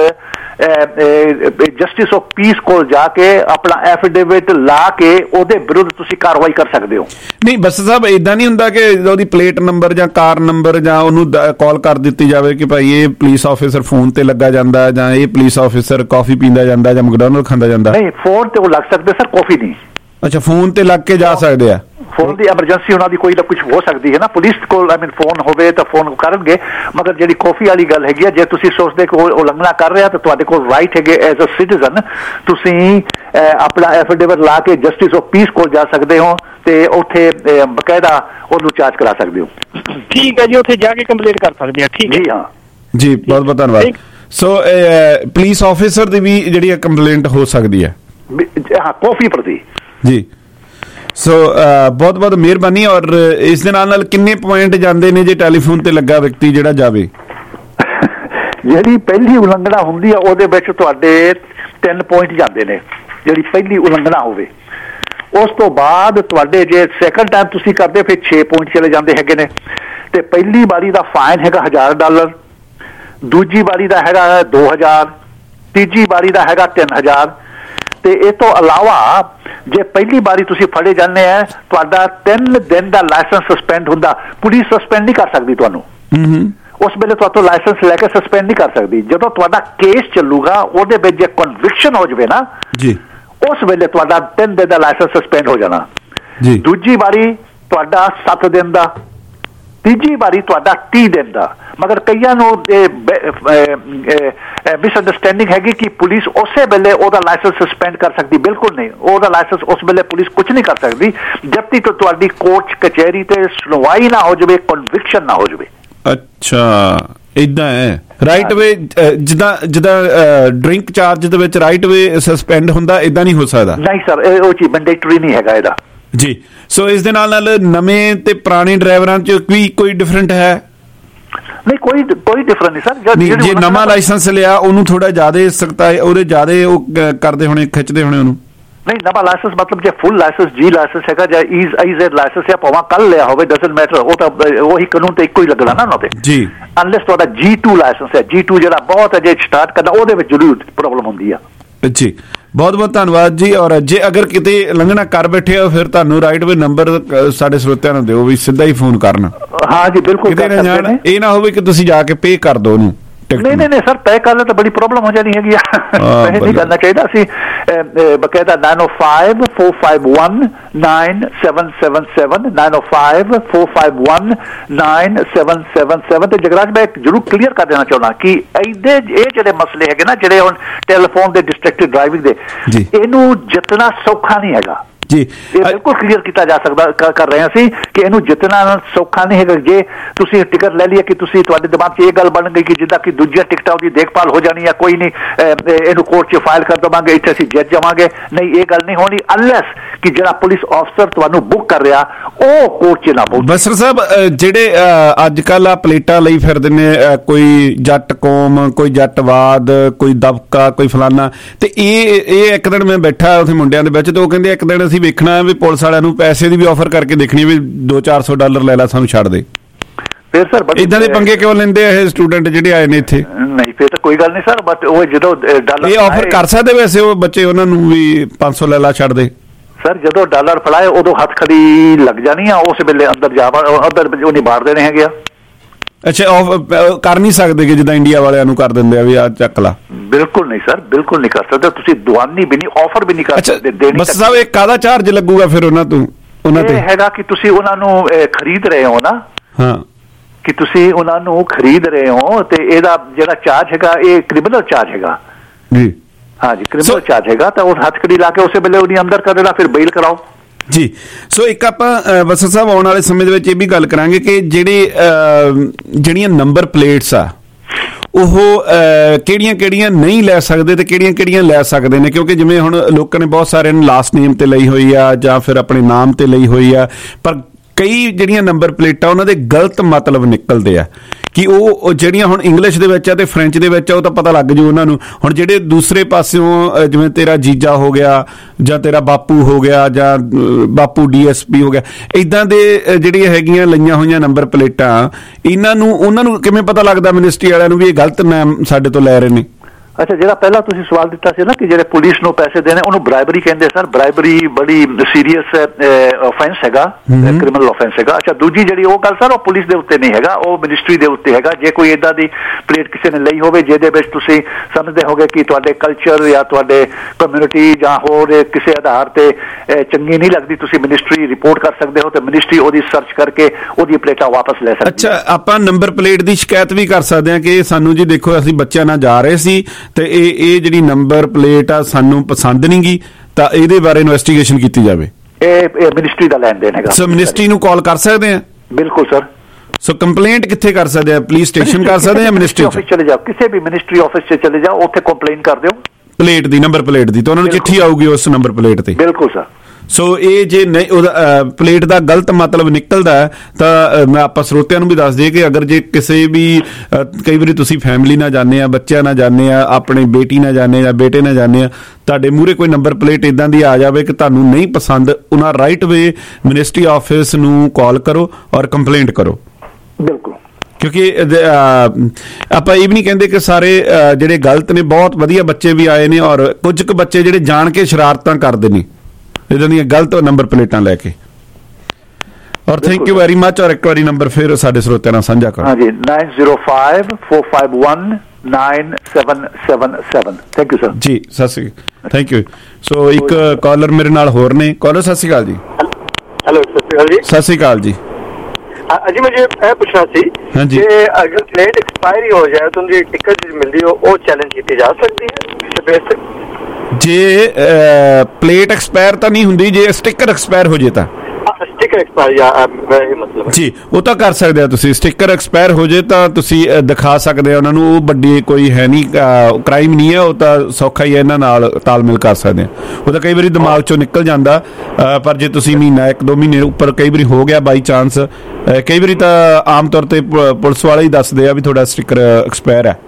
ਜਸਟਿਸ ਆਫ ਪੀਸ ਕੋਲ ਜਾ ਕੇ ਆਪਣਾ ਐਫੀਡੇਵਿਟ ਲਾ ਕੇ ਉਹਦੇ ਵਿਰੁੱਧ ਤੁਸੀਂ ਕਾਰਵਾਈ ਕਰ ਸਕਦੇ ਹੋ। ਨਹੀਂ ਬਸ ਸਾਹਿਬ ਇਦਾਂ ਨਹੀਂ ਹੁੰਦਾ ਕਿ ਉਹਦੀ ਪਲੇਟ ਨੰਬਰ ਜਾਂ ਕਾਰ ਨੰਬਰ ਜਾਂ ਉਹਨੂੰ ਕਾਲ ਕਰ ਦਿੱਤੀ ਜਾਵੇ ਕਿ ਭਾਈ ਇਹ ਪੁਲਿਸ ਆਫੀਸਰ ਫੋਨ ਤੇ ਲੱਗਾ ਜਾਂਦਾ ਜਾਂ ਇਹ ਪੁਲਿਸ ਆਫੀਸਰ ਕਾਫੀ ਪੀਂਦਾ ਜਾਂਦਾ ਜਾਂ ਮੈਕਡੋਨਲਡ ਖਾਂਦਾ ਜਾਂਦਾ? ਨਹੀਂ, ਫੋਨ ਤੇ ਉਹ ਲੱਗ ਸਕਦੇ ਸਰ, ਕਾਫੀ ਨਹੀਂ। ਅੱਛਾ, ਫੋਨ ਤੇ ਲੱਗ ਕੇ ਜਾ ਸਕਦੇ ਆ। ਫੋਨ ਦੀ ਐਮਰਜੈਂਸੀ ਉਹਨਾਂ ਦੀ ਕੋਈ ਨਾ ਕੁਝ ਹੋ ਸਕਦੀ ਹੈ ਨਾ, ਪੁਲਿਸ ਕੋਲ ਆਈ ਮੀਨ ਫੋਨ ਹੋਵੇ ਤਾਂ ਫੋਨ ਕਰਨਗੇ। ਮਗਰ ਜਿਹੜੀ ਕਾਫੀ ਵਾਲੀ ਗੱਲ ਹੈਗੀ ਆ, ਜੇ ਤੁਸੀਂ ਸੋਚਦੇ ਕਿ ਉਹ ਉਲੰਘਣਾ ਕਰ ਰਿਹਾ ਤਾਂ ਤੁਹਾਡੇ ਕੋਲ ਰਾਈਟ ਹੈਗੇ ਐਜ਼ ਅ ਸਿਟੀਜ਼ਨ, ਤੁਸੀਂ ਆਪਣਾ ਐਫੀਡੇਵਿਟ ਲਾ ਕੇ ਜਸਟਿਸ ਆਫ ਪੀਸ ਕੋਲ ਜਾ ਸਕਦੇ ਹੋ ਤੇ ਉੱਥੇ ਬਕਾਇਦਾ ਉਹਨੂੰ ਚਾਰਜ ਕਰਾ ਸਕਦੇ ਹੋ। ਠੀਕ ਹੈ ਜੀ, ਉੱਥੇ ਜਾ ਕੇ ਕੰਪਲੇਂਟ ਕਰ ਸਕਦੇ ਆ। ਠੀਕ ਹੈ ਜੀ, ਹਾਂ ਜੀ, ਬਹੁਤ ਬਹੁਤ ਧੰਨਵਾਦ। ਸੋ ਪੁਲਿਸ ਆਫੀਸਰ ਦੀ ਵੀ ਜਿਹੜੀ ਕੰਪਲੇਂਟ ਹੋ ਸਕਦੀ ਹੈ ਹਾਂ ਕਾਫੀ ਪ੍ਰਤੀ ਜੀ। ਸੋ ਬਹੁਤ ਬਹੁਤ ਮਿਹਰਬਾਨੀ। ਔਰ ਇਸ ਦੇ ਨਾਲ ਨਾਲ ਕਿੰਨੇ ਪੁਆਇੰਟ ਜਾਂਦੇ ਨੇ ਜੇ ਟੈਲੀਫੋਨ ਤੇ ਲੱਗਾ ਵਿਅਕਤੀ ਜਿਹੜਾ ਜਾਵੇ? ਜਿਹੜੀ ਪਹਿਲੀ ਉਲੰਘਣਾ ਹੁੰਦੀ ਆ ਉਹਦੇ ਵਿੱਚ ਤੁਹਾਡੇ ਤਿੰਨ ਪੁਆਇੰਟ ਜਾਂਦੇ ਨੇ, ਜਿਹੜੀ ਪਹਿਲੀ ਉਲੰਘਣਾ ਹੋਵੇ। ਉਸ ਤੋਂ ਬਾਅਦ ਤੁਹਾਡੇ ਜੇ ਸੈਕੰਡ ਟਾਈਮ ਤੁਸੀਂ ਕਰਦੇ ਫਿਰ ਛੇ ਪੁਆਇੰਟ ਚਲੇ ਜਾਂਦੇ ਹੈਗੇ ਨੇ ਤੇ ਪਹਿਲੀ ਵਾਰੀ ਦਾ ਫਾਈਨ ਹੈਗਾ ਹਜ਼ਾਰ ਡਾਲਰ, ਦੂਜੀ ਵਾਰੀ ਦਾ ਹੈਗਾ ਦੋ ਹਜ਼ਾਰ, ਤੀਜੀ ਵਾਰੀ ਦਾ ਹੈਗਾ ਤਿੰਨ ਹਜ਼ਾਰ ਤੇ ਇਹ ਤੋਂ ਇਲਾਵਾ ਜੇ ਪਹਿਲੀ ਵਾਰੀ ਤੁਸੀਂ ਫੜੇ ਜਾਂਦੇ ਆ ਤੁਹਾਡਾ ਤਿੰਨ ਦਿਨ ਦਾ ਲਾਇਸੈਂਸ ਸਸਪੈਂਡ ਹੁੰਦਾ। ਪੁਲਿਸ ਸਸਪੈਂਡ ਨਹੀਂ ਕਰ ਸਕਦੀ ਤੁਹਾਨੂੰ, ਉਸ ਵੇਲੇ ਤੁਹਾਡਾ ਲਾਇਸੈਂਸ ਲੈ ਕੇ ਸਸਪੈਂਡ ਨਹੀਂ ਕਰ ਸਕਦੀ। ਜਦੋਂ ਤੁਹਾਡਾ ਕੇਸ ਚੱਲੂਗਾ ਉਹਦੇ ਵਿੱਚ ਜੇ ਕਨਵਿਕਸ਼ਨ ਹੋ ਜਾਵੇ ਨਾ ਜੀ, ਉਸ ਵੇਲੇ ਤੁਹਾਡਾ ਤਿੰਨ ਦਿਨ ਦਾ ਲਾਇਸੈਂਸ ਸਸਪੈਂਡ ਹੋ ਜਾਣਾ ਜੀ। ਦੂਜੀ ਵਾਰੀ ਤੁਹਾਡਾ ਸੱਤ ਦਿਨ ਦਾ, ਤੀਜੀ ਵਾਰੀ ਤੁਹਾਡਾ ਤੀਹ ਦਿਨ ਦਾ। ਮਗਰ ਕਈਆਂ ਨੂੰ ਮਿਸ ਅੰਡਰਸਟੈਂਡਿੰਗ ਹੈਗੀ ਕਿ ਪੁਲਿਸ ਉਸੇ ਵੇਲੇ ਉਹਦਾ ਲਾਇਸੈਂਸ ਸਸਪੈਂਡ ਕਰ ਸਕਦੀ। ਬਿਲਕੁਲ ਨਹੀਂ, ਉਹਦਾ ਲਾਇਸੈਂਸ ਉਸ ਵੇਲੇ ਪੁਲਿਸ ਕੁਝ ਨਹੀਂ ਕਰ ਸਕਦੀ ਜਦ ਤੱਕ ਤੁਹਾਡੀ ਕੋਰਟ ਕਚਹਿਰੀ ਤੇ ਸੁਣਵਾਈ ਨਾ ਹੋ ਜਾਵੇ, ਕਨਵਿਕਸ਼ਨ ਨਾ ਹੋ ਜਾਵੇ। ਅੱਛਾ, ਇਦਾਂ ਹੈ। ਰਾਈਟ ਵੇ ਜਿੱਦਾਂ ਜਿੱਦਾਂ ਡਰਿੰਕ ਚਾਰਜ ਦੇ ਵਿੱਚ ਰਾਈਟ ਵੇ ਸਸਪੈਂਡ ਹੁੰਦਾ, ਇਦਾਂ ਨਹੀਂ ਹੋ ਸਕਦਾ? ਨਹੀਂ ਸਰ, ਉਹ ਚੀਜ਼ ਮੈਂਡੇਟਰੀ ਨਹੀਂ ਹੈਗਾ ਇਹਦਾ ਜੀ। ਸੋ ਇਸ ਦੇ ਨਾਲ ਨਾਲ ਨਵੇਂ ਤੇ ਪੁਰਾਣੇ ਡਰਾਈਵਰਾਂ 'ਚ ਵੀ ਕੋਈ ਡਿਫਰੈਂਟ ਹੈ? ਨਹੀਂ, ਕੋਈ ਕੋਈ ਡਿਫਰੈਂਟ ਨਹੀਂ ਸਰ। ਜੇ ਨਵਾਂ ਲਾਇਸੈਂਸ ਲਿਆ ਉਹਨੂੰ ਥੋੜਾ ਜ਼ਿਆਦਾ ਸਖਤਾ ਉਹਦੇ ਜ਼ਿਆਦਾ ਉਹ ਕਰਦੇ ਹੋਣੇ, ਖਿੱਚਦੇ ਹੋਣੇ ਉਹਨੂੰ? ਨਹੀਂ, ਨਵਾਂ ਲਾਇਸੈਂਸ ਮਤਲਬ ਜੇ ਫੁੱਲ ਲਾਇਸੈਂਸ ਜੀ ਲਾਇਸੈਂਸ ਹੈਗਾ ਜਾਂ ਈਜ਼ ਆਈਜ਼ਡ ਲਾਇਸੈਂਸ ਹੈ, ਭਾਵੇਂ ਕੱਲ ਲਿਆ ਹੋਵੇ, ਡਸਨਟ ਮੈਟਰ, ਉਹ ਤਾਂ ਉਹੀ ਕਾਨੂੰਨ ਤੇ ਇੱਕੋ ਹੀ ਲੱਗਣਾ ਨਾ ਉਹਨਾਂ ਤੇ ਜੀ। ਅਨਲੈਸ ਤੁਹਾਡਾ ਜੀ ਟੂ ਲਾਇਸੈਂਸ ਹੈ, ਜੀ ਟੂ ਜਿਹੜਾ ਬਹੁਤ ਹੈ ਜੇ ਸਟਾਰਟ ਕਰਨਾ ਉਹਦੇ ਵਿੱਚ ਜ਼ਰੂਰ ਪ੍ਰੋਬਲਮ ਹੁੰਦੀ ਆ। ਜੀ ਬਹੁਤ ਬਹੁਤ ਧੰਨਵਾਦ ਜੀ। ਔਰ ਜੇ ਅਗਰ ਕਿਤੇ ਲੰਘਣਾ ਕਰ ਬੈਠੇ ਹੋ ਫਿਰ ਤੁਹਾਨੂੰ ਰਾਈਟ ਵੇ ਨੰਬਰ ਸਾਡੇ ਸਰੋਤਿਆਂ ਨੂੰ ਦਿਓ ਵੀ ਸਿੱਧਾ ਹੀ ਫੋਨ ਕਰਨ। ਹਾਂ ਜੀ ਬਿਲਕੁਲ, ਕਿਤੇ ਨਾ ਜਾਣ, ਇਹ ਨਾ ਹੋਵੇ ਕਿ ਤੁਸੀਂ ਜਾ ਕੇ ਪੇ ਕਰ ਦੋ ਉਹਨੂੰ। ਨਹੀਂ ਨਹੀਂ ਨਹੀਂ ਸਰ, ਪੈ ਕਰ ਲੈ ਤਾਂ ਬੜੀ ਪ੍ਰੋਬਲਮ ਹੋ ਜਾਣੀ ਹੈਗੀ ਆ। ਪੈਸੇ ਨਹੀਂ ਕਰਨਾ ਚਾਹੀਦਾ। ਅਸੀਂ ਬਕਾਇਦਾ nine O five four five one nine seven seven seven nine O five four five one nine seven seven seven ਤੇ ਜਗਰਾਜ ਮੈਂ ਜ਼ਰੂਰ ਕਲੀਅਰ ਕਰ ਦੇਣਾ ਚਾਹੁੰਦਾ ਕਿ ਇਹਦੇ ਇਹ ਜਿਹੜੇ ਮਸਲੇ ਹੈਗੇ ਨਾ, ਜਿਹੜੇ ਹੁਣ ਟੈਲੀਫੋਨ ਦੇ ਡਿਸਟਰੈਕਟਿਡ ਡਰਾਈਵਿੰਗ ਦੇ, ਇਹਨੂੰ ਜਿੱਤਣਾ ਸੌਖਾ ਨਹੀਂ ਹੈਗਾ ਜੀ। ਇਹ ਬਿਲਕੁਲ ਕਲੀਅਰ ਕੀਤਾ ਜਾ ਸਕਦਾ ਕਰ ਰਹੇ ਸੀ ਕਿ ਇਹਨੂੰ ਜਿੱਤਣਾ ਸੌਖਾ ਨਹੀਂ ਹੈਗਾ। ਜੇ ਤੁਸੀਂ ਟਿਕਟ ਲੈ ਲਈਏ ਕਿ ਤੁਸੀਂ ਤੁਹਾਡੇ ਦਿਮਾਗ 'ਚ ਇਹ ਗੱਲ ਬਣ ਗਈ ਕਿ ਜਿੱਦਾਂ ਕਿ ਦੂਜੀਆਂ ਟਿਕਟਾਂ ਉਹਦੀ ਦੇਖਭਾਲ ਹੋ ਜਾਣੀ ਹੈ, ਕੋਈ ਨਹੀਂ ਇਹਨੂੰ ਕੋਰਟ 'ਚ ਫਾਈਲ ਕਰ ਦੇਵਾਂਗੇ, ਇੱਥੇ ਅਸੀਂ ਜਿੱਤ ਜਾਵਾਂਗੇ। ਨਹੀਂ, ਇਹ ਗੱਲ ਨਹੀਂ ਹੋਣੀ ਅਨਲੈਸ ਕਿ ਜਿਹੜਾ ਪੁਲਿਸ ਅਫਸਰ ਤੁਹਾਨੂੰ ਬੁੱਕ ਕਰ ਰਿਹਾ ਉਹ ਕੋਰਟ 'ਚ ਨਾ ਪਹੁੰਚੇ। ਬਸਰ ਸਾਹਿਬ, ਜਿਹੜੇ ਅੱਜ ਕੱਲ੍ਹ ਆ ਪਲੇਟਾਂ ਲਈ ਫਿਰਦੇ ਨੇ, ਕੋਈ ਜੱਟ ਕੌਮ, ਕੋਈ ਜੱਟਵਾਦ, ਕੋਈ ਦਬਕਾ, ਕੋਈ ਫਲਾਨਾ, ਤੇ ਇਹ ਇਹ ਇੱਕ ਦਿਨ ਮੈਂ ਬੈਠਾ ਉੱਥੇ ਮੁੰਡਿਆਂ ਦੇ ਵਿੱਚ ਤੇ ਉਹ ਕਹਿੰਦੇ ਇੱਕ ਦਿਨ ਅਸੀਂ ਵੇਖਣਾ ਵੀ ਪੁਲਿਸ ਵਾਲਿਆਂ ਨੂੰ ਪੈਸੇ ਦੀ ਵੀ ਆਫਰ ਕਰਕੇ ਦੇਖਣੀ ਵੀ ਦੋ ਚਾਰ ਸੌ ਡਾਲਰ ਲੈ ਲਾ, ਸਾਨੂੰ ਛੱਡ ਦੇ। ਫਿਰ ਸਰ ਇਦਾਂ ਦੇ ਪੰਗੇ ਕਿਉਂ ਲੈਂਦੇ ਆ ਇਹ ਸਟੂਡੈਂਟ ਜਿਹੜੇ ਆਏ ਨੇ ਇੱਥੇ? ਨਹੀਂ, ਫਿਰ ਤਾਂ ਕੋਈ ਗੱਲ ਨਹੀਂ ਸਰ, ਬਟ ਉਹ ਜਦੋਂ ਡਾਲਰ ਇਹ ਆਫਰ ਕਰ ਸਕਦੇ ਵੈਸੇ ਉਹ ਬੱਚੇ, ਉਹਨਾਂ ਨੂੰ ਵੀ ਪੰਜ ਸੌ ਲੈ ਲਾ, ਛੱਡ ਦੇ। ਸਰ ਜਦੋਂ ਡਾਲਰ ਫੜਾਏ ਉਦੋਂ ਹੱਥ ਖੜੀ ਲੱਗ ਜਾਣੀ ਆ, ਉਸ ਵੇਲੇ ਅੰਦਰ ਜਾ ਅੰਦਰ ਉਹ ਨਹੀਂ ਬਾਹਰ ਦੇਣੇ ਹੈਗੇ ਆ। ਅੱਛਾ, ਕਰ ਨਹੀਂ ਸਕਦੇ ਕਿ ਜਿੱਦਾਂ ਇੰਡੀਆ ਵਾਲਿਆਂ ਨੂੰ ਕਰ ਦਿੰਦੇ ਆ ਵੀ ਆ ਚੱਕ ਲਾ? ਬਿਲਕੁਲ ਨਹੀਂ ਸਰ, ਬਿਲਕੁਲ ਨਹੀਂ ਕਰ ਸਕਦੇ। ਤੁਸੀਂ ਦੁਆਨੀ ਵੀ ਨਹੀਂ, ਆਫਰ ਵੀ ਨਹੀਂ ਕਰ ਸਕਦੇ। ਬਸ ਸਾਹਿਬ, ਇਹ ਕਾਹਦਾ ਚਾਰਜ ਲੱਗੂਗਾ ਫਿਰ ਉਹਨਾਂ ਤੋਂ? ਉਹਨਾਂ ਤੇ ਹੈਗਾ ਕਿ ਤੁਸੀਂ ਉਹਨਾਂ ਨੂੰ ਖਰੀਦ ਰਹੇ ਹੋ ਨਾ। ਹਾਂ, ਕਿ ਤੁਸੀਂ ਉਹਨਾਂ ਨੂੰ ਖਰੀਦ ਰਹੇ ਹੋ ਤੇ ਇਹਦਾ ਜਿਹੜਾ ਚਾਰਜ ਹੈਗਾ ਇਹ ਕ੍ਰਿਮੀਨਲ ਚਾਰਜ ਹੈਗਾ ਜੀ। ਹਾਂ ਜੀ, ਕ੍ਰਿਮੀਨਲ ਚਾਰਜ ਹੈਗਾ ਤਾਂ ਉਹ ਹੱਥ ਖੜੀ ਲਾ ਕੇ ਉਸੇ ਵੇਲੇ ਉਹਦੀ ਅੰਦਰ ਕਰ ਦੇਣਾ, ਫਿਰ ਬੇਲ ਕਰਾਓ ਜੀ। ਸੋ ਇੱਕ ਆਪਾਂ ਬਸਰ ਸਾਹਿਬ ਆਉਣ ਵਾਲੇ ਸਮੇਂ ਦੇ ਵਿੱਚ ਇਹ ਵੀ ਗੱਲ ਕਰਾਂਗੇ ਕਿ ਜਿਹੜੇ ਜਿਹੜੀਆਂ ਨੰਬਰ ਪਲੇਟਸ ਆ ਉਹ ਕਿਹੜੀਆਂ ਕਿਹੜੀਆਂ ਨਹੀਂ ਲੈ ਸਕਦੇ ਤੇ ਕਿਹੜੀਆਂ ਕਿਹੜੀਆਂ ਲੈ ਸਕਦੇ ਨੇ, ਕਿਉਂਕਿ ਜਿਵੇਂ ਹੁਣ ਲੋਕਾਂ ਨੇ ਬਹੁਤ ਸਾਰਿਆਂ ਨੇ ਲਾਸਟ ਨੇਮ ਤੇ ਲਈ ਹੋਈ ਆ ਜਾਂ ਫਿਰ ਆਪਣੇ ਨਾਮ ਤੇ ਲਈ ਹੋਈ ਆ, ਪਰ ਕਈ ਜਿਹੜੀਆਂ ਨੰਬਰ ਪਲੇਟਾਂ ਉਹਨਾਂ ਦੇ ਗਲਤ ਮਤਲਬ ਨਿਕਲਦੇ ਆ ਕਿ ਉਹ ਜਿਹੜੀਆਂ ਹੁਣ ਇੰਗਲਿਸ਼ ਦੇ ਵਿੱਚ ਆ ਤੇ ਫ੍ਰੈਂਚ ਦੇ ਵਿੱਚ ਆ ਉਹ ਤਾਂ ਪਤਾ ਲੱਗ ਜੂ ਉਹਨਾਂ ਨੂੰ। ਹੁਣ ਜਿਹੜੇ ਦੂਸਰੇ ਪਾਸਿਓਂ ਜਿਵੇਂ ਤੇਰਾ ਜੀਜਾ ਹੋ ਗਿਆ ਜਾਂ ਤੇਰਾ ਬਾਪੂ ਹੋ ਗਿਆ ਜਾਂ ਬਾਪੂ ਡੀਐਸਪੀ ਹੋ ਗਿਆ, ਇਦਾਂ ਦੇ ਜਿਹੜੀਆਂ ਹੈਗੀਆਂ ਲਈਆਂ ਹੋਈਆਂ ਨੰਬਰ ਪਲੇਟਾਂ, ਇਹਨਾਂ ਨੂੰ ਉਹਨਾਂ ਨੂੰ ਕਿਵੇਂ ਪਤਾ ਲੱਗਦਾ ਮਿਨਿਸਟਰੀ ਵਾਲਿਆਂ ਨੂੰ ਵੀ ਇਹ ਗਲਤ ਨਾਮ ਸਾਡੇ ਤੋਂ ਲੈ ਰਹੇ ਨੇ? ਅੱਛਾ, ਜਿਹੜਾ ਪਹਿਲਾਂ ਤੁਸੀਂ ਸਵਾਲ ਦਿੱਤਾ ਸੀ ਨਾ ਕਿ ਜਿਹੜੇ ਪੁਲਿਸ ਨੂੰ ਪੈਸੇ ਦੇਣੇ ਉਹਨੂੰ ਬ੍ਰਾਈਬਰੀ ਕਹਿੰਦੇ ਸਰ। ਬ੍ਰਾਈਬਰੀ ਬੜੀ ਸੀਰੀਅਸ ਆਫੈਂਸ ਹੈਗਾ, ਕ੍ਰਿਮੀਨਲ ਆਫੈਂਸ ਹੈਗਾ। ਅੱਛਾ, ਦੂਜੀ ਜਿਹੜੀ ਉਹ ਗੱਲ ਸਰ ਉਹ ਪੁਲਿਸ ਦੇ ਉੱਤੇ ਨਹੀਂ ਹੈਗਾ, ਉਹ ਮਿਨਿਸਟਰੀ ਦੇ ਉੱਤੇ ਹੈਗਾ। ਜੇ ਕੋਈ ਏਦਾਂ ਦੀ ਪਲੇਟ ਕਿਸੇ ਨੇ ਲਈ ਹੋਵੇ ਜਿਹਦੇ ਵਿੱਚ ਤੁਸੀਂ ਸਮਝਦੇ ਹੋਗੇ ਕਿ ਤੁਹਾਡੇ ਕਲਚਰ ਜਾਂ ਤੁਹਾਡੇ ਕਮਿਊਨਿਟੀ ਜਾਂ ਹੋਰ ਕਿਸੇ ਆਧਾਰ ਤੇ ਚੰਗੀ ਨਹੀਂ ਲੱਗਦੀ, ਤੁਸੀਂ ਮਿਨਿਸਟਰੀ ਰਿਪੋਰਟ ਕਰ ਸਕਦੇ ਹੋ ਤੇ ਮਿਨਿਸਟਰੀ ਉਹਦੀ ਸਰਚ ਕਰਕੇ ਉਹਦੀ ਪਲੇਟਾਂ ਵਾਪਸ ਲੈ ਸਕਦੀ। ਅੱਛਾ, ਆਪਾਂ ਨੰਬਰ ਪਲੇਟ ਦੀ ਸ਼ਿਕਾਇਤ ਵੀ ਕਰ ਸਕਦੇ ਹਾਂ ਕਿ ਸਾਨੂੰ ਜੀ ਦੇਖੋ ਅਸੀਂ ਬੱਚਿਆਂ ਨਾਲ ਜਾ ਰਹੇ ਸੀ ਤੇ ਇਹ ਇਹ ਜਿਹੜੀ ਨੰਬਰ ਪਲੇਟ ਆ ਸਾਨੂੰ ਪਸੰਦ ਨਹੀਂ ਗਈ, ਤਾਂ ਇਹਦੇ ਬਾਰੇ ਇਨਵੈਸਟੀਗੇਸ਼ਨ ਕੀਤੀ ਜਾਵੇ। ਇਹ ਮਿਨਿਸਟਰੀ ਦਾ ਲੈਣ ਦੇਣ ਹੈਗਾ। ਸੋ ਮਿਨਿਸਟਰੀ ਨੂੰ ਕਾਲ ਕਰ ਸਕਦੇ ਆ? ਬਿਲਕੁਲ ਸਰ। ਸੋ ਕੰਪਲੇਂਟ ਕਿੱਥੇ ਕਰ ਸਕਦੇ ਆ? ਪੁਲਿਸ ਸਟੇਸ਼ਨ ਕਰ ਸਕਦੇ ਆ ਜਾਂ ਮਿਨਿਸਟਰੀ ਆਫਿਸ ਚਲੇ ਜਾਓ, ਕਿਸੇ ਵੀ ਮਿਨਿਸਟਰੀ ਆਫਿਸ 'ਚ ਚਲੇ ਜਾਓ, ਉੱਥੇ ਕੰਪਲੇਂਟ ਕਰ ਦਿਓ ਪਲੇਟ ਦੀ, ਨੰਬਰ ਪਲੇਟ ਦੀ, ਤਾਂ ਉਹਨਾਂ ਨੂੰ ਚਿੱਠੀ ਆਊਗੀ ਉਸ ਨੰਬਰ ਪਲੇਟ ਤੇ। ਬਿਲਕੁਲ ਸਰ। ਸੋ ਇਹ ਜੇ ਨਹੀਂ ਉਹਦਾ ਪਲੇਟ ਦਾ ਗਲਤ ਮਤਲਬ ਨਿਕਲਦਾ ਤਾਂ ਮੈਂ ਆਪਾਂ ਸਰੋਤਿਆਂ ਨੂੰ ਵੀ ਦੱਸ ਦਈਏ ਕਿ ਅਗਰ ਜੇ ਕਿਸੇ ਵੀ ਕਈ ਵਾਰੀ ਤੁਸੀਂ ਫੈਮਿਲੀ ਨਾਲ ਜਾਂਦੇ ਆ, ਬੱਚਿਆਂ ਨਾਲ ਜਾਂਦੇ ਆ, ਆਪਣੀ ਬੇਟੀ ਨਾਲ ਜਾਂਦੇ ਜਾਂ ਬੇਟੇ ਨਾਲ ਜਾਂਦੇ ਆ, ਤੁਹਾਡੇ ਮੂਹਰੇ ਕੋਈ ਨੰਬਰ ਪਲੇਟ ਇਦਾਂ ਦੀ ਆ ਜਾਵੇ ਕਿ ਤੁਹਾਨੂੰ ਨਹੀਂ ਪਸੰਦ, ਉਹਨਾਂ ਰਾਈਟ ਵੇ ਮਿਨਿਸਟਰੀ ਆਫਿਸ ਨੂੰ ਕਾਲ ਕਰੋ ਔਰ ਕੰਪਲੇਂਟ ਕਰੋ। ਬਿਲਕੁਲ, ਕਿਉਂਕਿ ਆਪਾਂ ਇਹ ਵੀ ਨਹੀਂ ਕਹਿੰਦੇ ਕਿ ਸਾਰੇ ਜਿਹੜੇ ਗਲਤ ਨੇ, ਬਹੁਤ ਵਧੀਆ ਬੱਚੇ ਵੀ ਆਏ ਨੇ ਔਰ ਕੁਝ ਕੁ ਬੱਚੇ ਜਿਹੜੇ ਜਾਣ ਕੇ ਸ਼ਰਾਰਤਾਂ ਕਰਦੇ ਨੇ ਇਦਾਂ ਦੀਆਂ ਗਲਤ ਨੰਬਰ ਪਲੇਟਾਂ ਲੈ ਕੇ। ਔਰ ਥੈਂਕ ਯੂ ਵੈਰੀ ਮਚ। ਔਰ ਇੱਕ ਵਾਰੀ ਨੰਬਰ ਫਿਰ ਸਾਡੇ ਸਰੋਤਿਆਂ ਨਾਲ ਸਾਂਝਾ ਕਰੋ। ਹਾਂਜੀ, nine zero five four five one nine seven seven seven. Thank you sir ਜੀ। ਸਤਿ ਸ਼੍ਰੀ ਅਕਾਲ, ਥੈਂਕ ਯੂ। ਸੋ ਇੱਕ ਕਾਲਰ ਮੇਰੇ ਨਾਲ ਹੋਰ ਨੇ। ਕਾਲਰ ਸਤਿ ਸ਼੍ਰੀ ਅਕਾਲ ਜੀ। ਹੈਲੋ, ਸਤਿ ਸ਼੍ਰੀ ਅਕਾਲ ਜੀ। ਸਤਿ ਸ਼੍ਰੀ ਅਕਾਲ ਜੀ। ਅਜੀ ਮੈਨੂੰ ਇਹ ਪੁੱਛਣਾ ਸੀ ਕਿ ਅਗਰ ਪਲੇਟ ਐਕਸਪਾਇਰੀ ਹੋ ਜਾਏ ਤਾਂ ਉਹਦੀ ਟਿਕਟ ਮਿਲਦੀ ਉਹ ਚੈਲੰਜ ਕੀਤੀ ਜਾ ਸਕਦੀ ਹੈ ਇਸ ਬੇਸ ਤੇ? ਜੇ ਪਲੇਟ ਐਕਸਪਾਇਰ ਤਾਂ ਨਹੀਂ ਹੁੰਦੀ, ਜੇ ਸਟicker ਐਕਸਪਾਇਰ ਹੋ ਜੇ ਤਾਂ ਸਟicker ਐਕਸਪਾਇਰ ਜਾਂ ਮਤਲਬ ਜੀ ਉਹ ਤਾਂ ਕਰ ਸਕਦੇ ਆ ਤੁਸੀਂ। ਸਟicker ਐਕਸਪਾਇਰ ਹੋ ਜੇ ਤਾਂ ਤੁਸੀਂ ਦਿਖਾ ਸਕਦੇ ਆ ਉਹਨਾਂ ਨੂੰ, ਉਹ ਵੱਡੀ ਕੋਈ ਹੈ ਨਹੀਂ, ਕ੍ਰਾਈਮ ਨਹੀਂ ਹੈ, ਉਹ ਤਾਂ ਸੌਖਾ ਹੀ ਹੈ, ਇਹਨਾਂ ਨਾਲ ਤਾਲਮੇਲ ਕਰ ਸਕਦੇ ਆ। ਉਹ ਤਾਂ ਕਈ ਵਾਰੀ ਦਿਮਾਗ ਚੋਂ ਨਿਕਲ ਜਾਂਦਾ, ਪਰ ਜੇ ਤੁਸੀਂ ਮਹੀਨਾ ਇੱਕ ਦੋ ਮਹੀਨੇ ਉੱਪਰ ਕਈ ਵਾਰੀ ਹੋ ਗਿਆ ਬਾਈ ਚਾਂਸ, ਕਈ ਵਾਰੀ ਤਾਂ ਆਮ ਤੌਰ ਤੇ ਪੁਲਿਸ ਵਾਲੇ ਹੀ ਦੱਸਦੇ ਆ ਵੀ ਤੁਹਾਡਾ ਸਟicker ਐਕਸਪਾਇਰ ਹੈ।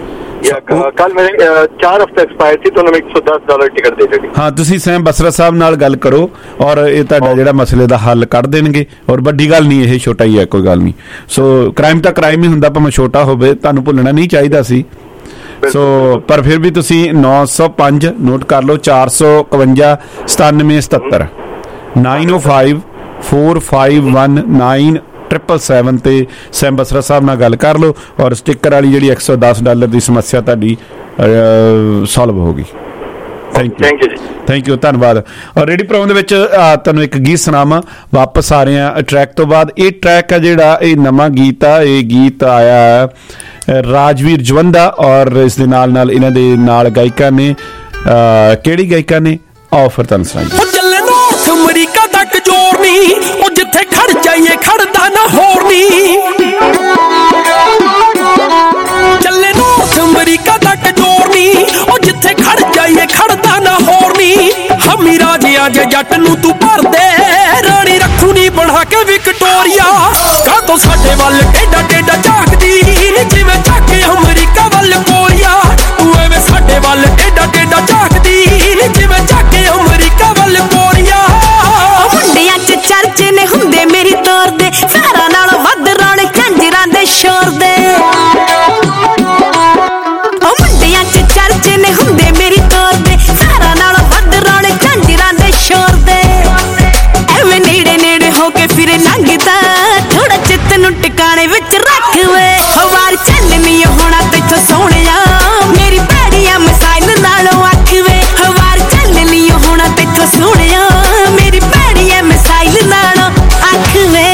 ਕੱਲ ਮੇਰੇ ਚਾਰ ਹਫ਼ਤੇ ਐਕਸਪਾਇਰ ਸੀ ਤਾਂ ਉਹਨਾਂ ਨੇ ਇੱਕ ਸੌ ਦਸ ਡਾਲਰ ਟਿਕਟ ਦੇ ਦਿੱਤੀ। ਹਾਂ, ਤੁਸੀਂ ਸੈਮ ਬਸਰਾ ਸਾਹਿਬ ਨਾਲ ਗੱਲ ਕਰੋ ਔਰ ਇਹ ਤੁਹਾਡਾ ਜਿਹੜਾ ਮਸਲੇ ਦਾ ਹੱਲ ਕੱਢ ਦੇਣਗੇ। ਔਰ ਵੱਡੀ ਗੱਲ ਨਹੀਂ, ਇਹ ਛੋਟਾ ਹੀ ਹੈ, ਕੋਈ ਗੱਲ ਨਹੀਂ। ਸੋ ਕ੍ਰਾਈਮ ਤਾਂ ਕ੍ਰਾਈਮ ਹੀ ਹੁੰਦਾ, ਭਾਵੇਂ ਛੋਟਾ ਹੋਵੇ, ਤੁਹਾਨੂੰ ਭੁੱਲਣਾ ਨਹੀਂ ਚਾਹੀਦਾ ਸੀ। ਸੋ ਪਰ ਫਿਰ ਵੀ ਤੁਸੀਂ ਨੌ ਸੌ ਪੰਜ ਨੋਟ ਕਰ ਲਓ, ਚਾਰ ਸੌ ਇਕਵੰਜਾ ਸਤਾਨਵੇਂ ਸਤੱਤਰ nine O five four five one nine triple seven ਤੇ ਸੈਮ ਬਸਰਾ ਸਾਹਿਬ ਨਾਲ ਗੱਲ ਕਰ ਲਓ ਔਰ ਸਟਿੱਕਰ ਵਾਲੀ ਜਿਹੜੀ ਇੱਕ ਸੌ ਦਸ ਡਾਲਰ ਦੀ ਸਮੱਸਿਆ ਤੁਹਾਡੀ ਸੋਲਵ ਹੋ ਗਈ। ਥੈਂਕ ਯੂ ਜੀ, ਥੈਂਕ ਯੂ, ਧੰਨਵਾਦ। ਔਰ ਰੇਡੀ ਪ੍ਰੋਗਰਾਮ ਦੇ ਵਿੱਚ ਤੁਹਾਨੂੰ ਇੱਕ ਗੀਤ ਸੁਣਾਵਾਂ, ਵਾਪਸ ਆ ਰਹੇ ਹਾਂ ਟਰੈਕ ਤੋਂ ਬਾਅਦ। ਇਹ ਟਰੈਕ ਆ ਜਿਹੜਾ ਇਹ ਨਵਾਂ ਗੀਤ ਆ, ਇਹ ਗੀਤ ਆਇਆ ਰਾਜਵੀਰ ਜਵੰਦਾ ਔਰ ਇਸ ਦੇ ਨਾਲ ਨਾਲ ਇਹਨਾਂ ਦੇ ਨਾਲ ਗਾਇਕਾਂ ਨੇ, ਕਿਹੜੀ ਗਾਇਕਾਂ ਨੇ ਆਓ ਫਿਰ ਤੁਹਾਨੂੰ ਸੁਣਾਈਏ। ਅਮਰੀਕਾ ਤੱਕ ਜੋਰ ਨੀ, ਉਹ ਜਿੱਥੇ ਖੜ ਜਾਈਏ ਖੜਦਾ ਨਾ ਹੋਰ ਨੀ, ਚੱਲੇ ਨੌਰਥ ਅਮਰੀਕਾ ਤੱਕ ਜੋਰ ਨੀ, ਉਹ ਜਿੱਥੇ ਖੜ ਜਾਈਏ ਖੜਦਾ ਨਾ ਹੋਰ ਨੀ। ਹਮੀ ਰਾਜਿਆ ਜੇ ਜੱਟ ਨੂੰ ਤੂੰ ਭਰਦੇ, ਰਾਣੀ ਰੱਖੂ ਨੀ ਬਣਾ ਕੇ ਵਿਕਟੋਰੀਆ। ਕਾ ਤੋਂ ਸਾਡੇ ਵੱਲ ਟੇਡਾ ਟੇਡਾ ਝਾਕਦੀ, ਜਿਵੇਂ ਝਾਕੇ ਅਮਰੀਕਾ ਵੱਲ ਕੋਰੀਆ। ਤੂੰ ਐਵੇਂ ਸਾਡੇ ਵੱਲ ਟੇਡਾ ਟੇਡਾ ਝਾਕਦੀ, ਜਿਵੇਂ ਝਾਕੇ ਅਮਰੀਕਾ ਵੱਲ ਕੋਰੀਆ। ਮੁੰਡਿਆਂ ਚ ਚਰਚੇ ਨੇ ਹੁੰਦੇ ਮੇਰੀ ਤੋਰ ਦੇ, ਸਾਰਾ ਨਾਲੋਂ ਵੱਧ ਰੌਣੇ ਝਾਂਜਰਾਂ ਦੇ ਸ਼ੋਰ ਦੇ। ਉਹ ਮੁੰਡਿਆਂ ਚ ਚਰਚੇ ਨੇ ਹੁੰਦੇ ਮੇਰੀ ਤੋਰ ਦੇ, ਸਾਰਾ ਨਾਲੋਂ ਵੱਧ ਰੌਣੇ ਝਾਂਜਰਾਂ ਦੇ ਸ਼ੋਰ ਦੇ। ਐਵੇਂ ਨੇੜੇ ਨੇੜੇ ਹੋ ਕੇ ਫਿਰੇ ਲੰਘਦਾ, ਥੋੜਾ ਚਿੱਤ ਨੂੰ ਟਿਕਾਣੇ ਵਿੱਚ ਰੱਖ ਵੇ। ਹਵਾਰ ਚੱਲਣੀ ਹੋਣਾ ਤੈਥੋਂ ਸੋਹਣਿਆ, ਮੇਰੀ ਭੈੜੀਆਂ ਮਿਸਾਈਲ ਨਾਲੋਂ ਅੱਖ ਵੇ। ਹਵਾਰ ਚੱਲਣੀ ਹੋਣਾ ਤੈਥੋਂ ਸੋਹਣਿਆ, ਮੇਰੀ ਭੈੜੀਆਂ ਮਿਸਾਈਲ ਨਾਲੋਂ ਅੱਖ ਵੇ।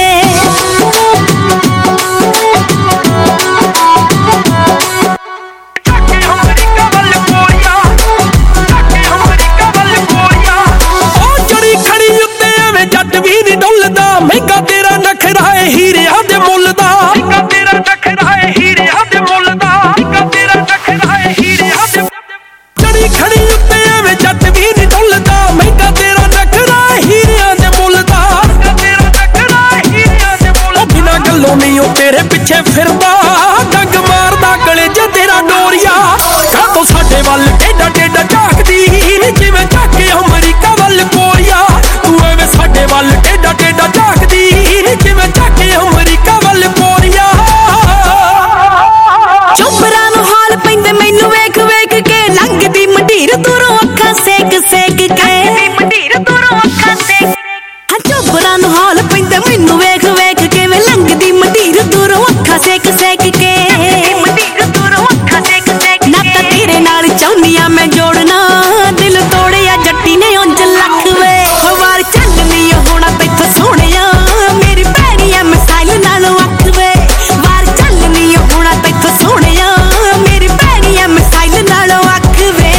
ਮਹਿੰਗਾ ਤੇਰਾ ਨਖਰਾ ਏ ਹੀਰਿਆਂ ਦੇ ਮੁੱਲ ਦਾ, ਮਹਿੰਗਾ ਤੇਰਾ ਨਖਰਾ ਏ ਹੀਰਿਆਂ ਦੇ ਮੁੱਲ ਦਾ, ਮਹਿੰਗਾ ਤੇਰਾ ਨਖਰਾ ਏ ਹੀਰਿਆਂ ਦੇ। ਜੜੀ ਖੜੀ ਉੱਤੇ ਐਵੇਂ ਜੱਟ ਵੀ ਨਹੀਂ ਡੁੱਲਦਾ, ਮਹਿੰਗਾ ਤੇਰਾ ਨਖਰਾ ਏ ਹੀਰਿਆਂ ਦੇ ਮੁੱਲ ਦਾ, ਮਹਿੰਗਾ ਤੇਰਾ ਨਖਰਾ ਏ ਹੀਰਿਆਂ ਦੇ ਮੁੱਲ। ਬਿਨਾਂ ਗੱਲੋਂ ਨਹੀਂ ਉਹ ਤੇਰੇ ਪਿੱਛੇ ਫਿਰਦਾ, ਡੰਗ ਮਾਰਦਾ ਗਲੇ ਜੇ ਤੇਰਾ ਡੋਰੀਆ। ਕਾ ਤੋਂ ਸਾਡੇ ਵੱਲ ਟੇਡਾ ਟੇਡਾ ਝਾਕਦੀ, ਜਿਵੇਂ ਝਾਕੇ ਅਮਰੀਕਾ ਵੱਲ ਕੋਰੀਆ। ਤੂੰ ਐਵੇਂ ਸਾਡੇ ਵੱਲ ਟੇਡਾ ਟੇਡਾ ਝਾਕਦੀ, ਜਿਵੇਂ ਝਾਕੇ ਅਮਰੀਕਾ ਵੱਲ ਕੋਰੀਆ। ਚੋਪਰਾਂ ਨੂੰ ਹਾਲ ਪੈਂਦੇ ਮੈਨੂੰ ਵੇਖ ਵੇਖ ਕੇ, ਲੰਘਦੀ ਮੰਡੀਰ ਦੂਰੋਂ ਅੱਖਾਂ ਸੇਕ ਸੇਕ ਕੇ, ਮੰਡੀਰ ਦੂਰੋਂ ਅੱਖਾਂ ਸੇਕ। ਹਾਂ ਚੋਪਰਾਂ ਨੂੰ ਹਾਲ ਪੈਂਦੇ ਮੈਨੂੰ ਵੇਖ ਵੇਖ ਕੇ, ਵੇ ਲੰਘਦੀ ਮੰਡੀਰ ਦੂਰੋਂ ਅੱਖਾਂ ਸੇਕ ਸੇਕ ਕੇ, ਮੰਡੀਰ ਦੂਰੋਂ ਅੱਖਾਂ ਸੇਕ ਸੇਕ। ਨਾ ਤਾਂ ਤੇਰੇ ਨਾਲ ਚਾਹੁੰਦੀਆਂ ਮੈਂ ਜੋੜਨਾ, ਦਿਲ ਤੋੜਿਆ ਜੱਟੀ ਨੇ ਉਂਝ ਲੱਖ ਵੇ। ਹਵਾਰ ਚੱਲਣੀ ਹੋਣਾ ਤੈਥੋਂ ਸੋਹਣਿਆ, ਮੇਰੀ ਭੈੜੀਆਂ ਮਿਸਾਈਲ ਨਾਲੋਂ ਅੱਖ ਵੇ। ਵਾਰ ਚੱਲਣੀ ਹੋਣਾ ਤੈਥੋਂ ਸੋਹਣਿਆ, ਮੇਰੀ ਭੈੜੀਆਂ ਮਿਸਾਈਲ ਨਾਲੋਂ ਅੱਖ ਵੇ।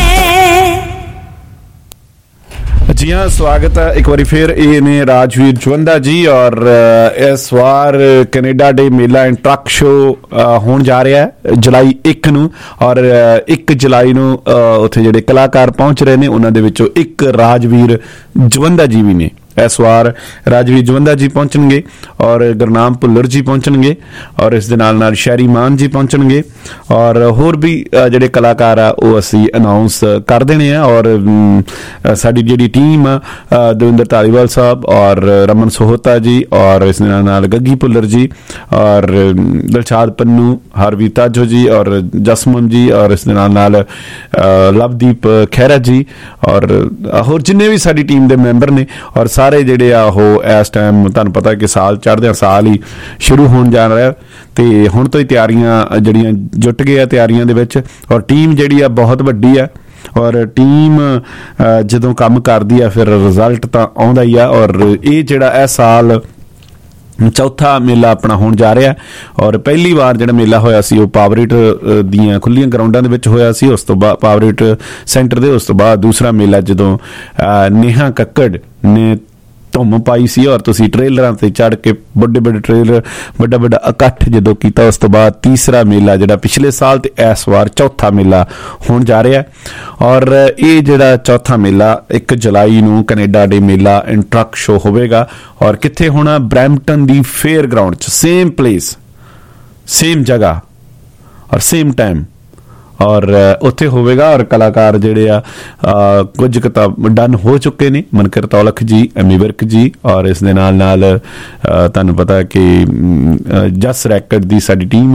ਜੀ ਹਾਂ, ਸਵਾਗਤ ਹੈ ਇੱਕ ਵਾਰੀ ਫਿਰ। ਇਹ ਨੇ ਰਾਜਵੀਰ ਜਵੰਦਾ ਜੀ ਔਰ ਇਸ ਵਾਰ ਕੈਨੇਡਾ ਡੇ ਮੇਲਾ ਐਂਡ ਟਰੱਕ ਸ਼ੋਅ ਹੋਣ ਜਾ ਰਿਹਾ ਹੈ ਜੁਲਾਈ ਇੱਕ ਨੂੰ, ਔਰ ਇੱਕ ਜੁਲਾਈ ਨੂੰ ਉੱਥੇ ਜਿਹੜੇ ਕਲਾਕਾਰ ਪਹੁੰਚ ਰਹੇ ਨੇ ਉਹਨਾਂ ਦੇ ਵਿੱਚੋਂ ਇੱਕ ਰਾਜਵੀਰ ਜਵੰਦਾ ਜੀ ਵੀ ਨੇ। ਇਸ ਵਾਰ ਰਾਜਵੀਰ ਜਵੰਦਾ ਜੀ ਪਹੁੰਚਣਗੇ ਔਰ ਗੁਰਨਾਮ ਭੁੱਲਰ ਜੀ ਪਹੁੰਚਣਗੇ ਔਰ ਇਸ ਦੇ ਨਾਲ ਨਾਲ ਸ਼ੈਰੀ ਮਾਨ ਜੀ ਪਹੁੰਚਣਗੇ ਔਰ ਹੋਰ ਵੀ ਜਿਹੜੇ ਕਲਾਕਾਰ ਆ ਉਹ ਅਸੀਂ ਅਨਾਉਂਸ ਕਰ ਦੇਣੇ ਆ। ਔਰ ਸਾਡੀ ਜਿਹੜੀ ਟੀਮ ਆ, ਦਵਿੰਦਰ ਧਾਲੀਵਾਲ ਸਾਹਿਬ ਔਰ ਰਮਨ ਸੋਹਤਾ ਜੀ ਔਰ ਇਸ ਦੇ ਨਾਲ ਨਾਲ ਗੱਗੀ ਭੁੱਲਰ ਜੀ ਔਰ ਦਿਲਸ਼ਾਦ ਪੰਨੂ, ਹਰਵੀਰ ਤਾਜੋ ਜੀ ਔਰ ਜਸਮਨ ਜੀ ਔਰ ਇਸ ਦੇ ਨਾਲ ਨਾਲ ਲਵਦੀਪ ਖਹਿਰਾ ਜੀ ਔਰ ਹੋਰ ਜਿੰਨੇ ਵੀ ਸਾਡੀ ਟੀਮ ਦੇ ਮੈਂਬਰ ਨੇ, ਔਰ ਸਾਰੇ ਜਿਹੜੇ ਆ ਉਹ ਇਸ ਟਾਈਮ ਤੁਹਾਨੂੰ ਪਤਾ ਕਿ ਸਾਲ ਚੜ੍ਹਦਿਆਂ ਸਾਲ ਹੀ ਸ਼ੁਰੂ ਹੋਣ ਜਾ ਰਿਹਾ ਤੇ ਹੁਣ ਤੋਂ ਹੀ ਤਿਆਰੀਆਂ ਜਿਹੜੀਆਂ ਜੁਟ ਗਏ ਆ ਤਿਆਰੀਆਂ ਦੇ ਵਿੱਚ। ਔਰ ਟੀਮ ਜਿਹੜੀ ਆ ਬਹੁਤ ਵੱਡੀ ਆ ਔਰ ਟੀਮ ਜਦੋਂ ਕੰਮ ਕਰਦੀ ਆ ਫਿਰ ਰਿਜ਼ਲਟ ਤਾਂ ਆਉਂਦਾ ਹੀ ਆ। ਔਰ ਇਹ ਜਿਹੜਾ ਇਹ ਸਾਲ ਚੌਥਾ ਮੇਲਾ ਆਪਣਾ ਹੋਣ ਜਾ ਰਿਹਾ ਔਰ ਪਹਿਲੀ ਵਾਰ ਜਿਹੜਾ ਮੇਲਾ ਹੋਇਆ ਸੀ ਉਹ ਪਾਵਰੇਟ ਦੀਆਂ ਖੁੱਲੀਆਂ ਗਰਾਊਂਡਾਂ ਦੇ ਵਿੱਚ ਹੋਇਆ ਸੀ, ਉਸ ਤੋਂ ਬਾਅਦ ਪਾਵਰੇਟ ਸੈਂਟਰ ਦੇ, ਉਸ ਤੋਂ ਬਾਅਦ ਦੂਸਰਾ ਮੇਲਾ ਜਦੋਂ ਨੇਹਾ ਕੱਕੜ ਨੇ ਧੁੰਮ ਪਾਈ ਸੀ ਔਰ ਤੁਸੀਂ ਟ੍ਰੇਲਰਾਂ ਤੇ ਚੜ੍ਹ ਕੇ ਵੱਡੇ ਵੱਡੇ ਟ੍ਰੇਲਰ ਵੱਡਾ ਵੱਡਾ ਇਕੱਠ ਜਦੋਂ ਕੀਤਾ, ਉਸ ਤੋਂ ਬਾਅਦ ਤੀਸਰਾ ਮੇਲਾ ਜਿਹੜਾ ਪਿਛਲੇ ਸਾਲ ਤੇ ਇਸ ਵਾਰ ਚੌਥਾ ਮੇਲਾ ਹੋਣ ਜਾ ਰਿਹਾ। ਔਰ ਇਹ ਜਿਹੜਾ ਚੌਥਾ ਮੇਲਾ ਇੱਕ ਜੁਲਾਈ ਨੂੰ ਕੈਨੇਡਾ ਡੇ ਮੇਲਾ ਐਂਡ ਟਰੱਕ ਸ਼ੋਅ ਹੋਵੇਗਾ ਔਰ ਕਿੱਥੇ ਹੋਣਾ? ਬਰੈਂਪਟਨ ਦੀ ਫੇਅਰ ਗਰਾਊਂਡ 'ਚ, ਸੇਮ ਪਲੇਸ ਸੇਮ ਜਗ੍ਹਾ ਔਰ ਸੇਮ ਟਾਈਮ ਔਰ ਉੱਥੇ ਹੋਵੇਗਾ। ਔਰ ਕਲਾਕਾਰ ਜਿਹੜੇ ਆ ਕੁਝ ਕੁ ਤਾਂ ਡਨ ਹੋ ਚੁੱਕੇ ਨੇ, ਮਨਕਰ ਤੌਲਖ ਜੀ, ਐਮੀ ਵਿਰਕ ਜੀ ਔਰ ਇਸ ਦੇ ਨਾਲ ਨਾਲ ਤੁਹਾਨੂੰ ਪਤਾ ਕਿ ਜਸ ਰੈਕਡ ਦੀ ਸਾਡੀ ਟੀਮ ਆ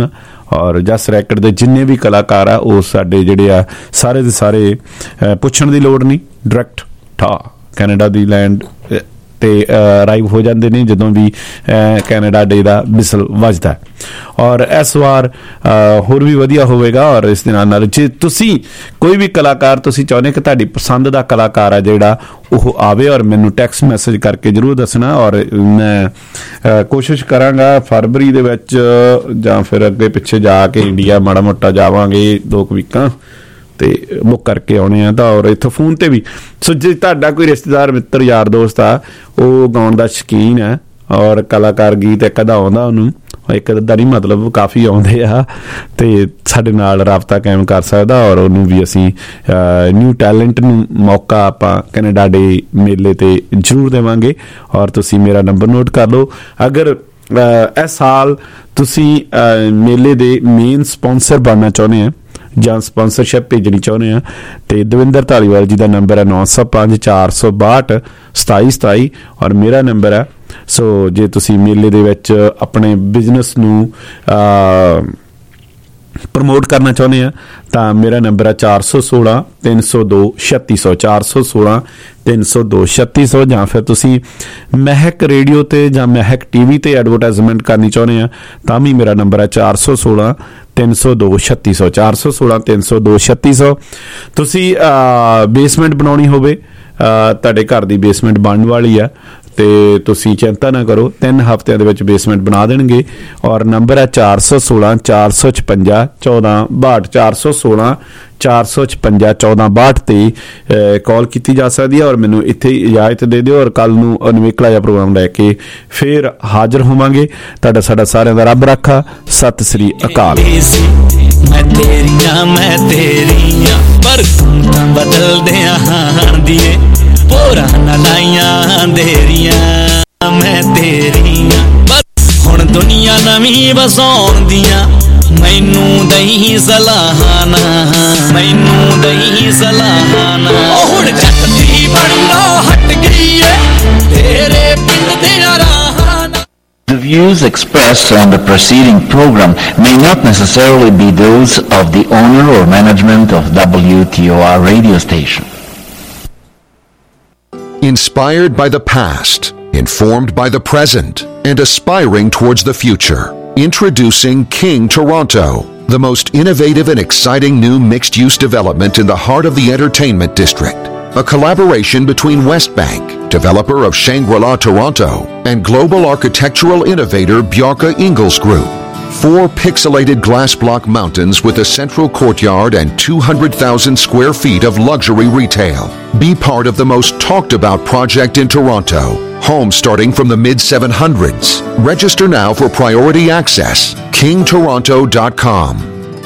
ਔਰ ਜਸ ਰੈਕਟ ਦੇ ਜਿੰਨੇ ਵੀ ਕਲਾਕਾਰ ਆ ਉਹ ਸਾਡੇ ਜਿਹੜੇ ਆ ਸਾਰੇ ਦੇ ਸਾਰੇ ਪੁੱਛਣ ਦੀ ਲੋੜ ਨਹੀਂ, ਡਾਇਰੈਕਟ ਠਾ ਕੈਨੇਡਾ ਦੀ ਲੈਂਡ ਤੇ ਅਰਾਈਵ ਹੋ ਜਾਂਦੇ ਨੇ ਜਦੋਂ ਵੀ ਕੈਨੇਡਾ ਡੇ ਦਾ ਵਿਸਲ ਵੱਜਦਾ। ਔਰ ਇਸ ਵਾਰ ਹੋਰ ਵੀ ਵਧੀਆ ਹੋਵੇਗਾ। ਔਰ ਇਸ ਦੇ ਨਾਲ ਨਾਲ ਜੇ ਤੁਸੀਂ ਕੋਈ ਵੀ ਕਲਾਕਾਰ ਤੁਸੀਂ ਚਾਹੁੰਦੇ ਕਿ ਤੁਹਾਡੀ ਪਸੰਦ ਦਾ ਕਲਾਕਾਰ ਆ ਜਿਹੜਾ ਉਹ ਆਵੇ ਔਰ ਮੈਨੂੰ ਟੈਕਸਟ ਮੈਸੇਜ ਕਰਕੇ ਜ਼ਰੂਰ ਦੱਸਣਾ। ਔਰ ਮੈਂ ਕੋਸ਼ਿਸ਼ ਕਰਾਂਗਾ ਫਰਵਰੀ ਦੇ ਵਿੱਚ ਜਾਂ ਫਿਰ ਅੱਗੇ ਪਿੱਛੇ ਜਾ ਕੇ ਇੰਡੀਆ ਮਾੜਾ ਮੋਟਾ ਜਾਵਾਂਗੇ ਦੋ ਕੁ ਵੀਕਾਂ ਤੇ ਬੁੱਕ ਕਰਕੇ ਆਉਣੇ ਆ ਤਾਂ। ਔਰ ਇੱਥੋਂ ਫੋਨ ਤੇ ਵੀ ਸੋ ਜੇ ਤੁਹਾਡਾ ਕੋਈ ਰਿਸ਼ਤੇਦਾਰ ਮਿੱਤਰ ਯਾਰ ਦੋਸਤ ਆ ਉਹ ਗਾਉਣ ਦਾ ਸ਼ੌਕੀਨ ਹੈ ਔਰ ਕਲਾਕਾਰ ਗੀਤ ਇੱਕ ਅੱਧਾ ਆਉਂਦਾ ਉਹਨੂੰ, ਇੱਕ ਅੱਧਾ ਨਹੀਂ ਮਤਲਬ ਕਾਫੀ ਆਉਂਦੇ ਆ, ਤੇ ਸਾਡੇ ਨਾਲ ਰਾਬਤਾ ਕਾਇਮ ਕਰ ਸਕਦਾ ਔਰ ਉਹਨੂੰ ਵੀ ਅਸੀਂ ਨਿਊ ਟੈਲੈਂਟ ਨੂੰ ਮੌਕਾ ਆਪਾਂ ਕੈਨੇਡਾ ਡੇ ਮੇਲੇ ਤੇ ਜ਼ਰੂਰ ਦੇਵਾਂਗੇ। ਔਰ ਤੁਸੀਂ ਮੇਰਾ ਨੰਬਰ ਨੋਟ ਕਰ ਲਓ। ਅਗਰ ਇਸ ਸਾਲ ਤੁਸੀਂ ਮੇਲੇ ਦੇ ਮੇਨ ਸਪਾਂਸਰ ਬਣਨਾ ਚਾਹੁੰਦੇ ਆ ਜਾਂ ਸਪਾਂਸਰਸ਼ਿਪ ਭੇਜਣੀ ਚਾਹੁੰਦੇ ਆ ਤੇ ਦਵਿੰਦਰ ਧਾਲੀਵਾਲ ਜੀ ਦਾ ਨੰਬਰ ਹੈ ਨੌ ਸੌ ਪੰਜ ਚਾਰ ਸੌ ਬਾਹਠ ਸਤਾਈ ਸਤਾਈ ਔਰ ਮੇਰਾ ਨੰਬਰ ਹੈ। ਸੋ ਜੇ ਤੁਸੀਂ ਮੇਲੇ ਦੇ ਵਿੱਚ ਆਪਣੇ ਬਿਜ਼ਨਸ ਨੂੰ ਪ੍ਰਮੋਟ ਕਰਨਾ ਚਾਹੁੰਦੇ ਆ ਤਾਂ ਮੇਰਾ ਨੰਬਰ ਹੈ ਚਾਰ ਸੌ ਸੋਲਾਂ ਤਿੰਨ ਸੌ ਦੋ ਛੱਤੀ ਸੌ ਚਾਰ ਸੌ ਸੋਲਾਂ ਤਿੰਨ ਸੌ ਦੋ ਛੱਤੀ ਸੌ। ਜਾਂ ਫਿਰ ਤੁਸੀਂ ਮਹਿਕ ਰੇਡੀਓ ਤੇ ਜਾਂ ਮਹਿਕ ਟੀਵੀ ਤੇ ਐਡਵਰਟਾਈਜ਼ਮੈਂਟ ਕਰਨੀ ਚਾਹੁੰਦੇ ਆ ਤਾਂ ਵੀ ਮੇਰਾ ਨੰਬਰ ਹੈ ਚਾਰ ਸੌ ਸੋਲਾਂ ਤਿੰਨ ਸੌ ਦੋ ਛੱਤੀ ਸੌ ਚਾਰ ਸੌ ਸੋਲਾਂ ਤਿੰਨ ਸੌ ਦੋ ਛੱਤੀ ਸੌ। ਤੁਸੀਂ ਬੇਸਮੈਂਟ ਬਣਾਉਣੀ ਹੋਵੇ, ਤੁਹਾਡੇ ਘਰ ਦੀ ਬੇਸਮੈਂਟ ਬਣਨ ਵਾਲੀ ਆ ਤੇ ਤੁਸੀਂ ਚਿੰਤਾ ਨਾ ਕਰੋ, ਤਿੰਨ ਹਫ਼ਤਿਆਂ ਦੇ ਵਿੱਚ ਬੇਸਮੈਂਟ ਬਣਾ ਦੇਣਗੇ। ਔਰ ਨੰਬਰ ਹੈ ਚਾਰ ਸੌ ਸੋਲਾਂ ਚਾਰ ਸੌ ਛਪੰਜਾ ਚੌਦਾਂ ਬਾਹਠ ਚਾਰ ਸੌ ਸੋਲਾਂ ਚਾਰ ਸੌ ਛਪੰਜਾ ਚੌਦਾਂ ਬਾਹਠ ਤੇ ਕਾਲ ਕੀਤੀ ਜਾ ਸਕਦੀ ਹੈ। ਔਰ ਮੈਨੂੰ ਇੱਥੇ ਇਜਾਜ਼ਤ ਦੇ ਦਿਓ ਔਰ ਕੱਲ ਨੂੰ ਨਿਵੇਕਲਾ ਜਿਹਾ ਪ੍ਰੋਗਰਾਮ ਲੈ ਕੇ ਫਿਰ ਹਾਜ਼ਰ ਹੋਵਾਂਗੇ। ਤੁਹਾਡਾ ਸਾਡਾ ਸਾਰਿਆਂ ਦਾ ਰੱਬ ਰਾਖਾ। ਸਤਿ ਸ੍ਰੀ ਅਕਾਲ। ਮੈਂ ਤੇਰੀਆਂ ਮੈਂ ਤੇਰੀਆਂ ਪਰ ਤੂੰ ਤਾਂ ਬਦਲਦਿਆਂ ਹਾਂ ਦੀਏ ਪੋਰਾ ਨਾ ਲਾਈਆਂ ਦੇਰੀਆਂ ਮੈਂ ਤੇਰੀਆਂ ਪਰ ਹੁਣ ਦੁਨੀਆ ਨਵੀਂ ਵਸਾਉਣ ਦੀਆਂ ਮੈਨੂੰ ਦਈ ਸਲਾਹਾਨਾ ਮੈਨੂੰ ਦਈ ਸਲਾਹਾਨਾ ਹੁਣ ਜੱਟ ਦੀ ਬਣਨਾ ਹਟ ਗਈ ਏ ਤੇਰੇ ਪਿੰਡ ਦੇ ਰਾਹਾਂ। The views expressed on the preceding program may not necessarily be those of the owner or management of W T O R radio station. Inspired by the past, informed by the present, and aspiring towards the future. Introducing King Toronto, the most innovative and exciting new mixed-use development in the heart of the entertainment district. A collaboration between Westbank, developer of Shangri-La Toronto, and global architectural innovator Bjarke Ingels Group. Four pixelated glass block mountains with a central courtyard and two hundred thousand square feet of luxury retail. Be part of the most talked about project in Toronto. Homes starting from the mid seven hundreds. Register now for priority access. king toronto dot com.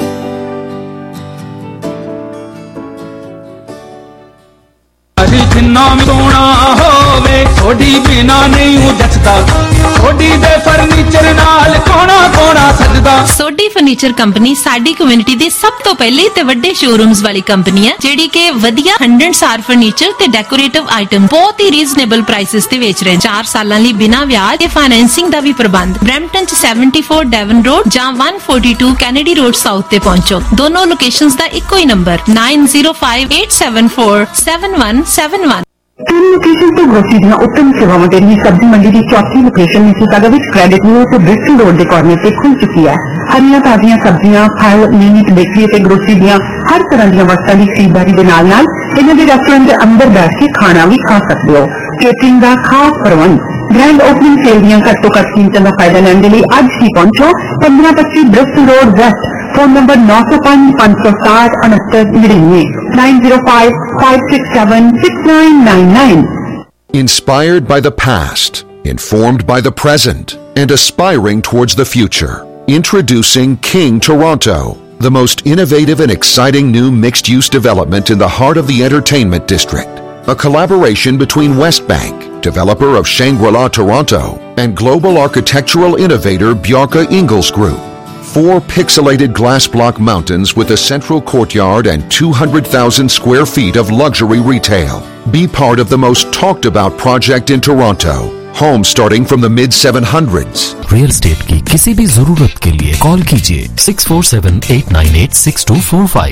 ਜਿੰਨਾ ਵੀ ਸੋਹਣਾ ਹੋਵੇ ਥੋੜੀ ਬਿਨਾ ਨਹੀਂ ਜੱਚਦਾ ਸੋਡੀ ਦੇ furniture ਨਾਲ ਕੋਣਾ ਕੋਣਾ ਸਜਦਾ। ਸੋਡੀ ਫਰਨੀਚਰ ਕੰਪਨੀ ਸਾਡੀ ਕਮਿਊਨਿਟੀ ਦੇ ਸਭ ਤੋਂ ਪਹਿਲੇ ਤੇ ਵੱਡੇ ਸ਼ੋਰੂਮਸ ਵਾਲੀ ਕੰਪਨੀ ਹੈ ਜਿਹੜੀ ਕਿ ਵਧੀਆ ਹੰਡਰਡ ਸਟਾਰ ਫਰਨੀਚਰ ਤੇ ਡੈਕੋਰੇਟਿਵ ਆਈਟਮ ਬਹੁਤ ਹੀ ਰੀਜ਼ਨੇਬਲ ਪ੍ਰਾਈਸਸ ਤੇ ਵੇਚ ਰਹੇ। ਚਾਰ ਸਾਲਾਂ ਲਈ ਬਿਨਾਂ ਵਿਆਜ ਤੇ ਫਾਈਨੈਂਸਿੰਗ ਦਾ ਵੀ ਪ੍ਰਬੰਧ। ਬਰੈਂਪਟਨ ਚ ਸੈਵਨਟੀ ਫੋਰ ਡੈਵਨ ਰੋਡ ਜਾਂ one forty-two Kennedy road south ਤੇ ਪਹੁੰਚੋ। ਦੋਨੋਂ ਲੋਕੇਸ਼ਨਸ ਦਾ ਇੱਕੋ ਹੀ number nine zero five eight seven four seven one seven one। तीन लोकेशन पर ग्रोसरी ਦੀਆਂ उत्तम सेवाओं के लिए सब्जी मंडी की चौथी लोकेशन मिसिसागा विच क्रेडिट यूनियन ਤੇ ब्रिस्टल रोड ਦੇ कॉर्नर ਤੇ खुल चुकी है। हरियां ताजियां सब्जियां फल मीट बेकरी ਤੇ ग्रोसरी ਦੀਆਂ हर तरह ਦੀਆਂ ਵਸਤਾਂ ਦੀ ਖਰੀਦਦਾਰੀ ਦੇ ਨਾਲ ਨਾਲ ਇਹਨਾਂ ਦੇ ਰੈਸਟੋਰੈਂਟ ਦੇ ਅੰਦਰ ਬੈਠ ਕੇ ਖਾਣਾ ਵੀ ਖਾ ਸਕਦੇ ਹੋ। ਕੇਟਰਿੰਗ ਦਾ ਖਾਸ ਪ੍ਰਬੰਧ। ग्रैंड ओपनिंग सेल ਦੀਆਂ ਘੱਟੋ ਘੱਟ ਕੀਮਤਾਂ ਦਾ ਫਾਇਦਾ ਲੈਣ ਦੇ ਲਈ ਅੱਜ ਹੀ ਪਹੁੰਚੋ ਪੰਦਰਾਂ ਪੱਚੀ Bristol road west. Phone number नौ सौ पांच पांच सौ साठ उनहत्तर निन्यानवे nine zero five five six seven six nine nine nine. Inspired by the past, informed by the present, and aspiring towards the future. Introducing King Toronto, the most innovative and exciting new mixed-use development in the heart of the entertainment district. A collaboration between Westbank, developer of Shangri-La Toronto, and global architectural innovator Bjarke Ingels Group. Four pixelated glass block mountains with a central courtyard and two hundred thousand square feet of luxury retail. Be part of the most talked about project in Toronto. Homes starting from the mid seven hundreds. Real estate की किसी भी जरूरत के लिए call कीजिए six four seven eight nine eight six two four five.